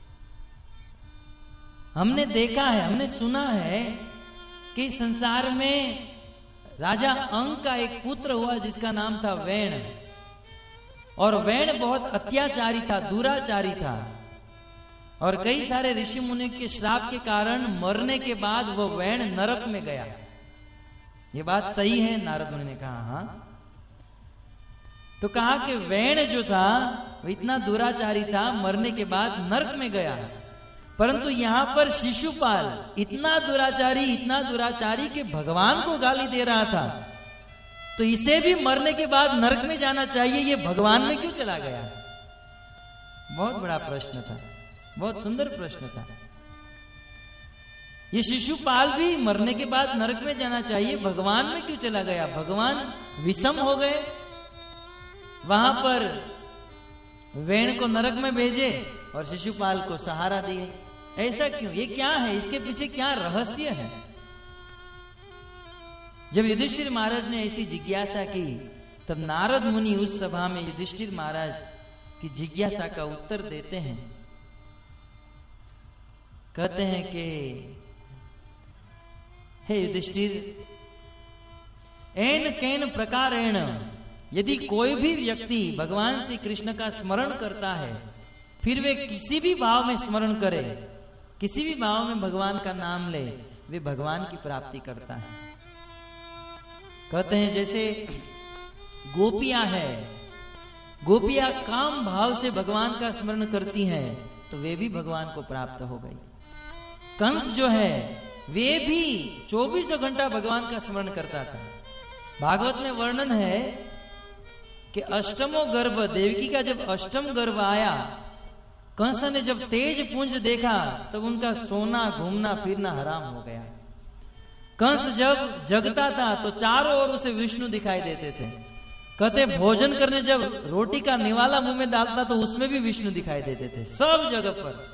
हमने देखा है, हमने सुना है कि संसार में राजा अंक का एक पुत्र हुआ जिसका नाम था वैण, और वैण बहुत अत्याचारी था, दुराचारी था, और कई सारे ऋषि मुनि के श्राप के कारण मरने के बाद वह वैण नरक में गया। ये बात सही है? नारद मुनि ने कहा हाँ। तो कहा कि वैण जो था वो इतना दुराचारी था, मरने के बाद नरक में गया, परंतु यहां पर शिशुपाल इतना दुराचारी कि भगवान को गाली दे रहा था, तो इसे भी मरने के बाद नरक में जाना चाहिए, ये भगवान में क्यों चला गया? बहुत बड़ा प्रश्न था, बहुत सुंदर प्रश्न था। ये शिशुपाल भी मरने के बाद नरक में जाना चाहिए, भगवान में क्यों चला गया? भगवान विषम हो गए, वहां पर वैण को नरक में भेजे और शिशुपाल को सहारा दिए। ऐसा क्यों? ये क्या है? इसके पीछे क्या रहस्य है? जब युधिष्ठिर महाराज ने ऐसी जिज्ञासा की, तब नारद मुनि उस सभा में युधिष्ठिर महाराज की जिज्ञासा का उत्तर देते हैं। कहते हैं कि हे युधिष्ठिर, एन कैन प्रकारेण यदि कोई भी व्यक्ति भगवान श्री कृष्ण का स्मरण करता है, फिर वे किसी भी भाव में स्मरण करे, किसी भी भाव में भगवान का नाम ले, वे भगवान की प्राप्ति करता है। कहते हैं जैसे गोपियां है, गोपियां काम भाव से भगवान का स्मरण करती हैं, तो वे भी भगवान को प्राप्त हो गई। कंस जो है वे भी 24 घंटा भगवान का स्मरण करता था। भागवत में वर्णन है कि अष्टमो गर्भ, देवकी का जब अष्टम गर्भ आया, कंस ने जब तेज पुंज देखा तब उनका सोना घूमना फिरना हराम हो गया। कंस जब जगता था तो चारों ओर उसे विष्णु दिखाई देते थे। कहते भोजन करने जब रोटी का निवाला मुंह में डालता तो उसमें भी विष्णु दिखाई देते थे, सब जगह पर।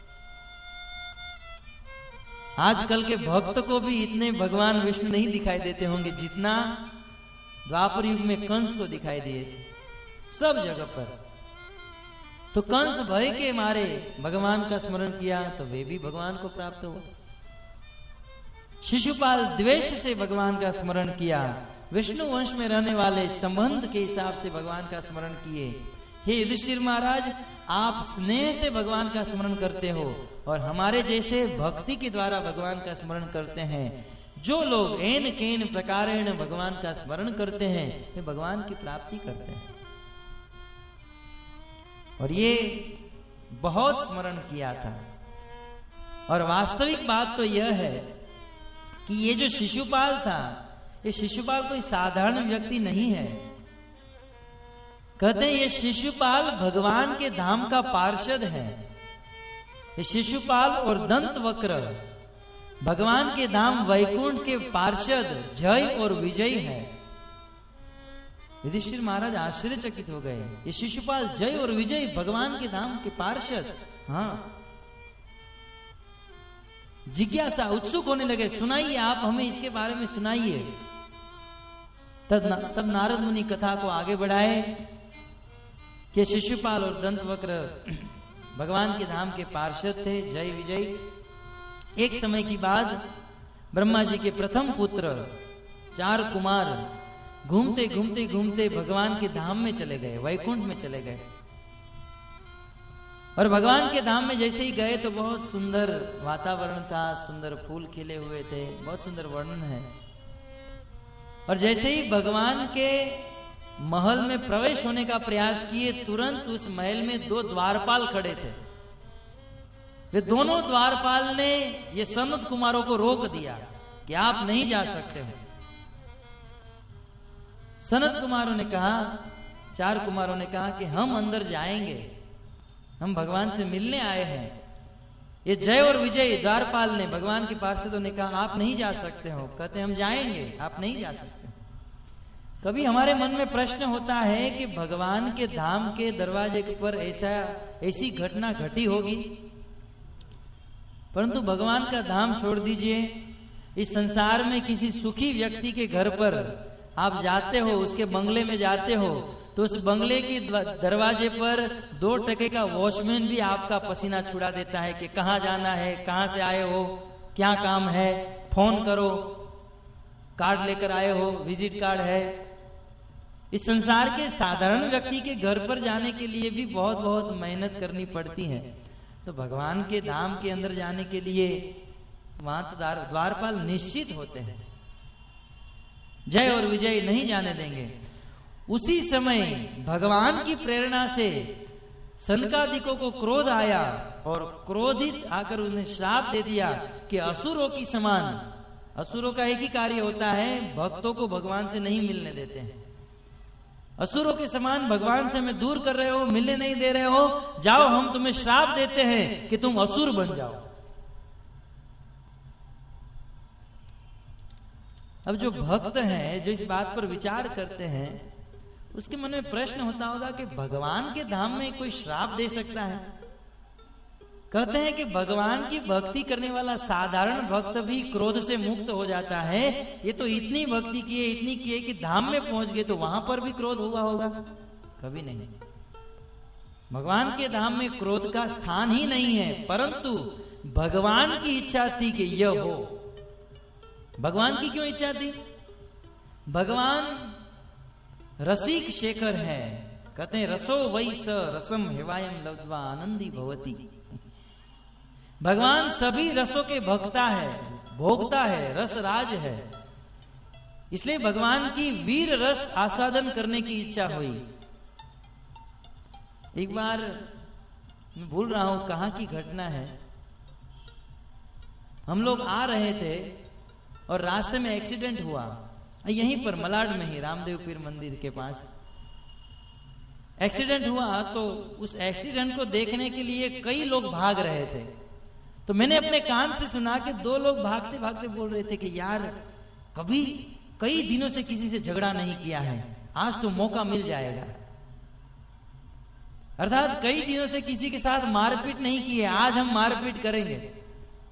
आजकल के भक्त को भी इतने भगवान विष्णु नहीं दिखाई देते होंगे जितना द्वापर युग में कंस को दिखाई दिए थे। सब जगह पर। तो कंस भय के मारे भगवान का स्मरण किया तो वे भी भगवान को प्राप्त हुआ। शिशुपाल द्वेष से भगवान का स्मरण किया, विष्णु वंश में रहने वाले संबंध के हिसाब से भगवान का स्मरण किए। हे युधिष्ठिर महाराज, आप स्नेह से भगवान का स्मरण करते हो और हमारे जैसे भक्ति के द्वारा भगवान का स्मरण करते हैं। जो लोग एन केन प्रकारेण भगवान का स्मरण करते हैं वे भगवान की प्राप्ति करते हैं। और ये बहुत स्मरण किया था। और वास्तविक बात तो यह है कि ये जो शिशुपाल था, ये शिशुपाल कोई साधारण व्यक्ति नहीं है। कहते हैं ये शिशुपाल भगवान के धाम का पार्षद है। ये शिशुपाल और दंतवक्र भगवान के धाम वैकुंठ के पार्षद जय और विजय है। युधिष्ठिर महाराज आश्चर्यचकित हो गए। ये शिशुपाल जय और विजय भगवान के धाम के पार्षद, हाँ। जिज्ञासा, उत्सुक होने लगे, सुनाइए आप हमें इसके बारे में सुनाइए। तब नारद मुनि कथा को आगे बढ़ाए कि शिशुपाल और दंतवक्र भगवान के धाम के पार्षद थे, जय विजय। एक समय की बात ब्रह्मा जी के प्रथम पुत्र 4 कुमार घूमते घूमते घूमते भगवान के धाम में चले गए, वैकुंठ में चले गए। और भगवान के धाम में जैसे ही गए तो बहुत सुंदर वातावरण था, सुंदर फूल खिले हुए थे, बहुत सुंदर वर्णन है। और जैसे ही भगवान के महल में प्रवेश होने का प्रयास किए, तुरंत उस महल में 2 द्वारपाल खड़े थे। वे दोनों द्वारपाल ने ये सनत कुमारों को रोक दिया कि आप नहीं जा सकते हो। सनत कुमारों ने कहा, 4 कुमारों ने कहा कि हम अंदर जाएंगे, हम भगवान से मिलने आए हैं। ये जय और विजय द्वारपाल ने, भगवान के पार्षदों ने कहा आप नहीं जा सकते हो। कहते हम जाएंगे, आप नहीं जा सकते। कभी हमारे मन में प्रश्न होता है कि भगवान के धाम के दरवाजे पर ऐसी घटना घटी होगी, परंतु भगवान का धाम छोड़ दीजिए। इस संसार में किसी सुखी व्यक्ति के घर पर आप जाते हो, उसके बंगले में जाते हो, तो उस बंगले के दरवाजे पर 2 टके का वॉचमैन भी आपका पसीना छुड़ा देता है कि कहाँ जाना है, कहाँ से आए हो, क्या काम है, फोन करो, कार्ड लेकर आए हो, विजिट कार्ड है। इस संसार के साधारण व्यक्ति के घर पर जाने के लिए भी बहुत बहुत मेहनत करनी पड़ती है। तो भगवान के धाम के अंदर जाने के लिए वहां तो द्वारपाल निश्चित होते हैं, जय और विजय नहीं जाने देंगे। उसी समय भगवान की प्रेरणा से सनकादिकों को क्रोध आया और क्रोधित आकर उन्हें श्राप दे दिया कि असुरों की समान, असुरों का एक ही कार्य होता है, भक्तों को भगवान से नहीं मिलने देते हैं। असुरों के समान भगवान से हमें दूर कर रहे हो, मिलने नहीं दे रहे हो, जाओ हम तुम्हें श्राप देते हैं कि तुम असुर बन जाओ। अब जो भक्त हैं, जो इस बात पर विचार करते हैं, उसके मन में प्रश्न होता होगा कि भगवान के धाम में कोई श्राप दे सकता है? कहते हैं कि भगवान की भक्ति करने वाला साधारण भक्त भी क्रोध से मुक्त हो जाता है। ये तो इतनी भक्ति किए, इतनी किए कि धाम में पहुंच गए, तो वहां पर भी क्रोध हुआ होगा? कभी नहीं। भगवान के धाम में क्रोध का स्थान ही नहीं है, परंतु भगवान की इच्छा थी कि यह हो। भगवान की क्यों इच्छा थी? भगवान रसिक शेखर है। कहते हैं रसो वै स रसम हेवायम लब्ध्वा आनंदी भवति। भगवान सभी रसों के भक्ता है, भोगता है, रस राज है। इसलिए भगवान की वीर रस आस्वादन करने की इच्छा हुई। एक बार मैं भूल रहा हूं कहां की घटना है, हम लोग आ रहे थे और रास्ते में एक्सीडेंट हुआ, यहीं पर मलाड में ही रामदेव पीर मंदिर के पास एक्सीडेंट हुआ। तो उस एक्सीडेंट को देखने के लिए कई लोग भाग रहे थे। तो मैंने अपने कान से सुना कि 2 लोग भागते भागते बोल रहे थे कि यार कभी कई दिनों से किसी से झगड़ा नहीं किया है, आज तो मौका मिल जाएगा। अर्थात कई दिनों से किसी के साथ मारपीट नहीं की है, आज हम मारपीट करेंगे।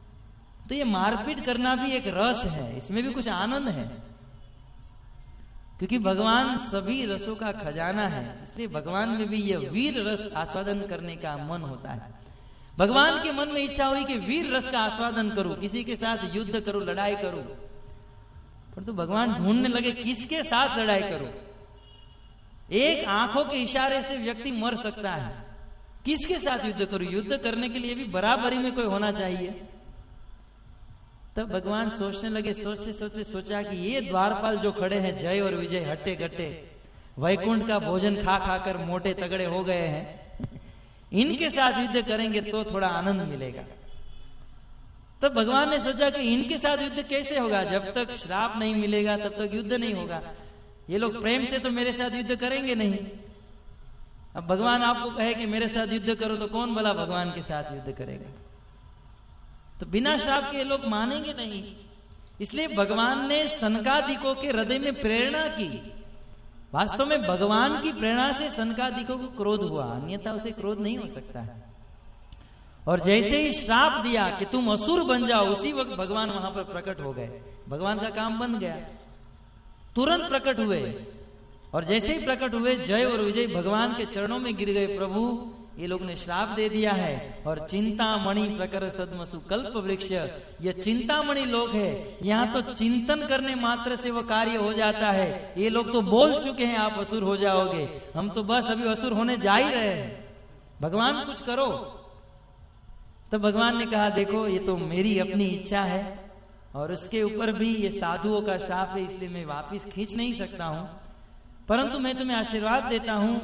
तो ये मारपीट करना भी एक रस है, इसमें भी कुछ आनंद है। क्योंकि भगवान सभी रसों का खजाना है, इसलिए भगवान में भी यह वीर रस आस्वादन करने का मन होता है। भगवान के मन में इच्छा हुई कि वीर रस का आस्वादन करूं, किसी के साथ युद्ध करूं, लड़ाई करूं, परंतु भगवान ढूंढने लगे किसके साथ लड़ाई करूं। एक आंखों के इशारे से व्यक्ति मर सकता है, किसके साथ युद्ध करूं? युद्ध करने के लिए भी बराबरी में कोई होना चाहिए। तब भगवान सोचने लगे, सोचते सोचते सोचा कि ये द्वारपाल जो खड़े हैं, जय और विजय, हट्टे गट्टे, वैकुंठ का भोजन खा खाकर मोटे तगड़े हो गए हैं, इनके साथ युद्ध करेंगे तो थोड़ा आनंद मिलेगा। तब भगवान ने सोचा कि इनके साथ युद्ध कैसे होगा? जब तक श्राप नहीं मिलेगा तब तक युद्ध नहीं होगा। ये लोग प्रेम से तो मेरे साथ युद्ध करेंगे नहीं। अब भगवान आपको कहे कि मेरे साथ युद्ध करो तो कौन भला भगवान के साथ युद्ध करेगा? तो बिना श्राप के ये लोग मानेंगे नहीं। इसलिए भगवान ने सनकादिकों के हृदय में प्रेरणा की। वास्तव में भगवान की प्रेरणा से सनकादिकों को क्रोध हुआ, अन्यथा उसे क्रोध नहीं हो सकता है। और जैसे ही श्राप दिया कि तुम असुर बन जाओ, उसी वक्त भगवान वहां पर प्रकट हो गए। भगवान का काम बन गया, तुरंत प्रकट हुए। और जैसे ही प्रकट हुए, जय और विजय भगवान के चरणों में गिर गए। प्रभु, ये लोग ने श्राप दे दिया है, और चिंतामणि प्रकर सदमसु कल्प वृक्ष, ये चिंतामणि लोग है, यहाँ तो चिंतन करने मात्र से वह कार्य हो जाता है। ये लोग तो बोल चुके हैं आप असुर हो जाओगे, हम तो बस अभी असुर होने जा ही रहे हैं, भगवान कुछ करो। तो भगवान ने कहा, देखो ये तो मेरी अपनी इच्छा है, और उसके ऊपर भी ये साधुओं का श्राप है, इसलिए मैं वापिस खींच नहीं सकता हूं, परंतु मैं तुम्हें आशीर्वाद देता हूं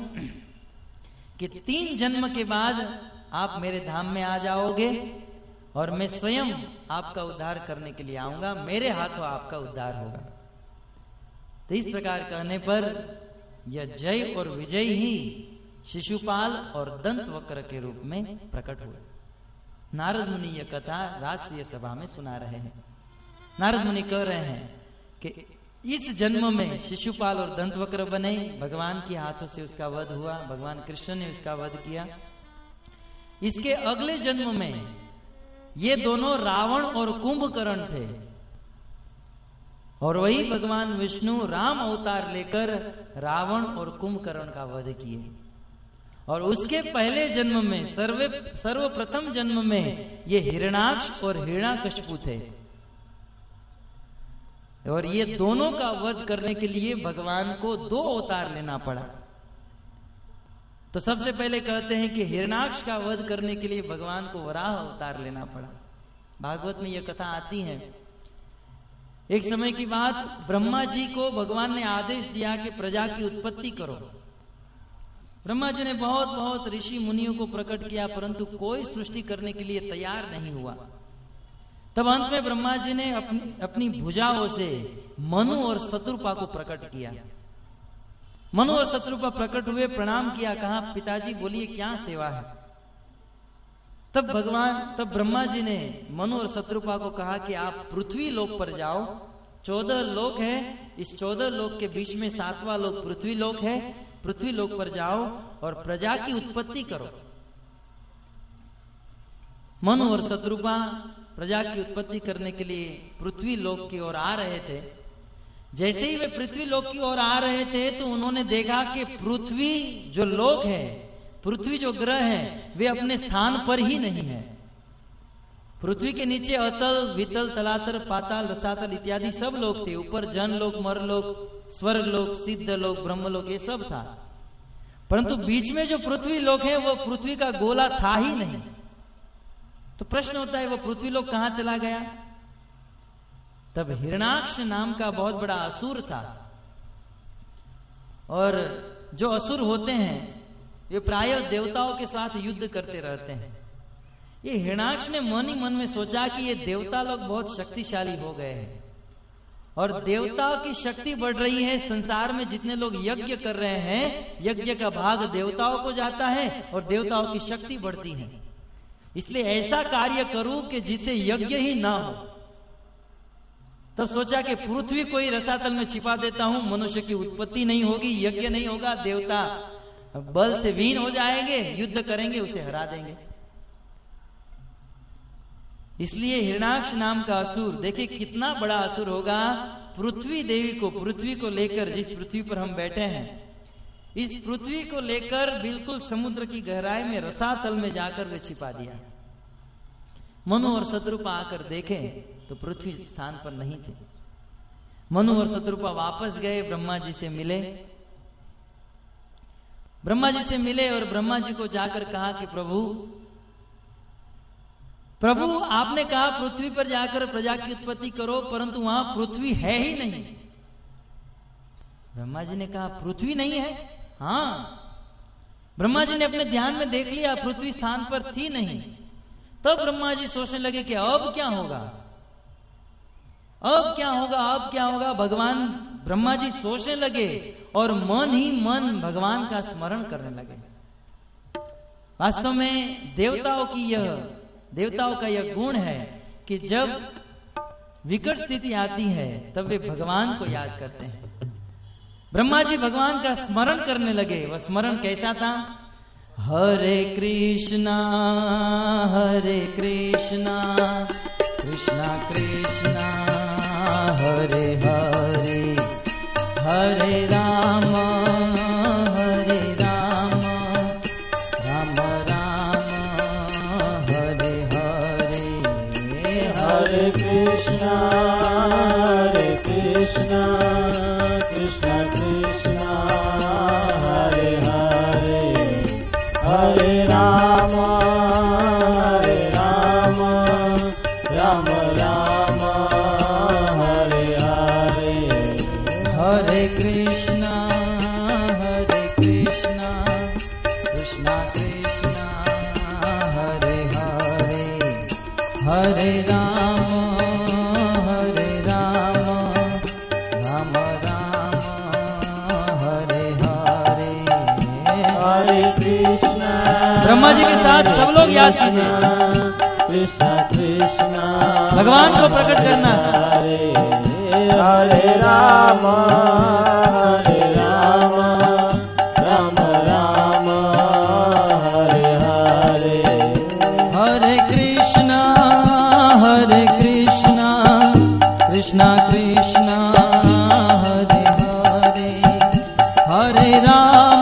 कि 3 जन्म के बाद आप मेरे धाम में आ जाओगे, और मैं स्वयं आपका उद्धार करने के लिए आऊंगा, मेरे हाथों आपका उद्धार होगा। तो इस प्रकार कहने पर यह जय और विजय ही शिशुपाल और दंत वक्र के रूप में प्रकट हुए। नारद मुनि यह कथा राष्ट्रीय सभा में सुना रहे हैं। नारद मुनि कह रहे हैं कि इस जन्म में शिशुपाल और दंतवक्र बने, भगवान के हाथों से उसका वध हुआ, भगवान कृष्ण ने उसका वध किया। इसके अगले जन्म में ये दोनों रावण और कुंभकर्ण थे, और वही भगवान विष्णु राम अवतार लेकर रावण और कुंभकर्ण का वध किए। और उसके पहले जन्म में, सर्वप्रथम जन्म में ये हिरण्याक्ष और हिरण्याकशिपु थे, और ये दोनों का वध करने के लिए भगवान को 2 अवतार लेना पड़ा। तो सबसे पहले कहते हैं कि हिरण्याक्ष का वध करने के लिए भगवान को वराह अवतार लेना पड़ा। भागवत में यह कथा आती है। एक समय की बात, ब्रह्मा जी को भगवान ने आदेश दिया कि प्रजा की उत्पत्ति करो। ब्रह्मा जी ने बहुत ऋषि मुनियों को प्रकट किया, परंतु कोई सृष्टि करने के लिए तैयार नहीं हुआ। तब अंत में ब्रह्मा जी ने अपनी भुजाओं से मनु और शत्रुपा को प्रकट किया। मनु और शत्रुपा प्रकट हुए, प्रणाम किया, कहा पिताजी बोलिए क्या सेवा है। तब ब्रह्मा जी ने मनु और शत्रुपा को कहा कि आप पृथ्वी लोक पर जाओ, 14 लोक है, इस 14 लोक के बीच में 7वां लोक पृथ्वी लोक है, पृथ्वी लोक पर जाओ और प्रजा की उत्पत्ति करो। मनु और शत्रुपा प्रजा की उत्पत्ति करने के लिए पृथ्वी लोक की ओर आ रहे थे। जैसे ही वे पृथ्वी लोक की ओर आ रहे थे, तो उन्होंने देखा कि पृथ्वी जो लोक है, पृथ्वी जो ग्रह है, वे अपने स्थान पर ही नहीं है। पृथ्वी के नीचे अतल, वितल, तलातल, पाताल, रसातल इत्यादि सब लोग थे। ऊपर जनलोक, मरलोक, स्वर्गलोक, सिद्धलोक, ब्रह्मलोक, ये सब था। परंतु बीच में जो पृथ्वी लोक है, वो पृथ्वी का गोला था ही नहीं। तो प्रश्न होता है, वो पृथ्वी लोक कहां चला गया? तब हिरण्याक्ष नाम का बहुत बड़ा असुर था, और जो असुर होते हैं वे प्रायः देवताओं के साथ युद्ध करते रहते हैं। ये हिरण्याक्ष ने मन ही मन में सोचा कि ये देवता लोग बहुत शक्तिशाली हो गए हैं, और देवताओं की शक्ति बढ़ रही है। संसार में जितने लोग यज्ञ कर रहे हैं, यज्ञ का भाग देवताओं को जाता है, और देवताओं की शक्ति बढ़ती है। इसलिए ऐसा कार्य करूं कि जिससे यज्ञ ही ना हो। तब सोचा कि पृथ्वी को ही रसातल में छिपा देता हूं, मनुष्य की उत्पत्ति नहीं होगी, यज्ञ नहीं होगा, देवता बल से वीन हो जाएंगे, युद्ध करेंगे, उसे हरा देंगे। इसलिए हिरण्याक्ष नाम का असुर, देखिए कितना बड़ा असुर होगा, पृथ्वी देवी को, पृथ्वी को लेकर, जिस पृथ्वी पर हम बैठे हैं, इस पृथ्वी को लेकर बिल्कुल समुद्र की गहराई में रसातल में जाकर वे छिपा दिया। मनु और शत्रुपा आकर देखे तो पृथ्वी स्थान पर नहीं थे। मनु और शत्रुपा वापस गए, ब्रह्मा जी से मिले। ब्रह्मा जी से मिले और ब्रह्मा जी को जाकर कहा कि प्रभु आपने कहा पृथ्वी पर जाकर प्रजा की उत्पत्ति करो, परंतु वहां पृथ्वी है ही नहीं। ब्रह्मा जी ने कहा पृथ्वी नहीं है? हाँ। ब्रह्मा जी ने अपने ध्यान में देख लिया पृथ्वी स्थान पर थी नहीं। तब ब्रह्मा जी सोचने लगे कि अब क्या होगा, अब क्या होगा, अब क्या होगा। भगवान ब्रह्मा जी सोचने लगे और मन ही मन भगवान का स्मरण करने लगे। वास्तव में देवताओं का यह गुण है कि जब विकट स्थिति आती है तब वे भगवान को याद करते हैं। ब्रह्मा जी भगवान का स्मरण करने लगे। वह स्मरण कैसा था? हरे कृष्णा कृष्णा कृष्णा हरे हरे, हरे राम राम राम हरे हरे, हरे कृष्णा कृष्णा कृष्णा हरे हरे, हरे राम राम राम हरे हरे, हरे कृष्णा कृष्णा कृष्णा हरे हरे, हरे राम राम हरे हरे, हरे कृष्णा। ब्रह्मा जी के साथ सब लोग याद कीजिए, कृष्णा कृष्णा भगवान को प्रकट करना। हरे राम राम राम हरे हरे, हरे कृष्णा कृष्णा कृष्णा हरे हरे, हरे राम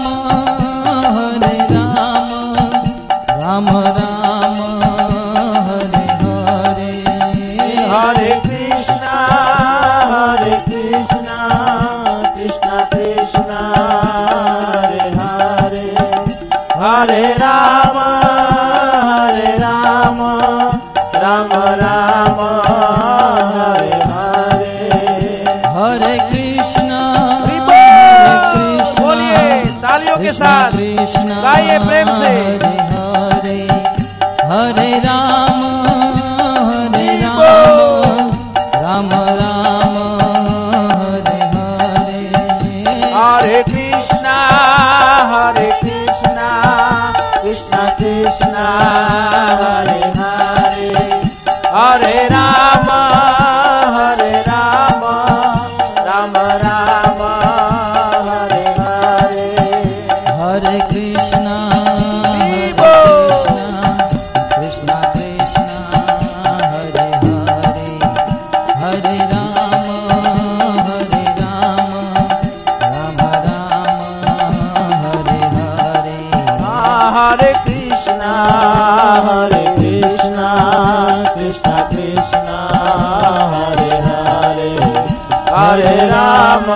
राम राम हरे हरे, हरे कृष्णा कृष्णा कृष्णा हरे हरे, हरे राम राम राम हरे हरे, हरे कृष्णा बोलिए तालियों के साथ गाइए प्रेम से। हरे हरे राम राम हरे हरे, हरे कृष्णा कृष्णा कृष्णा हरे हरे, हरे राम राम राम हरे हरे, हरे कृष्णा कृष्णा कृष्णा हरे हरे, हरे राम राम हरे हरे, हरे कृष्णा कृष्णा कृष्णा हरे हरे, हरे राम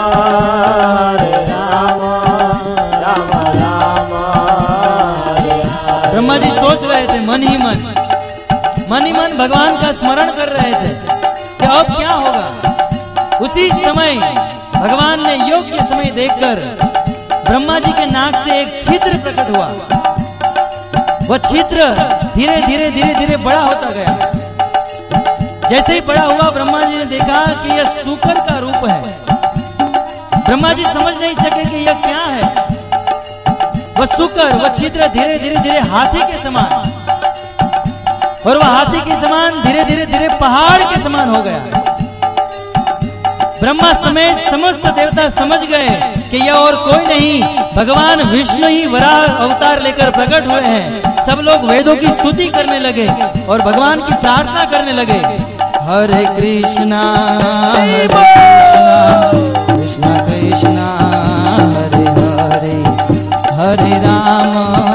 राम राम हरे हरे। ब्रह्मा जी सोच रहे थे मन ही मन भगवान का स्मरण कर रहे थे कि अब क्या होगा। उसी समय भगवान ने योग्य समय देखकर ब्रह्मा जी के नाक से एक छिद्र प्रकट हुआ। वह छिद्र धीरे धीरे बड़ा होता गया। जैसे ही बड़ा हुआ ब्रह्मा जी ने देखा कि यह सूकर का रूप है। ब्रह्मा जी समझ नहीं सके कि यह क्या है। वह सूकर, वह छिद्र धीरे धीरे हाथी के समान, और वह हाथी के समान धीरे पहाड़ के समान हो गया। ब्रह्मा समेत समस्त देवता समझ गए कि यह और कोई नहीं, भगवान विष्णु ही वराह अवतार लेकर प्रकट हुए हैं। सब लोग वेदों की स्तुति करने लगे और भगवान की प्रार्थना करने लगे हरे कृष्णा कृष्णा कृष्णा हरे हरे, हरे राम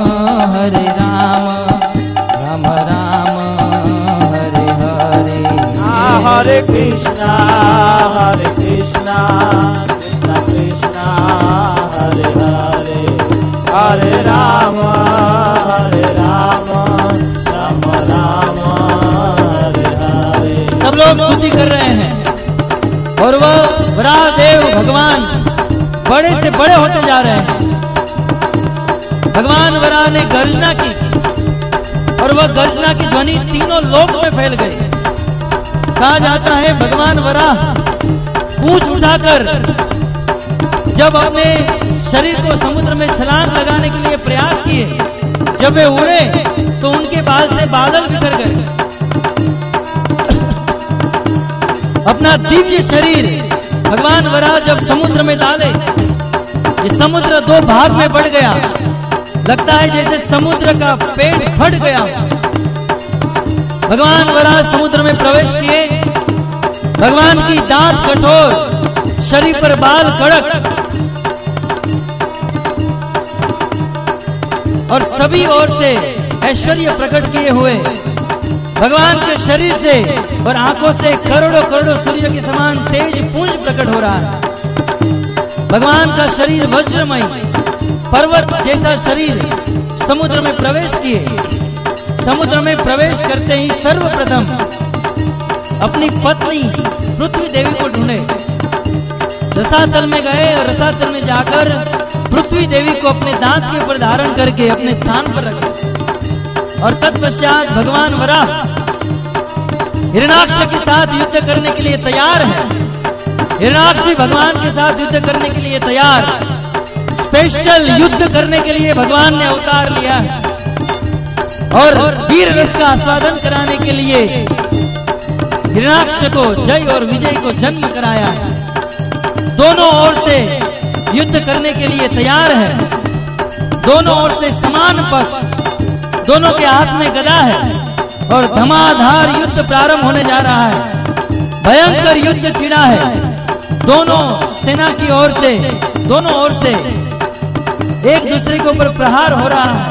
राम राम हरे हरे। हरे कृष्णा कृष्णा कृष्णा हरे हरे, हरे राम राम राम हरे हरे। सब लोग स्तुति कर रहे हैं और वह वराहदेव भगवान बड़े से बड़े होते जा रहे हैं। भगवान वराह ने गर्जना की और वह गर्जना की ध्वनि तीनों लोक में फैल गई। कहा जाता है भगवान वराह पूंछ उठाकर जब अपने शरीर को समुद्र में छलांग लगाने के लिए प्रयास किए, जब वे उड़े तो उनके बाल से बादल बिखर गए। अपना दिव्य शरीर भगवान वराह जब समुद्र में डाले, ये समुद्र दो भाग में बढ़ गया। लगता है जैसे समुद्र का पेट फट गया। भगवान वराह समुद्र में प्रवेश किए। भगवान की दांत कठोर, शरीर पर बाल कड़क और सभी ओर से ऐश्वर्य प्रकट किए हुए भगवान के शरीर से और आंखों से करोड़ों करोड़ों सूर्य के समान तेज पुंज प्रकट हो रहा है। भगवान का शरीर वज्रमय पर्वत जैसा शरीर समुद्र में प्रवेश किए। समुद्र में प्रवेश करते ही सर्वप्रथम अपनी पत्नी पृथ्वी देवी को ढूंढे। रसातल में गए और रसातल में जाकर पृथ्वी देवी को अपने दांत के ऊपर धारण करके अपने स्थान पर रखे और तत्पश्चात भगवान वराह हिरण्याक्ष के साथ युद्ध करने के लिए तैयार है। हिरण्याक्ष भी भगवान के साथ युद्ध करने के लिए तैयार। स्पेशल युद्ध करने के लिए भगवान ने अवतार लिया है और वीर रस का आस्वादन कराने के लिए हिरण्याक्ष को जय और विजय को जन्म कराया है। दोनों ओर से युद्ध करने के लिए तैयार है। दोनों ओर से समान पक्ष, दोनों के हाथ में गदा है और धमाधार युद्ध प्रारंभ होने जा रहा है। भयंकर युद्ध छिड़ा है। दोनों सेना की ओर से, दोनों ओर से एक दूसरे के ऊपर प्रहार हो रहा है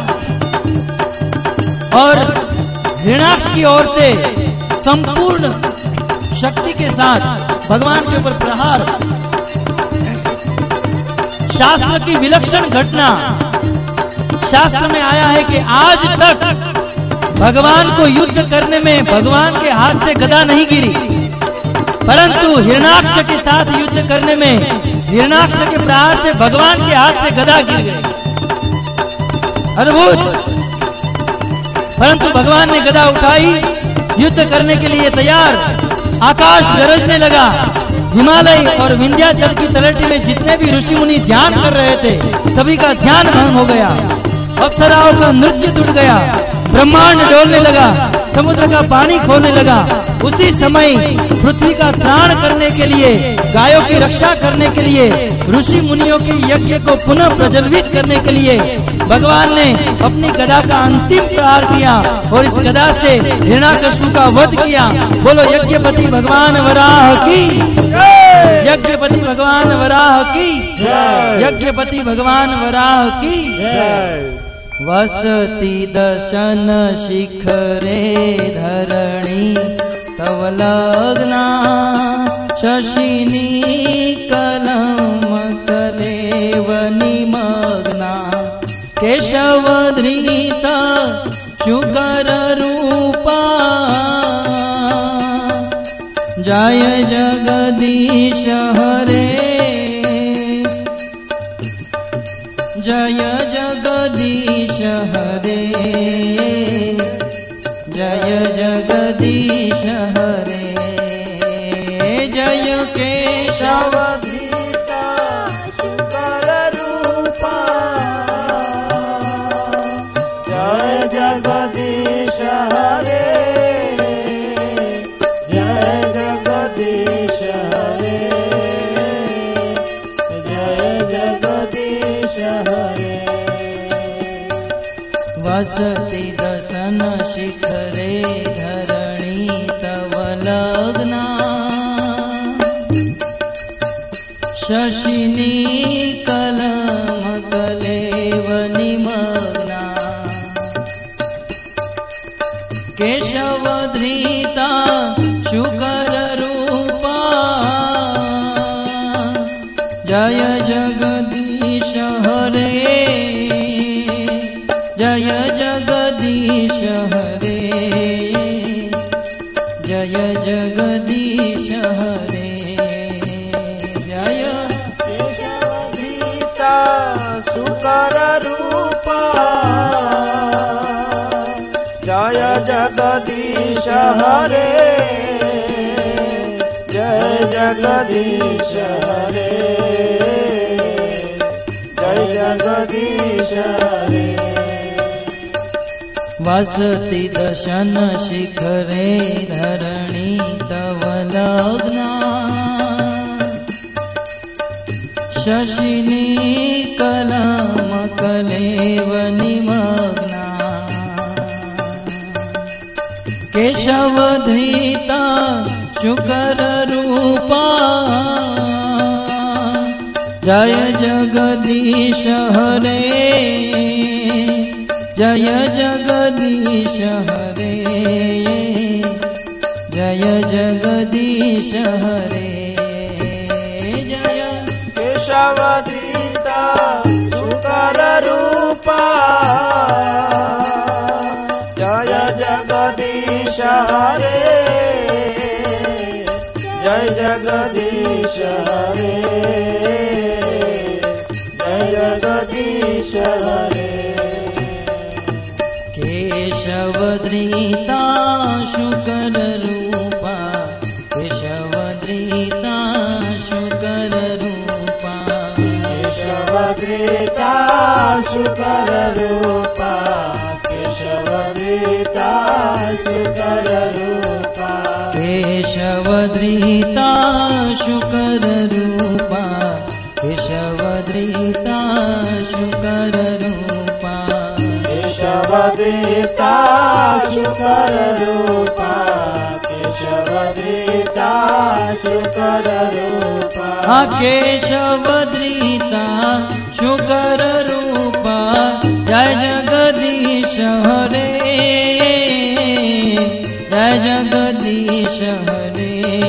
और हिरण्याक्ष की ओर से संपूर्ण शक्ति के साथ भगवान के ऊपर प्रहार। शास्त्र की विलक्षण घटना, शास्त्र में आया है कि आज तक भगवान को युद्ध करने में भगवान के हाथ से गदा नहीं गिरी, परंतु हिरण्याक्ष के साथ युद्ध करने में हिरण्याक्ष के प्रहार से भगवान के हाथ से गदा गिर गई। अद्भुत। परंतु भगवान ने गदा उठाई, युद्ध करने के लिए तैयार। आकाश गरजने लगा। हिमालय और विंध्याचल की तलहटी में जितने भी ऋषि मुनि ध्यान कर रहे थे, सभी का ध्यान भंग हो गया। अप्सराओं का नृत्य टूट गया। ब्रह्मांड डोलने लगा। समुद्र का पानी खोलने लगा। उसी समय पृथ्वी का त्राण करने के लिए, गायों की रक्षा करने के लिए, ऋषि मुनियों के यज्ञ को पुनः प्रज्वलित करने के लिए भगवान ने अपनी गदा का अंतिम प्रहार किया और इस गदा से हिरण्याकश्यप का वध किया। बोलो यज्ञपति भगवान वराह की, यज्ञपति भगवान वराह की, यज्ञपति भगवान वराह की। वसति दशन शिखरे धरणी तव लग्ना शशिनी कलम कलेव निमग्ना केशव धृत चुकर रूपा जय जगदीश हरे जय जगदीश हरे जय जगदीश हरे जय केशव धृत शुकर रूपा जय जगदीश हरे जय जगदीश हरे जय जगदीश हरे। वसति दशन शिखरे धरणी तव लग्ना शशिनी कलम कलेव निमग्ना केशवधृता शुकर रूपा जय जगदीश हरे जय जगदीश हरे जय जगदीश हरे जय केशवधृता शुकर रूपा जय जगदीश हरे जय जगदीश हरे जय जगदीश हरे वसति दशन शिखरे धरणी तव लग्ना शशिनी कलम कलेव निमग्ना केशवधृता शुकर रूपा जय जगदीश हरे जय जगदीश हरे जय जगदीश हरे जय केशवधृता शुकर रूपा जय जगदीश हरे जय जगदीश हरे जय जगदीश हरे केशवधृता शुकर रूपा केशवधृता शुकर रूपा केशवधृता शुकर रूपा केशवधृता शुकर रूपा केशवधृता शुकर रूपा केशवधृता शुकर रूपा केशवधृता शुकर रूपा केशवधृता शुकर रूपा केशवधृता शुकर रूपा जय जगदीश हरे जय जगदीश हरे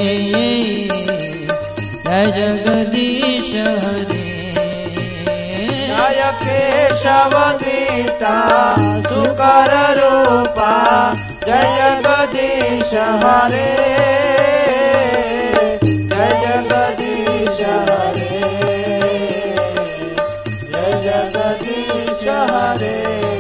जय जगदीश हरे जय केशवधृता शुकर रूपा जय जगदीश हरे जय जगदीश हरे जय जगदीश हरे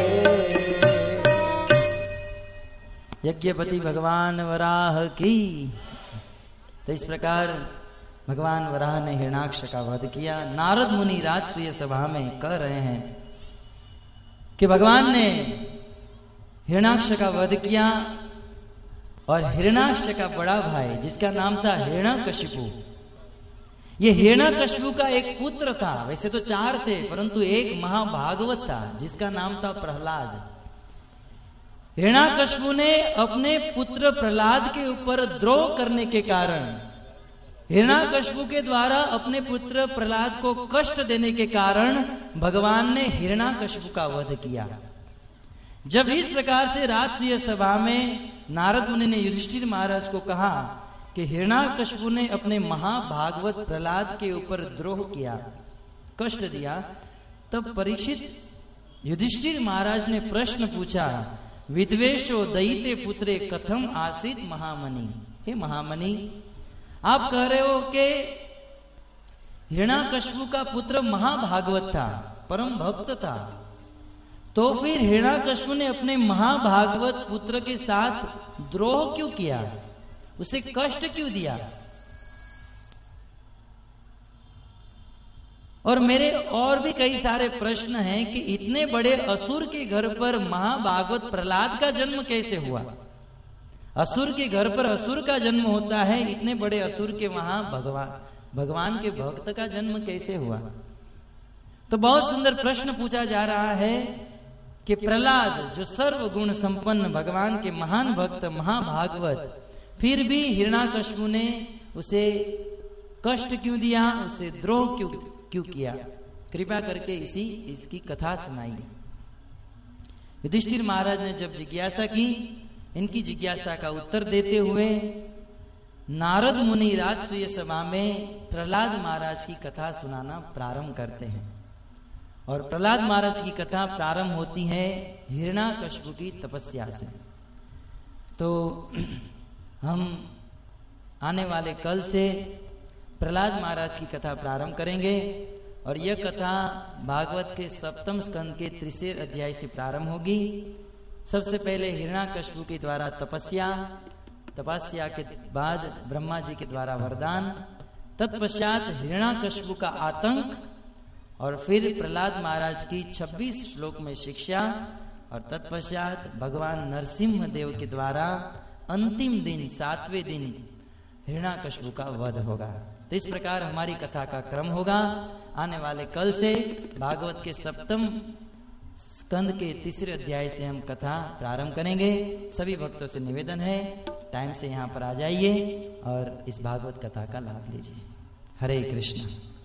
यज्ञपति भगवान वराह की। तो इस प्रकार भगवान वराह ने हिरणाक्ष का वध किया। नारद मुनि राजसूय सभा में कह रहे हैं कि भगवान ने हिरणाक्ष का वध किया और हिरणाक्ष का बड़ा भाई जिसका नाम था हिरण्यकशिपु, ये हिरण्यकशिपु का एक पुत्र था। वैसे तो 4 थे परंतु एक महाभागवत था जिसका नाम था प्रहलाद। हिरण्यकशिपु ने अपने पुत्र प्रहलाद के ऊपर द्रोह करने के कारण, हिरण्यकशिपु के द्वारा अपने पुत्र प्रहलाद को कष्ट देने के कारण भगवान ने हिरण्यकशिपु का वध किया। जब इस प्रकार से राजसूय सभा में नारद मुनि ने युधिष्ठिर महाराज को कहा कि हिरण्यकशिपु ने अपने महाभागवत प्रहलाद के ऊपर द्रोह किया, कष्ट दिया, तब परीक्षित युधिष्ठिर महाराज ने प्रश्न पूछा, विद्वेषो दयिते पुत्रे कथम आसीत महामणि। हे महामणि, आप कह रहे हो कि हिरण्यकशिपु का पुत्र महाभागवत था, परम भक्त था, तो फिर हिरण्यकशिपु ने अपने महाभागवत पुत्र के साथ द्रोह क्यों किया, उसे कष्ट क्यों दिया? और मेरे और भी कई सारे प्रश्न हैं कि इतने बड़े असुर के घर पर महाभागवत प्रहलाद का जन्म कैसे हुआ? असुर के घर पर असुर का जन्म होता है, इतने बड़े असुर के वहां भगवान के भक्त का जन्म कैसे हुआ? तो बहुत सुंदर प्रश्न पूछा जा रहा है कि प्रहलाद जो सर्वगुण संपन्न भगवान के महान भक्त महाभागवत, फिर भी हिरण्याकश्यप ने उसे कष्ट क्यों दिया, उसे द्रोह क्यों किया। कृपा करके इसकी कथा सुनाई। युधिष्ठिर महाराज ने जब जिज्ञासा की, इनकी जिज्ञासा का उत्तर देते हुए नारद मुनि राजसूय सभा में प्रहलाद महाराज की कथा सुनाना प्रारंभ करते हैं। और प्रहलाद महाराज की कथा प्रारंभ होती है हिरण्याकश्यप की तपस्या से। तो हम आने वाले कल से प्रहलाद महाराज की कथा प्रारंभ करेंगे और यह कथा भागवत के 7वें स्कंद के 3 अध्याय से प्रारंभ होगी। सबसे पहले हिरण्याकश्यप के द्वारा तपस्या के बाद ब्रह्मा जी के द्वारा वरदान, तत्पश्चात हिरण्याकश्यप का आतंक और फिर प्रहलाद महाराज की 26 श्लोक में शिक्षा और तत्पश्चात भगवान नरसिंह देव के द्वारा अंतिम दिन 7वें दिन हिरण्याकश्यप का वध होगा। तो इस प्रकार हमारी कथा का क्रम होगा। आने वाले कल से भागवत के 7वें स्कंद के 3 अध्याय से हम कथा प्रारंभ करेंगे। सभी भक्तों से निवेदन है टाइम से यहाँ पर आ जाइए और इस भागवत कथा का लाभ लीजिए। हरे कृष्ण।